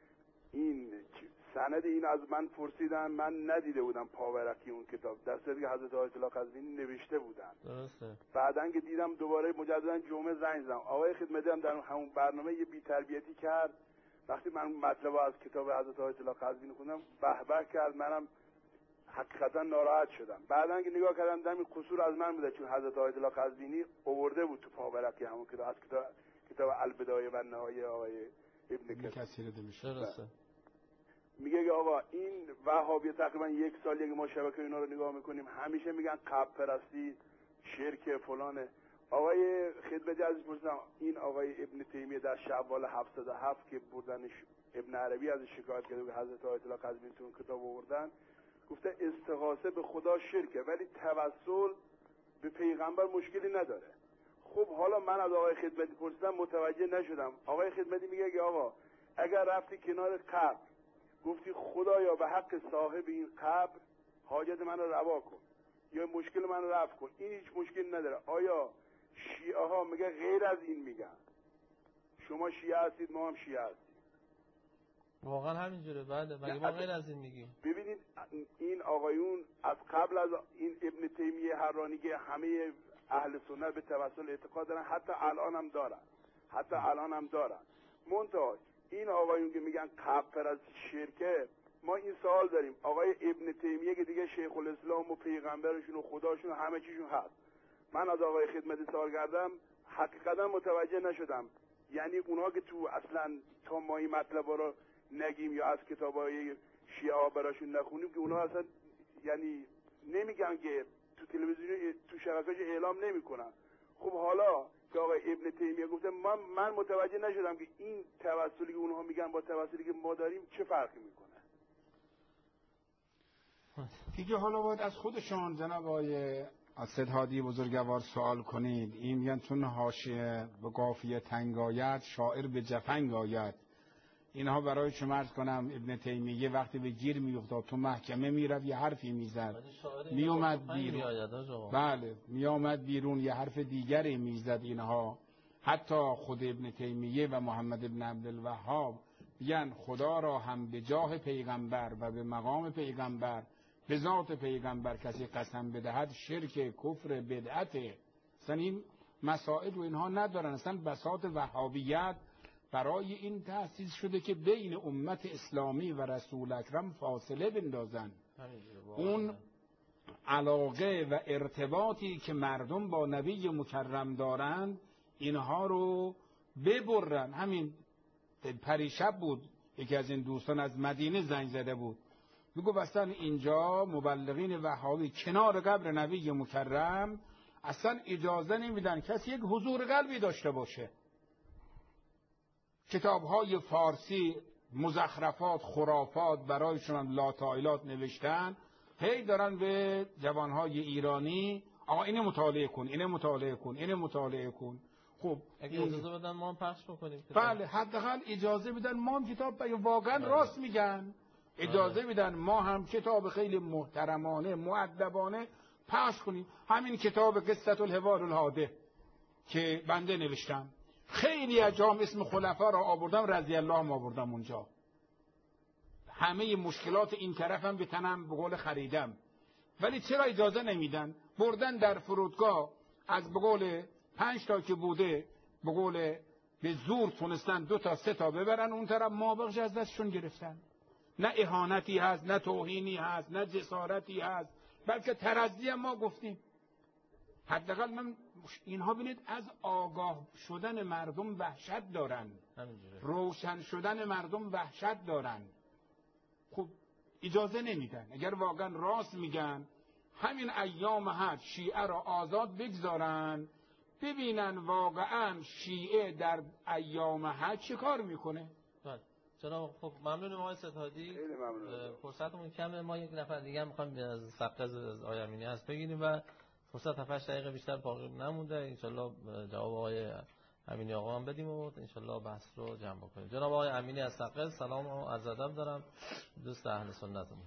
این سند این از من پرسیدن، من ندیده بودم پاورقی اون کتاب، در صورتی که حضرت آیت الله قزوینی نوشته بودن. درسته. بعدن که دیدم دوباره مجددا جمعه زنگ زدم، آقای خدمتی هم در همون برنامه یه بی‌تربیتی کرد. وقتی من مطلب از کتاب حضرت آیت الله قزوینی خوندم به به کرد، منم حقیقتا ناراحت شدم. بعدن که نگاه کردم دیدم این قصور از من بوده، چون حضرت آیت الله قزوینی آورده بود تو پاورقی همون کتاب از کتاب کتاب البدایه و نهایه آقای ابن کثیر دمشق. درسته. میگه که آقا این وهابی تقریبا یک سالیه که ما شبکه اینا رو نگاه میکنیم، همیشه میگن قبر پرستی، شرک فلانه. آقای خدمتی عزیز پرسیدم، این آقای ابن تیمیه در شوال هفتاد و هفت که بردنش ابن عربی از شکایت کرده که حضرت آیت الله قزوینی تو اون کتاب آوردن، گفته استغاثه به خدا شرکه ولی توسل به پیغمبر مشکلی نداره. خب حالا من از آقای خدمتی پرسیدم متوجه نشدم. آقای خدمتی میگه که آقا اگر رفتی کنار قبر گفتی خدایا به حق صاحب این قبر حاجت من رو روا کن یا مشکل من رو رفع کن، این هیچ مشکل نداره. آیا شیعه ها میگه غیر از این میگن؟ شما شیعه هستید، ما هم شیعه هستیم. واقعا همینجوره. بله مگه ما غیر از این میگیم؟ ببینید این آقایون از قبل از این ابن تیمیه حرانی که همه اهل سنت به توسل اعتقاد دارن، حتی الان هم دارن، حتی الان هم دارن. منتها این آقایون که میگن قبر از شرکه، ما این سوال داریم. آقای ابن تیمیه که دیگه شیخ الاسلام و پیغمبرشون و خداشون و همه چیشون هست، من از آقای خدمتی سوال کردم حقیقتا متوجه نشدم. یعنی اونها که تو اصلا تا ما این مطلب رو نگیم یا از کتابای شیعه ها براشون نخونیم که اونها اصلا یعنی نمیگن که تو تلویزیون تو شبکه‌اش اعلام نمیکنن. خب حالا که آقای ابن تیمیه گفته من من متوجه نشدم که این توسلی که اونها میگن با توسلی که ما داریم چه فرقی میکنه. دیگه حالا باید از خودشان جناب آقای سید هادی بزرگوار سوال کنید. این میگن چون حاشیه به قافیه تنگ آید شاعر به جفنگ آید. اینها برای شما عرض کنم ابن تیمیه وقتی به گیر میافتاد تو محکمه میرفت یه حرفی میزد میومد بیرون. بله میومد بیرون یه حرف دیگری میزد. اینها حتی خود ابن تیمیه و محمد ابن عبدالوهاب میگن خدا را هم به جاه پیغمبر و به مقام پیغمبر به ذات پیغمبر کسی قسم بدهد شرک کفر بدعت. اصلا این مسائل و اینها ندارن. اصلا بساط وهابیت برای این تأسیس شده که بین امت اسلامی و رسول اکرم فاصله بندازن. اون علاقه و ارتباطی که مردم با نبی مکرم دارند اینها رو ببرن. همین پریشب بود یکی از این دوستان از مدینه زنگ زده بود، میگو اصلا اینجا مبلغین وهابی کنار قبر نبی مکرم اصلا اجازه نمیدن کسی یک حضور قلبی داشته باشه. کتاب‌های فارسی مزخرفات خرافات برای شما لاتائلات نوشتن، هی دارن به جوانهای ایرانی آقا اینه مطالعه کن، اینه مطالعه کن، اینه مطالعه کن. خب اگه اجازه بدن ما هم پخش بکنیم. بله حداقل اجازه بدن ما هم کتاب واقعا بله. راست میگن. اجازه بله. بدن ما هم کتاب خیلی محترمانه مؤدبانه پخش کنیم. همین کتاب قصة الحوار الحاده که بنده نوشتم خیلی اجام اسم خلفا را آوردم، رضی الله هم آوردم اونجا. همه مشکلات این طرف هم به تنم به قول خریدم. ولی چرا اجازه نمیدن؟ بردن در فرودگاه از به قول پنج تا که بوده به قول به زور تونستن دو تا سه تا ببرن اون طرف، ما بخش از دستشون گرفتن. نه اهانتی هست، نه توهینی هست، نه جسارتی هست، بلکه ترضی ما گفتیم. حداقل من اینها ببینید از آگاه شدن مردم وحشت دارن، روشن شدن مردم وحشت دارن. خب اجازه نمیدن. اگر واقعا راست میگن همین ایام حج شیعه را آزاد بگذارن، ببینن واقعا شیعه در ایام حج چه کار میکنه. جناب خب ممنون آقای ستادی، فرصتمون کمه، ما یک نفر دیگه هم می‌خوایم از سقز از آقای امینی هست بگیریم و فرصت هفت دقیقه بیشتر باقی نمونده. انشالله جواب آقای امینی آقا هم بدیم و انشالله بحث رو جمع کنیم. جناب آقای امینی از سقز، سلام و عرض ادب دارم، دوست اهل سنتمون.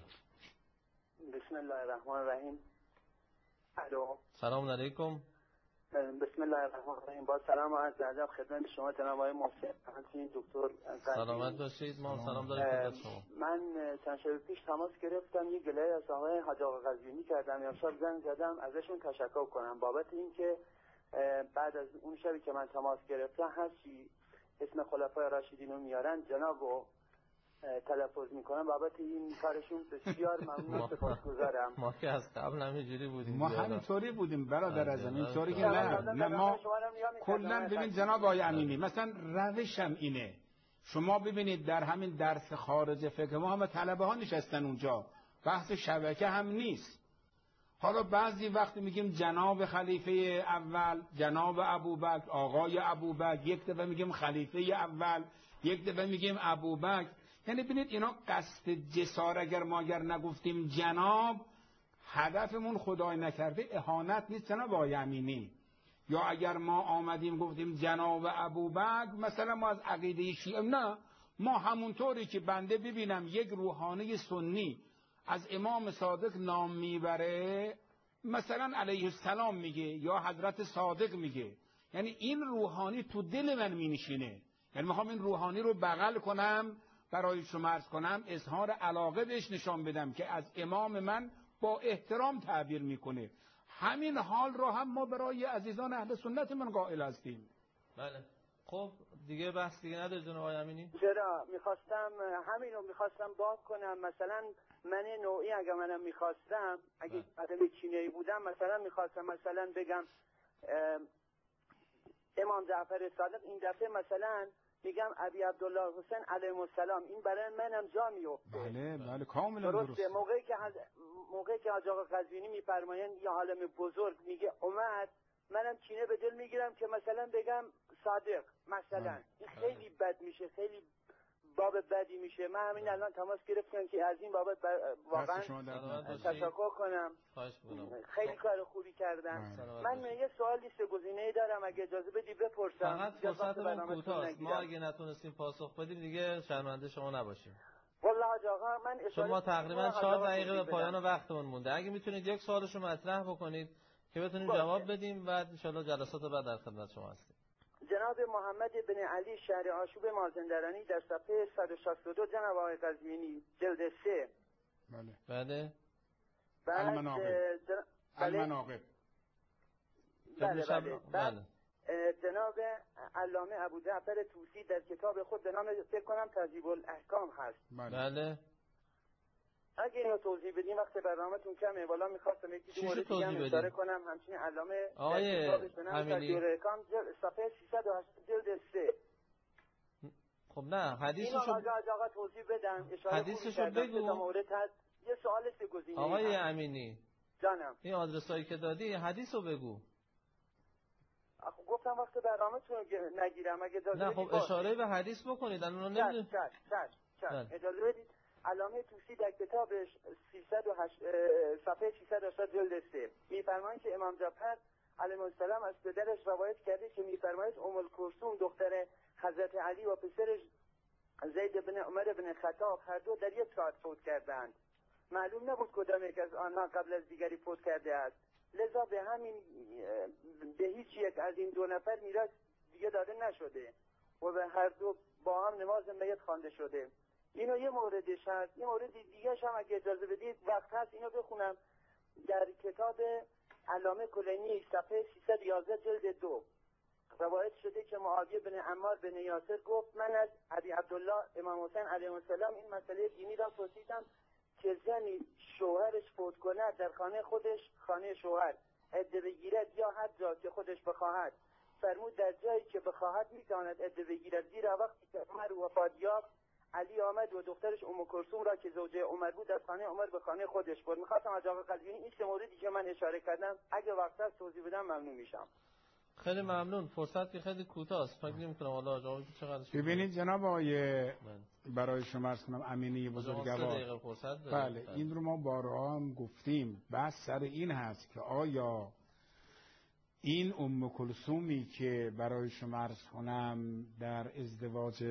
بسم الله الرحمن الرحیم. الو، سلام علیکم. بسم الله الرحمن الرحیم. با سلام و عرض ادب خدمت شما جناب آقای محسن، همچنین دکتر. سلامت باشید. ما سلام داریم خدمت شما. من چند شب پیش تماس گرفتم، یه گله از آقای حاج آقا قزوینی کردم، امشب زنگ زدم ازشون تشکر کنم بابت اینکه بعد از اون شبی که من تماس گرفتم هرچی اسم خلفای راشدین رو میارن جناب و تلفظ میکنم، بابت این کارشون بسیار ممنون و سپاسگزارم. ما که از قبل همینجوری بودیم، ما همینطوری بودیم برادر اعظم، اینطوری که نه نه ما کلا ببین جناب آقای امینی، مثلا روشم اینه، شما ببینید در همین درس خارج فقه ما همه طلبه ها نشستن اونجا، بحث شبکه هم نیست. حالا بعضی وقت میگیم جناب خلیفه اول، جناب ابوبکر، آقای ابوبکر، یک دفعه میگیم خلیفه اول، یک دفعه میگیم ابوبکر. یعنی ببینید اینا قصد جسار اگر ما اگر نگفتیم جناب، هدفمون خدای نکرده اهانت نیست جناب آقای امینی. یا اگر ما آمدیم گفتیم جناب ابوبکر، مثلا ما از عقیده شیعه نه، ما همونطوری که بنده ببینم یک روحانی سنی از امام صادق نام میبره، مثلا علیه السلام میگه یا حضرت صادق میگه، یعنی این روحانی تو دل من مینشینه، یعنی میخوام این روحانی رو بغل کنم، برای شما عرض کنم اظهار علاقه بهش نشان بدم که از امام من با احترام تعبیر میکنه. همین حال رو هم ما برای عزیزان اهل سنت من قائل هستیم. بله خب دیگه بحث دیگه نداره جناب آقای امینی؟ چرا میخواستم همین رو میخواستم باب کنم. مثلا من نوعی اگه منم میخواستم، اگه آدم چینی بودم، مثلا میخواستم مثلا بگم امام جعفر صادق این دفعه مثلا میگم ابی عبدالله حسین علیه السلام، این برای منم جا میفته. بله بله کاملا درسته. موقعی که حض... موقعی که حاج آقا قزوینی میفرمایند یه عالم بزرگ میگه اومد، منم کینه به دل میگیرم که مثلا بگم صادق مثلا، این خیلی بد میشه، خیلی باب بدی میشه. من همین الان تماس گرفتم که از این بابت واقعا تشکر کنم، خیلی کار خوبی کردن. من یه سوالی سه گزینه‌ای دارم، اگه اجازه بدی بپرسم. فقط فرصتمون کوتاست، ما اگه نتونستیم پاسخ بدیم دیگه شرمنده شما نباشیم. والله حاج آقا من اشاره شما تقریبا چهار دقیقه به پایان وقتمون مونده، اگه میتونید یک سوالشو مطرح بکنید که بتونیم جواب بدیم، بعد ان شاءالله جلسات بعد در خدمت شما هستیم. جناب محمد بن علی شهر آشوب مازندرانی در صفحه صد و شصت و دو جناب آقای قزوینی جلد سه. بله بله المناقب جن... المناقب بله بله بله جناب علامه ابو جعفر طوسی در کتاب خود به نام فکر کنم تهذیب الاحکام هست. بله اگه اینو توضیح بدیم وقت برنامه‌تون کمه، والا می‌خواستم یکی دو مورد دیگه اشاره کنم. همچنین علامه آقای امینی صفحه سیصد و هشتاد جلد سه. خب نه حدیثشو آقا آقا توضیح بدم، اشاره حدیثشو بگو. مورد هست یه سوال سه گزینه‌ای. آقای امینی جانم این آدرسایی که دادی حدیثو بگو. خب گفتم وقت برنامه‌تون نگیرم اگه اجازه بدید. نه خب اشاره به حدیث بکنید الان نمیدونم. چش چش چش اجازه بدید. علامه طوسی در کتابش سیصد و هشت صفحه سیصد و هشتاد جلد سه میفرمایند که امام جعفر علیه السلام از پدرش روایت کرده که میفرماید ام الکلثوم دختر حضرت علی و پسرش زید بن عمر بن خطاب هر دو در یک ساعت فوت کردند. معلوم نبود کدام یک از آنها قبل از دیگری فوت کرده است، لذا به همین به هیچ یک از این دو نفر میراث دیگه داده نشده و به هر دو با هم نماز میت خوانده شده. اینو یه موردش هست. یه مورد دیگه هم اگه اجازه بدید وقت هست اینو بخونم. در کتاب علامه کلینی صفحه سیصد و یازده جلد دو روایت شده که معاویه بن عمار بن یاسر گفت من از ابی عبدالله امام حسین علیه السلام این مسئله دینی را پرسیدم که زنی شوهرش فوت کند در خانه خودش، خانه شوهر عده بگیرد یا هر جا که خودش بخواهد. فرمود در جایی که بخواهد میتواند عده بگیرد، زیرا وقتی که عمر وفات یافت علی آمد و دخترش ام کلثوم را که زوجه عمر بود از خانه عمر به خانه خودش برد. میخواستم از آقای قزوینی این سه موردی که من اشاره کردم اگه وقت هست توضیح بدم ممنون میشم. خیلی ممنون. فرصت که خیلی کوتاه است. فکر نمی‌کنم حالا جوابی چقدر شد. ببینید جناب آقای برای شما عرض کنم امینی بزرگوار، بله این رو ما بارها هم گفتیم، بحث سر این هست که آیا این ام کلثومی که برای شما عرض کنم در ازدواج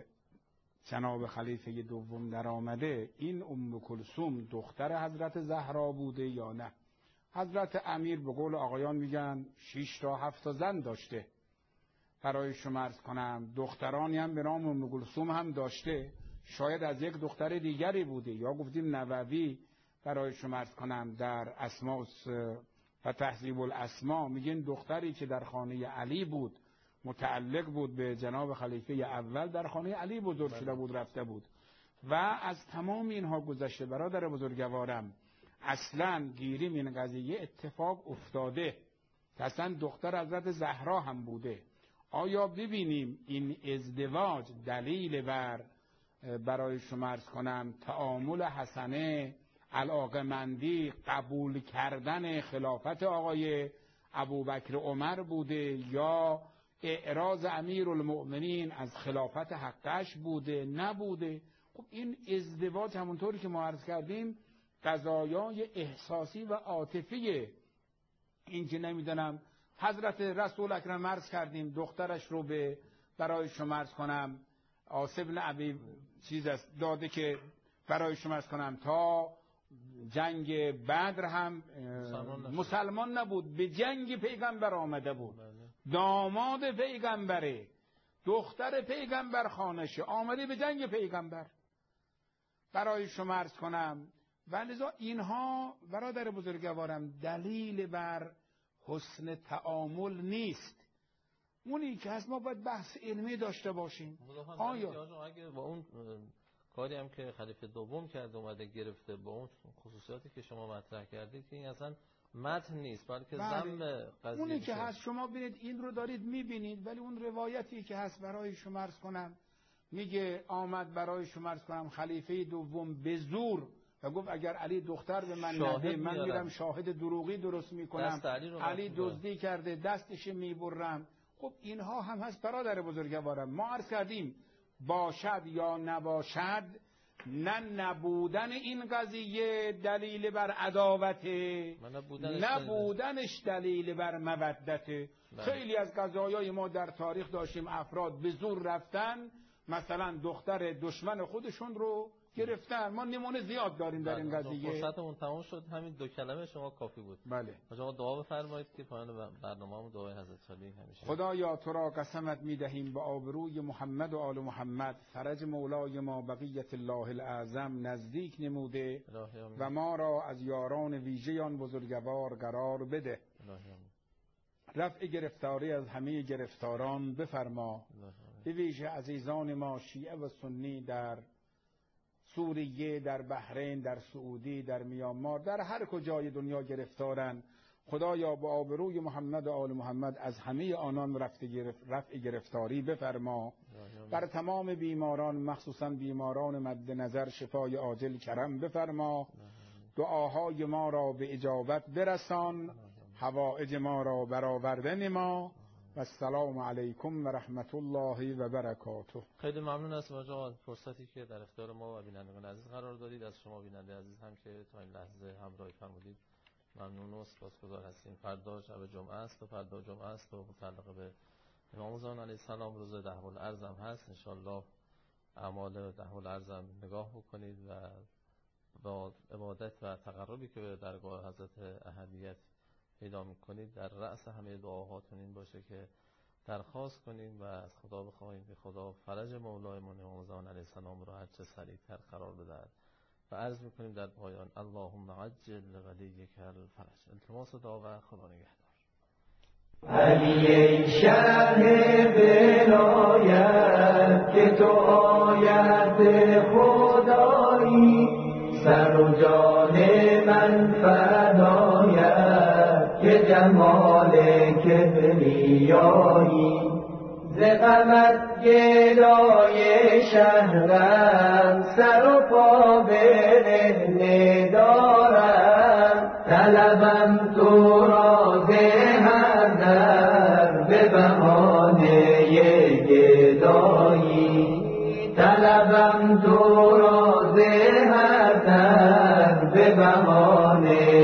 جناب خلیفه دوم در آمده، این ام کلثوم دختر حضرت زهرا بوده یا نه؟ حضرت امیر به قول آقایان میگن شش تا هفت تا زن داشته، برای شما عرض کنم دخترانی هم به نام ام کلثوم هم داشته، شاید از یک دختر دیگری بوده، یا گفتیم نووی برای شما عرض کنم در اسماء و تهذیب الاسماء میگن دختری که در خانه علی بود، متعلق بود به جناب خلیفه اول، در خانه علی بزرگ شده بود، رفته بود. و از تمام اینها گذشته برادر بزرگوارم، اصلا گیریم این قضیه اتفاق افتاده که اصلا دختر حضرت زهرا هم بوده. آیا ببینیم این ازدواج دلیل بر برای شما عرض کنم تعامل حسنه، علاقمندی، قبول کردن خلافت آقای ابوبکر عمر بوده، یا اعراض امیرالمؤمنین از خلافت حقش بوده نبوده؟ خب این ازدواج همونطوری که ما عرض کردیم قضایای احساسی و عاطفیه. این که نمیدونم حضرت رسول اکرم عرض کردیم دخترش رو به برای شما عرض کنم آصف بن ابی چیز است داده که برای شما عرض کنم تا جنگ بدر هم مسلمان, مسلمان نبود، به جنگ پیغمبر آمده بود، داماد پیغمبره، دختر پیغمبر خانشه، آمده به جنگ پیغمبر برای شما عرض کنم. و لذا اینها برادر بزرگوارم دلیل بر حسن تعامل نیست. اونی که هست ما باید بحث علمی داشته باشیم. آیا اگه با اون کاری هم که خلیفه دوم کرد اومده گرفته با اون خصوصیاتی که شما مطرح کردید که این اصلا متن نیست بلکه ذم قضیه اونی که هست شما ببینید این رو دارید میبینید، ولی اون روایتی که هست برای شما عرض کنم میگه آمد برای شما عرض کنم خلیفه دوم به زور و گفت اگر علی دختر به من نده من میرم شاهد دروغی درست میکنم، علی, علی دزدی کرده دستش میبرم. خب اینها هم هست برادر بزرگوارم. ما عرض کردیم باشد یا نباشد، نه نبودن این قضیه دلیل بر عداوت، نبودنش دلیل بر مودت. خیلی از قضایای ما در تاریخ داشتیم افراد به زور رفتن مثلا دختر دشمن خودشون رو گرفتن. ما نمونه زیاد داریم در این قضیه. فرصتمون تمام شد، همین دو کلمه شما کافی بود. بله. شما دعا بفرمایید که پایان برنامه‌مون دعای حضرت علی همیشه. خدایا تو را قسمت می‌دهیم با آبروی محمد و آل محمد، فرج مولای ما بقیت الله الاعظم نزدیک نموده و ما را از یاران ویژه آن بزرگوار قرار بده. رفع گرفتاری از همه گرفتاران بفرما. به ویژه عزیزان ما شیعه و سنی در سوریه، در بحرین، در سعودی، در میانمار، در هر کجای دنیا گرفتارن، خدایا با آبروی محمد و آل محمد از همه آنان رفع گرفتاری بفرما. بر تمام بیماران مخصوصا بیماران مد نظر شفای عاجل کرم بفرما. دعاهای ما را به اجابت برسان، حوائج ما را برآورده نما. و السلام علیکم و رحمت الله و برکاته. خیلی ممنون از شما فرصتی که در اختیار ما و بینندگان عزیز قرار دادید. از شما بیننده عزیز هم که تا این لحظه همراهی فرمودید ممنون و سپاسگزار هستیم. فردا شب جمعه است و فردا جمعه است و متعلق به امام زمان علیه السلام روز دهم الارض هم هست. ان شاءالله اعمال دهم الارض هم نگاه بکنید و با عبادت و تقربی که به درگاه حضرت احدیت پیدا میکنید در رأس همه دعاهاتون این باشه که درخواست کنیم و از خدا بخواهیم که خدا فرج مولایمون امام زمان علیه السلام را هر چه سریعتر قرار بدهد و عرض میکنیم در پایان اللهم عجل ولیک الفرج. التماس دعا و خدا نگهدار. علی ای شرح ولایت که تو آیت خدایی، سر و جان من فدایت که جمال کبریایی. ز غمت گدای شهرم سر و پا برهنه دارم، طلبم تو را ز هر در به بهانه گدایی، طلبم تو را ز هر در به بهانه